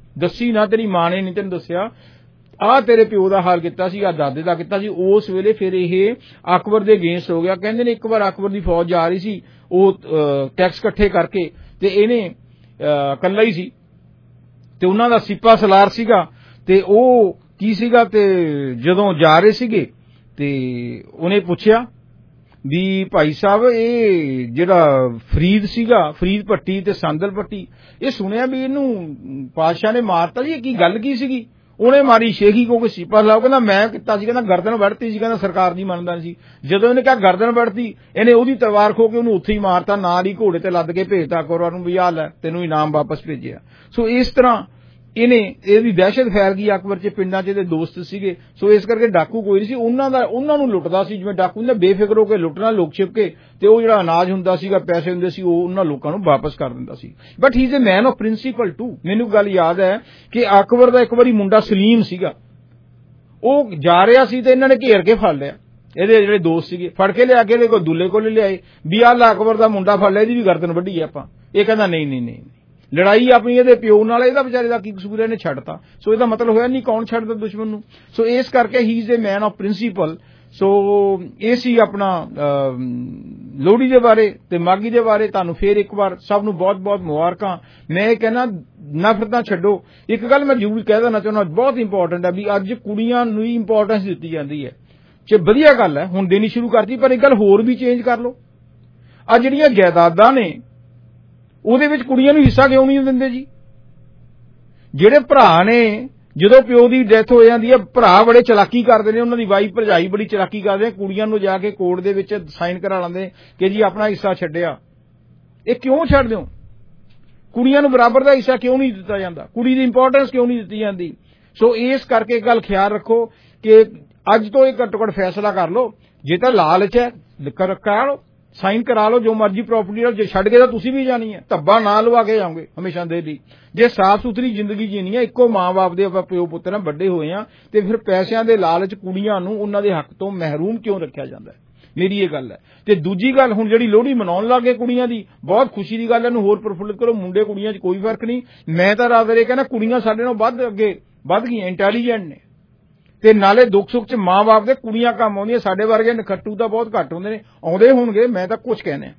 ਦੱਸੀ ਨਾ, ਤੇਰੀ ਮਾਂ ਨੇ ਨਹੀਂ ਤੈਨੂੰ ਦੱਸਿਆ, ਆਹ ਤੇਰੇ ਪਿਓ ਦਾ ਹਾਲ ਕੀਤਾ ਸੀ, ਆਹ ਦਾਦੇ ਦਾ ਕੀਤਾ ਸੀ। ਉਸ ਵੇਲੇ ਫਿਰ ਇਹ ਅਕਬਰ ਦੇ ਅਗੇਂਸਟ ਹੋ ਗਿਆ। ਕਹਿੰਦੇ ਨੇ ਇੱਕ ਵਾਰ ਅਕਬਰ ਦੀ ਫੌਜ ਜਾ ਰਹੀ ਸੀ, ਉਹ ਟੈਕਸ ਇਕੱਠੇ ਕਰਕੇ, ਤੇ ਇਹਨੇ ਇਕੱਲਾ ਹੀ ਸੀ, ਤੇ ਉਹਨਾਂ ਦਾ ਸਿਪਾ ਸਲਾਰ ਸੀਗਾ, ਤੇ ਉਹ ਕੀ ਸੀਗਾ, ਤੇ ਜਦੋਂ ਜਾ ਰਹੇ ਸੀਗੇ ਤੇ ਉਹਨੇ ਪੁੱਛਿਆ ਵੀ ਭਾਈ ਸਾਹਿਬ ਇਹ ਜਿਹੜਾ ਫਰੀਦ ਸੀਗਾ, ਫਰੀਦ ਭੱਟੀ ਤੇ ਸੰਦਲ ਭੱਟੀ, ਇਹ ਸੁਣਿਆ ਵੀ ਇਹਨੂੰ ਪਾਤਸ਼ਾਹ ਨੇ ਮਾਰਤਾ ਜੀ, ਇਹ ਕੀ ਗੱਲ ਕੀ ਸੀਗੀ? ਉਹਨੇ ਮਾਰੀ ਸ਼ੇਖੀ, ਕਿਉਂਕਿ ਸਿਪਾ ਸਲਾਰ ਕਹਿੰਦਾ ਮੈਂ ਕੀਤਾ ਸੀ, ਕਹਿੰਦਾ ਗਰਦਨ ਵੱਢਤੀ ਸੀ, ਕਹਿੰਦਾ ਸਰਕਾਰ ਦੀ ਮੰਨਦਾ ਨਹੀਂ ਸੀ। ਜਦੋਂ ਇਹਨੇ ਕਿਹਾ ਗਰਦਨ ਵੱਢਤੀ, ਇਹਨੇ ਉਹਦੀ ਤਲਵਾਰ ਖੋ ਕੇ ਉਹਨੂੰ ਉੱਥੇ ਹੀ ਮਾਰਤਾ, ਨਾਲ ਹੀ ਘੋੜੇ ਤੇ ਲੱਦ ਕੇ ਭੇਜਤਾ ਅਕਬਰ ਨੂੰ ਵੀ ਆ ਲੈ ਤੈਨੂੰ ਇਨਾਮ ਵਾਪਸ ਭੇਜਿਆ। ਸੋ ਇਸ ਤਰ੍ਹਾਂ ਇਹਨੇ ਇਹਦੀ ਦਹਿਸ਼ਤ ਫੈਲ ਗਈ ਅਕਬਰ ਚ, ਪਿੰਡਾਂ ਚ ਇਹਦੇ ਦੋਸਤ ਸੀਗੇ। ਸੋ ਇਸ ਕਰਕੇ ਡਾਕੂ ਕੋਈ ਨਹੀਂ ਸੀ, ਉਹਨਾਂ ਦਾ ਉਹਨਾਂ ਨੂੰ ਲੁੱਟਦਾ ਸੀ, ਜਿਵੇਂ ਡਾਕੂ ਨੇ ਬੇਫਿਕਰ ਹੋ ਕੇ ਲੁੱਟਣਾ, ਲੁਕ ਛਿਪ ਕੇ, ਤੇ ਉਹ ਜਿਹੜਾ ਅਨਾਜ ਹੁੰਦਾ ਸੀਗਾ, ਪੈਸੇ ਹੁੰਦੇ ਸੀ, ਉਹ ਉਹਨਾਂ ਲੋਕਾਂ ਨੂੰ ਵਾਪਸ ਕਰ ਦਿੰਦਾ ਸੀ। But he is a man of principle too. ਮੈਨੂੰ ਗੱਲ ਯਾਦ ਹੈ ਕਿ ਅਕਬਰ ਦਾ ਇੱਕ ਵਾਰੀ ਮੁੰਡਾ ਸਲੀਮ ਸੀਗਾ, ਉਹ ਜਾ ਰਿਹਾ ਸੀ ਤੇ ਇਹਨਾਂ ਨੇ ਘੇਰ ਕੇ ਫੜ ਲਿਆ, ਇਹਦੇ ਜਿਹੜੇ ਦੋਸਤ ਸੀਗੇ, ਫੜ ਕੇ ਲਿਆ ਕੇ ਇਹਦੇ ਕੋਲ ਦੁੱਲੇ ਕੋਲ ਲਿਆਏ ਵੀ ਆਹ ਲੈ ਅਕਬਰ ਦਾ ਮੁੰਡਾ ਫੜ ਲਿਆ, ਇਹਦੀ ਵੀ ਗਰਦਨ ਵੱਢੀ ਆਪਾਂ। ਇਹ ਕਹਿੰਦਾ ਨਹੀਂ ਨਹੀਂ ਨਹੀਂ, ਲੜਾਈ ਆਪਣੀ ਇਹਦੇ ਪਿਓ ਨਾਲ, ਇਹਦਾ ਵਿਚਾਰੇ ਦਾ ਕੀ ਕਸੂਰ, ਇਹਨੇ ਛੱਡਤਾ। ਸੋ ਇਹਦਾ ਮਤਲਬ ਹੋਇਆ ਨਹੀਂ ਕੌਣ ਛੱਡਦਾ ਦੁਸ਼ਮਣ ਨੂੰ। ਸੋ ਇਸ ਕਰਕੇ he is a man of principle. So ਇਹ ਸੀ ਆਪਣਾ ਲੋਹੜੀ ਦੇ ਬਾਰੇ ਤੇ ਮਾਘੀ ਦੇ ਬਾਰੇ। ਤੁਹਾਨੂੰ ਫੇਰ ਇੱਕ ਵਾਰ ਸਭ ਨੂੰ ਬਹੁਤ ਬਹੁਤ ਮੁਬਾਰਕਾਂ। ਮੈਂ ਇਹ ਕਹਿਣਾ ਨਫ਼ਰਤਾਂ ਛੱਡੋ। ਇੱਕ ਗੱਲ ਮੈਂ ਜ਼ਰੂਰ ਕਹਿ ਦੇਣਾ ਚਾਹੁੰਦਾ, ਬਹੁਤ ਇੰਪੋਰਟੈਂਟ ਹੈ ਵੀ ਅੱਜ ਕੁੜੀਆਂ ਨੂੰ ਹੀ ਇੰਪੋਰਟੈਂਸ ਦਿੱਤੀ ਜਾਂਦੀ ਹੈ, ਤੇ ਵਧੀਆ ਗੱਲ ਹੈ, ਹੁਣ ਦੇਣੀ ਸ਼ੁਰੂ ਕਰਤੀ। ਪਰ ਇੱਕ ਗੱਲ ਹੋਰ ਵੀ ਚੇਂਜ ਕਰ ਲਓ, ਆ ਜਿਹੜੀਆਂ ਜਾਇਦਾਦਾਂ ਨੇ ਉਹਦੇ ਵਿੱਚ ਕੁੜੀਆਂ ਨੂੰ ਹਿੱਸਾ ਕਿਉਂ ਨਹੀਂ ਦਿੰਦੇ ਜੀ? ਜਿਹੜੇ ਭਰਾ ਨੇ ਜਦੋਂ ਪਿਓ ਦੀ ਡੈਥ ਹੋ ਜਾਂਦੀ ਹੈ, ਭਰਾ ਬੜੇ ਚਲਾਕੀ ਕਰਦੇ ਨੇ, ਉਹਨਾਂ ਦੀ ਵਾਈਫ ਭਰਜਾਈ ਬੜੀ ਚਲਾਕੀ ਕਰਦੇ ਨੇ, ਕੁੜੀਆਂ ਨੂੰ ਜਾ ਕੇ ਕੋਰਟ ਦੇ ਵਿੱਚ ਸਾਈਨ ਕਰਾ ਲੈਂਦੇ ਕਿ ਜੀ ਆਪਣਾ ਹਿੱਸਾ ਛੱਡਿਆ। ਇਹ ਕਿਉਂ ਛੱਡ ਦਿਓ? ਕੁੜੀਆਂ ਨੂੰ ਬਰਾਬਰ ਦਾ ਹਿੱਸਾ ਕਿਉਂ ਨਹੀਂ ਦਿੱਤਾ ਜਾਂਦਾ? ਕੁੜੀ ਦੀ ਇੰਪੋਰਟੈਂਸ ਕਿਉਂ ਨਹੀਂ ਦਿੱਤੀ ਜਾਂਦੀ? ਸੋ ਇਸ ਕਰਕੇ ਗੱਲ ਖਿਆਲ ਰੱਖੋ ਕਿ ਅੱਜ ਤੋਂ ਇਹ ਘੱਟੋ ਘੱਟ ਫੈਸਲਾ ਕਰ ਲਓ, ਜੇ ਤਾਂ ਲਾਲਚ ਹੈ ਕਰਾ ਲਓ, ਸਾਈਨ ਕਰਾ ਲਓ, ਜੋ ਮਰਜ਼ੀ ਪ੍ਰਾਪਰਟੀ ਨਾਲ, ਜੇ ਛੱਡ ਕੇ ਤਾਂ ਤੁਸੀਂ ਵੀ ਜਾਣੀ ਹੈ, ਧੱਬਾ ਨਾ ਲਵਾ ਕੇ ਜਾਓਗੇ ਹਮੇਸ਼ਾ ਦੇ ਲਈ। ਜੇ ਸਾਫ਼ ਸੁਥਰੀ ਜ਼ਿੰਦਗੀ ਜੀਣੀ ਹੈ, ਇੱਕੋ ਮਾਂ ਬਾਪ ਦੇ ਆਪਾਂ ਪਿਓ ਪੁੱਤਰ ਨਾਲ ਵੱਡੇ ਹੋਏ ਆ, ਤੇ ਫਿਰ ਪੈਸਿਆਂ ਦੇ ਲਾਲਚ ਕੁੜੀਆਂ ਨੂੰ ਉਹਨਾਂ ਦੇ ਹੱਕ ਤੋਂ ਮਹਿਰੂਮ ਕਿਉਂ ਰੱਖਿਆ ਜਾਂਦਾ ਹੈ? ਮੇਰੀ ਇਹ ਗੱਲ ਹੈ। ਤੇ ਦੂਜੀ ਗੱਲ, ਹੁਣ ਜਿਹੜੀ ਲੋਹੜੀ ਮਨਾਉਣ ਲੱਗੇ ਕੁੜੀਆਂ ਦੀ, ਬਹੁਤ ਖੁਸ਼ੀ ਦੀ ਗੱਲ ਹੈ, ਇਹਨੂੰ ਹੋਰ ਪ੍ਰਫੁੱਲਿਤ ਕਰੋ। ਮੁੰਡੇ ਕੁੜੀਆਂ 'ਚ ਕੋਈ ਫਰਕ ਨਹੀਂ। ਮੈਂ ਤਾਂ ਰਾਦਰ ਇਹ ਕਹਿੰਦਾ ਕੁੜੀਆਂ ਸਾਡੇ ਨਾਲੋਂ ਵੱਧ ਅੱਗੇ ਵੱਧ ਗਈਆਂ, ਇੰਟੈਲੀਜੈਂਟ ਨੇ, ਤੇ ਨਾਲੇ ਦੁੱਖ ਸੁੱਖ 'ਚ ਮਾਂ ਬਾਪ ਦੇ ਕੁੜੀਆਂ ਕੰਮ ਆਉਂਦੀਆਂ। ਸਾਡੇ ਵਰਗੇ ਨਖੱਟੂ ਤਾਂ ਬਹੁਤ ਘੱਟ ਹੁੰਦੇ ਨੇ, ਆਉਂਦੇ ਹੋਣਗੇ, ਮੈਂ ਤਾਂ ਕੁਝ ਕਹਿੰਦਾ।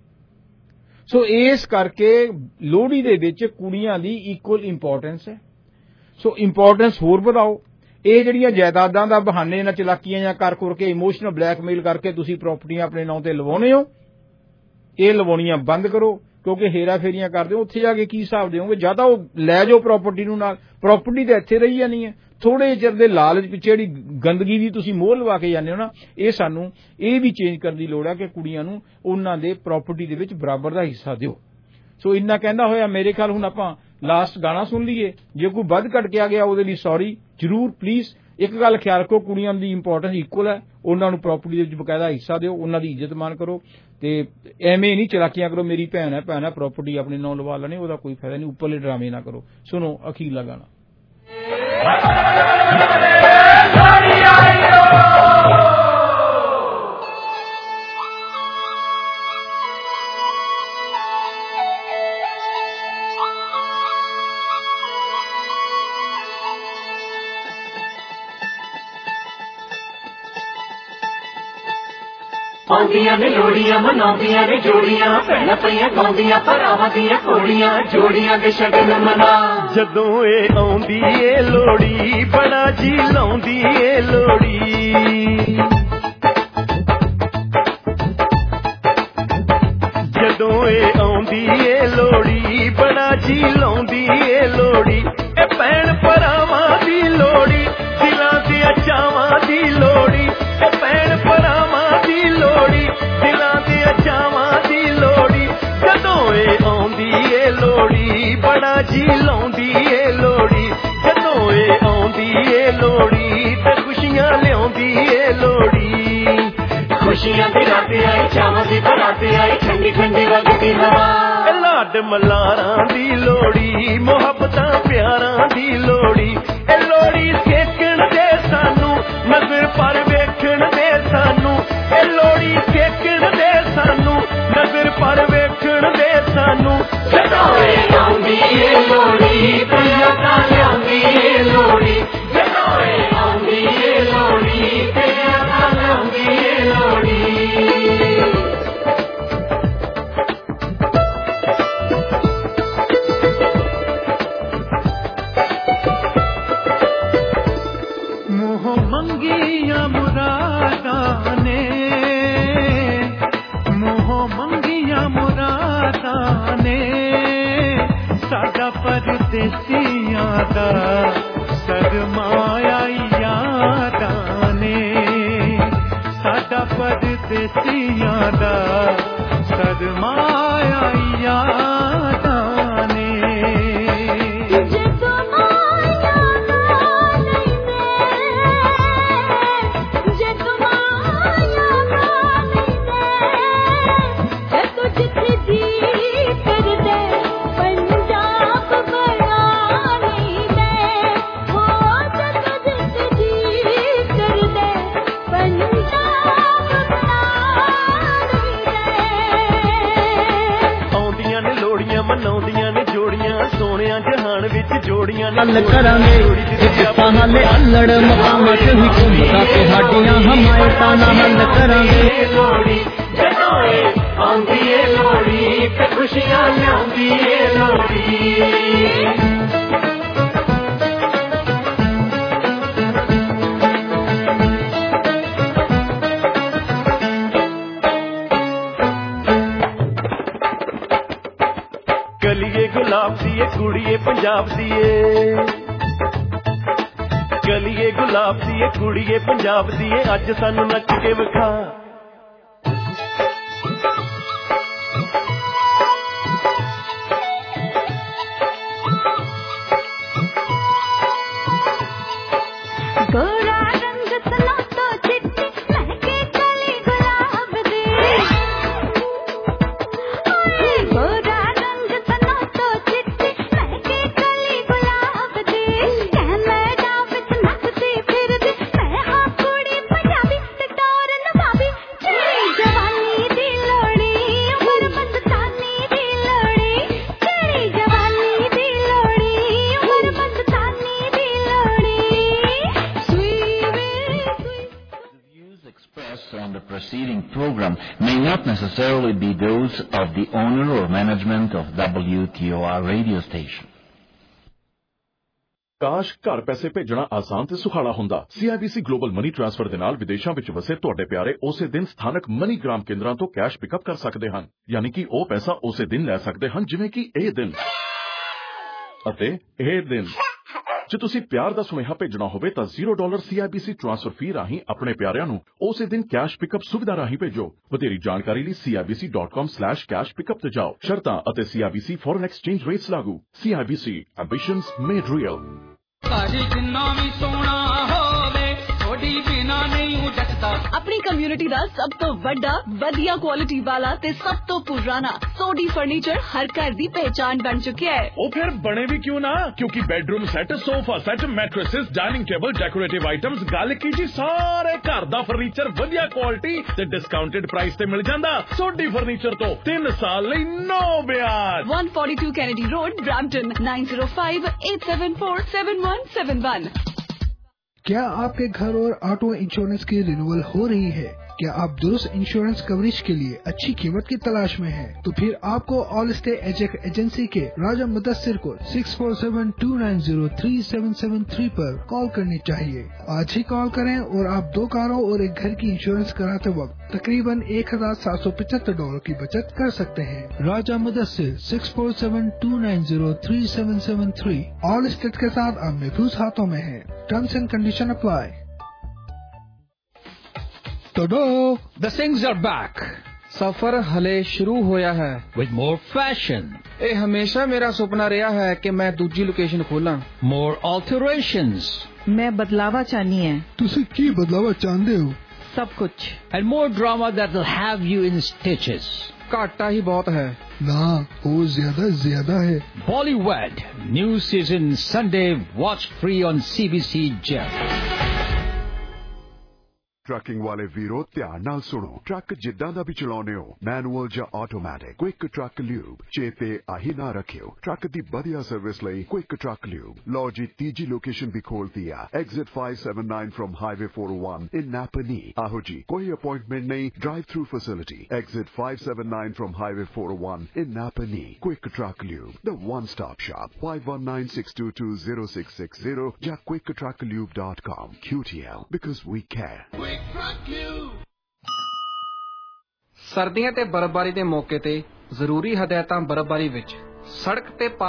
ਸੋ ਇਸ ਕਰਕੇ ਲੋਹੜੀ ਦੇ ਵਿੱਚ ਕੁੜੀਆਂ ਦੀ ਇਕੁਅਲ ਇੰਪੋਰਟੈਂਸ ਹੈ। ਸੋ ਇੰਪੋਰਟੈਂਸ ਹੋਰ ਵਧਾਓ। ਇਹ ਜਿਹੜੀਆਂ ਜਾਇਦਾਦਾਂ ਦਾ ਬਹਾਨੇ ਨਾਲ ਚਲਾਕੀਆਂ ਜਾਂ ਕਰ ਕਰ ਕੇ ਇਮੋਸ਼ਨਲ ਬਲੈਕਮੇਲ ਕਰਕੇ ਤੁਸੀਂ ਪ੍ਰਾਪਰਟੀਆਂ ਆਪਣੇ ਨਾਂ ਤੇ ਲਵਾਉਣੇ ਹੋ, ਇਹ ਲਵਾਉਣੀਆਂ ਬੰਦ ਕਰੋ, ਕਿਉਂਕਿ ਹੇਰਾ ਫੇਰੀਆਂ ਕਰਦੇ ਹੋ, ਉੱਥੇ ਜਾ ਕੇ ਕੀ ਹਿਸਾਬ ਦੇਵੋਗੇ? ਜਾਂ ਤਾਂ ਉਹ ਲੈ ਜਾਓ ਪ੍ਰਾਪਰਟੀ ਨੂੰ ਨਾਲ, ਪ੍ਰਾਪਰਟੀ ਤਾਂ ਇੱਥੇ ਰਹੀ ਜਾਣੀ ਹੈ। ਥੋੜੇ ਚਿਰ ਦੇ ਲਾਲਚ ਪਿੱਛੇ ਜਿਹੜੀ ਗੰਦਗੀ ਦੀ ਤੁਸੀਂ ਮੋਹਰ ਲਵਾ ਕੇ ਜਾਂਦੇ ਹੋ ਨਾ, ਇਹ ਸਾਨੂੰ ਇਹ ਵੀ ਚੇਂਜ ਕਰਨ ਦੀ ਲੋੜ ਹੈ ਕਿ ਕੁੜੀਆਂ ਨੂੰ ਉਹਨਾਂ ਦੇ ਪ੍ਰਾਪਰਟੀ ਦੇ ਵਿੱਚ ਬਰਾਬਰ ਦਾ ਹਿੱਸਾ ਦਿਓ। ਸੋ ਇੰਨਾ ਕਹਿੰਦਾ ਹੋਇਆ ਮੇਰੇ ਖਿਆਲ ਹੁਣ ਆਪਾਂ ਲਾਸਟ ਗਾਣਾ ਸੁਣ ਲਈਏ। ਜੇ ਕੋਈ ਵੱਧ ਘਟ ਕੇ ਆ ਗਿਆ ਉਹਦੇ ਲਈ ਸੌਰੀ ਜ਼ਰੂਰ। ਪਲੀਜ਼ ਇੱਕ ਗੱਲ ਖਿਆਲ ਰੱਖੋ, ਕੁੜੀਆਂ ਦੀ ਇੰਪੋਰਟੈਂਸ ਇਕੁਅਲ ਹੈ, ਉਹਨਾਂ ਨੂੰ ਪ੍ਰਾਪਰਟੀ ਦੇ ਵਿੱਚ ਬਕਾਇਦਾ ਹਿੱਸਾ ਦਿਓ, ਉਹਨਾਂ ਦੀ ਇੱਜ਼ਤ ਮਾਣ ਕਰੋ, ਤੇ ਐਵੇਂ ਨਹੀਂ ਚਲਾਕੀਆਂ ਕਰੋ ਮੇਰੀ ਭੈਣ ਹੈ ਭੈਣ ਹੈ ਪ੍ਰਾਪਰਟੀ ਆਪਣੇ ਨਾਂ ਲਵਾ ਲੈਣੀ, ਉਹਦਾ ਕੋਈ ਫਾਇਦਾ ਨਹੀਂ। ਉੱਪਰਲੇ ਡਰਾਮੇ ਨਾ ਕਰੋ। ਸੁਣੋ ਅਖੀਰਲਾ ਗਾਣਾ। ਆਉਂਦੀਆਂ ਨੇ ਲੋੜੀਆਂ ਮਨਾਉਂਦੀਆਂ ਨੇ ਜੋੜੀਆਂ, ਭੈਣਾਂ ਪਈਆਂ ਗਾਉਂਦੀਆਂ ਭਰਾਵਾਂ ਦੀਆਂ ਘੋੜੀਆਂ, ਜੋੜੀਆਂ ਦੇ ਸ਼ਗਨ ਮਨਾ। ਜਦੋਂ ਇਹ ਆਉਂਦੀ ਏ ਲੋੜੀ ਬੜਾ ਜੀ ਲਾਉਂਦੀ ਏ ਲੋੜੀ, ਜਦੋਂ ਇਹ ਆਉਂਦੀ ਏ ਲੋੜੀ ਬੜਾ ਜੀ ਲਾਉਂਦੀ ਏ ਲੋੜੀ। ਇਹ ਭੈਣ ਭਰਾਵਾਂ ਦੀ ਲੋੜੀ, ਦਿਲਾਂ ਦੇ ਚਾਵਾਂ ਦੀ ਲੋੜੀ, ਇਹ ਭੈਣ ਭਰਾਵਾਂ ਦੀ ਲੋੜੀ, ਦਿਲਾਂ ਦੇ ਚਾਵਾਂ ਦੀ ਲੋੜੀ। ਜਦੋਂ ਇਹ ਆਉਂਦੀ ਏ ਲੋੜੀ ਬੜਾ ਜੀ ਲਾਉਂਦੀ ਏ ਲੋੜੀ, ਜਦੋਂ ਇਹ ਆਉਂਦੀ ਏ ਲੋੜੀ ਤੇ ਖੁਸ਼ੀਆਂ ਲਿਆਉਂਦੀ ਏ ਲੋੜੀ। ਖੁਸ਼ੀਆਂ ਦੀ ਰਾਤ ਆਈ, ਚਾਵਾਂ ਦੀ ਬਰਾਤ ਆਈ, ਠੰਡੀ ਠੰਡੀ ਵਗਦੀ ਹਵਾ। ਲਾਡ ਮਲਾਰਾਂ ਦੀ ਲੋੜੀ, ਮੁਹੱਬਤਾਂ ਪਿਆਰਾਂ ਦੀ ਲੋੜੀ। ਇਹ ਲੋੜੀ ਸੇਕਣ ਦੇ ਸਾਨੂੰ, ਨਜ਼ਰ ਪਰ ਵੇਖਣ ਦੇ ਸਾਨੂੰ। ਇਹ ਲੋੜੀ ਸੇਕਣ ਦੇ ਸਾਨੂੰ, ਨਜ਼ਰ ਪਰ ਵੇਖਣ ਦੇ ਸਾਨੂੰ। ਜਦੋਂ ਇਹ ਆਉਂਦੀ ਏ ਲੋੜੀ, ਪ੍ਰਿਆ मुरादां ने मोह मंगियां मुरादां ने साडा परदेसियां दा सरमाया यादां ने साडा परदेसियां दा सरमाया यादां ने हल करांगे हाले अल्लड़ मकामा च हुकूमतां ते साडियां हमायतां नाल हल करांगे लोड़ी जदों आंदी ए लोड़ी ते खुशियां लियाउंदी ए लोड़ी गलिए गुलाब दिए कुड़िए पंजाब दिए गलिए गुलाब दिए कुड़िए पंजाब दिए अज सानू नच के विखा गोरा रंग तनो तो चिट्टी महके कली गुलाब दे गोरा रंग तनो तो चिट्टी महके कली गुलाब दे कैनेडा विच नचदी फिरदी मैं हां कुड़ी पंजाबी ते टोर नवाबी चढ़ी जवानी दी लोड़ी उमर बंदतानी दी लोड़ी चढ़ी जवानी दी लोड़ी उमर बंदतानी दी लोड़ी The views expressed on the preceding program may not necessarily be those of the owner or management of W T O R radio station. ਕਾਸ਼ ਘਰ ਪੈਸੇ ਭੇਜਣਾ ਆਸਾਨ ਤੇ ਸੁਖਾਲਾ ਹੁੰਦਾ। C I B C global money transfer ਦੇ ਨਾਲ ਵਿਦੇਸ਼ਾਂ ਵਿੱਚ ਵਸੇ ਤੁਹਾਡੇ ਪਿਆਰੇ ਉਸੇ ਦਿਨ ਸਥਾਨਕ ਮਨੀ ਗ੍ਰਾਮ ਕੇਂਦਰਾਂ ਤੋਂ ਕੈਸ਼ ਪਿਕਅਪ ਕਰ ਸਕਦੇ ਹਨ। ਯਾਨੀ ਕਿ ਉਹ ਪੈਸਾ ਉਸੇ ਦਿਨ ਲੈ ਸਕਦੇ ਹਨ ਜਿਵੇਂ ਕਿ ਇਹ ਦਿਨ ਅਤੇ ਇਹ ਦਿਨ। ਜੇ ਤੁਸੀਂ ਪਿਆਰ ਦਾ ਸੁਨੇਹਾ ਭੇਜਣਾ ਹੋਵੇ ਤਾਂ zero dollar C I B C transfer fee ਰਾਹੀਂ ਆਪਣੇ ਪਿਆਰਿਆਂ ਨੂੰ ਉਸੇ ਦਿਨ ਕੈਸ਼ ਪਿਕਅਪ ਸੁਵਿਧਾ ਰਾਹੀਂ ਭੇਜੋ। ਵਧੇਰੀ ਜਾਣਕਾਰੀ ਲਈ C I B C dot com slash cash pickup ਤੇ ਜਾਓ। ਸ਼ਰਤਾਂ ਅਤੇ C I B C foreign exchange rates ਲਾਗੂ। C I B C ambitions made real। ਸਾਡੀ ਜਿੰਨਾ ਵੀ ਸੋਹਣਾ ਹੋਵੇ ਥੋੜੀ ਬਿਨਾ ਨਹੀਂ ਜੱਟਦਾ। अपनी कम्युनिटी दा सब तो बड़ा वधिया क्वालिटी वाला ते सब तो पुराना सोडी फर्नीचर हर घर दी पहचान बन चुका है। ਉਹ ਫਿਰ ਬਣੇ ਵੀ ਕਿਉਂ ਨਾ ਕਿਉਂਕਿ bedroom set sofa set mattresses dining table decorative items ਗੱਲ ਕੀ ਜੀ ਸਾਰੇ ਘਰ ਦਾ ਫਰਨੀਚਰ ਵਧੀਆ ਕੁਆਲਿਟੀ ਤੇ ਡਿਸਕਾਊਂਟਡ ਪ੍ਰਾਈਸ ਤੇ ਮਿਲ ਜਾਂਦਾ। ਸੋਡੀ ਫਰਨੀਚਰ ਤੋਂ ਤਿੰਨ ਸਾਲ ਲਈ ਨੋ ਵਿਆਜ। one forty-two Kennedy Road, Brampton, nine zero five eight seven four seven one seven one। क्या आपके घर और ऑटो इंश्योरेंस की रिन्यूअल हो रही है? क्या आप दुरुस्त इंश्योरेंस कवरेज के लिए अच्छी कीमत की तलाश में हैं? तो फिर आपको ऑल स्टे एजेक एजेंसी के राजा मुदस्सिर को six four seven two nine zero three seven seven three पर कॉल करनी चाहिए। आज ही कॉल करें और आप दो कारों और एक घर की इंश्योरेंस कराते वक्त तकरीबन एक हजार सात सौ पचहत्तर डॉलर की बचत कर सकते हैं। Raja Mudassir six four seven two nine zero three seven seven three Allstate के साथ अब महफूज हाथों में है। Terms and condition apply. Todo, the Singhs are back. सफर हले शुरू होया है with more fashion. ਇਹ ਹਮੇਸ਼ਾ ਮੇਰਾ ਸੁਪਨਾ ਰਿਹਾ ਹੈ ਕਿ ਮੈਂ ਦੂਜੀ ਲੋਕੇਸ਼ਨ ਖੋਲਾਂ। More alterations. मैं बदलावा चाहनी है ਤੁਸੀਂ ਕੀ ਬਦਲਾਵਾ ਚਾਹੁੰਦੇ ਹੋ? सब कुछ। And more drama that will have you in stitches. ਘਾਟਾ ਹੀ ਬਹੁਤ ਹੈ। ना वो ज्यादा ज्यादा है। Bollywood, new season Sunday, watch free on C B C Jeff. Trucking वाले वीरो ध्यान नाल सुनो। ट्रक जिद्दां दा भी चलाउने हो, मैनुअल या ऑटोमैटिक, क्विक ट्रक ल्यूब चेते आही ना रखियो। ट्रक दी बढ़िया सर्विस लई क्विक ट्रक ल्यूब। लो जी तीजी लोकेशन भी खोल दिया, exit five seventy-nine from highway four oh one in नापनी। आहो जी कोई अपॉइंटमेंट नहीं, drive through facility. Exit five seventy-nine from highway four oh one in नापनी। Quick truck lube, the one stop shop. five one nine six two two zero six six zero या quick truck lube dot com। Q T L because we care। ਸਰਦੀਆਂ ਤੇ ਬਰਫ਼ਬਾਰੀ ਦੇ ਮੌਕੇ ਤੇ ਜ਼ਰੂਰੀ ਹਦਾਇਤਾਂ ਬਰਫ਼ਬਾਰੀ ਵਿੱਚ ਸੜਕ ਤੇ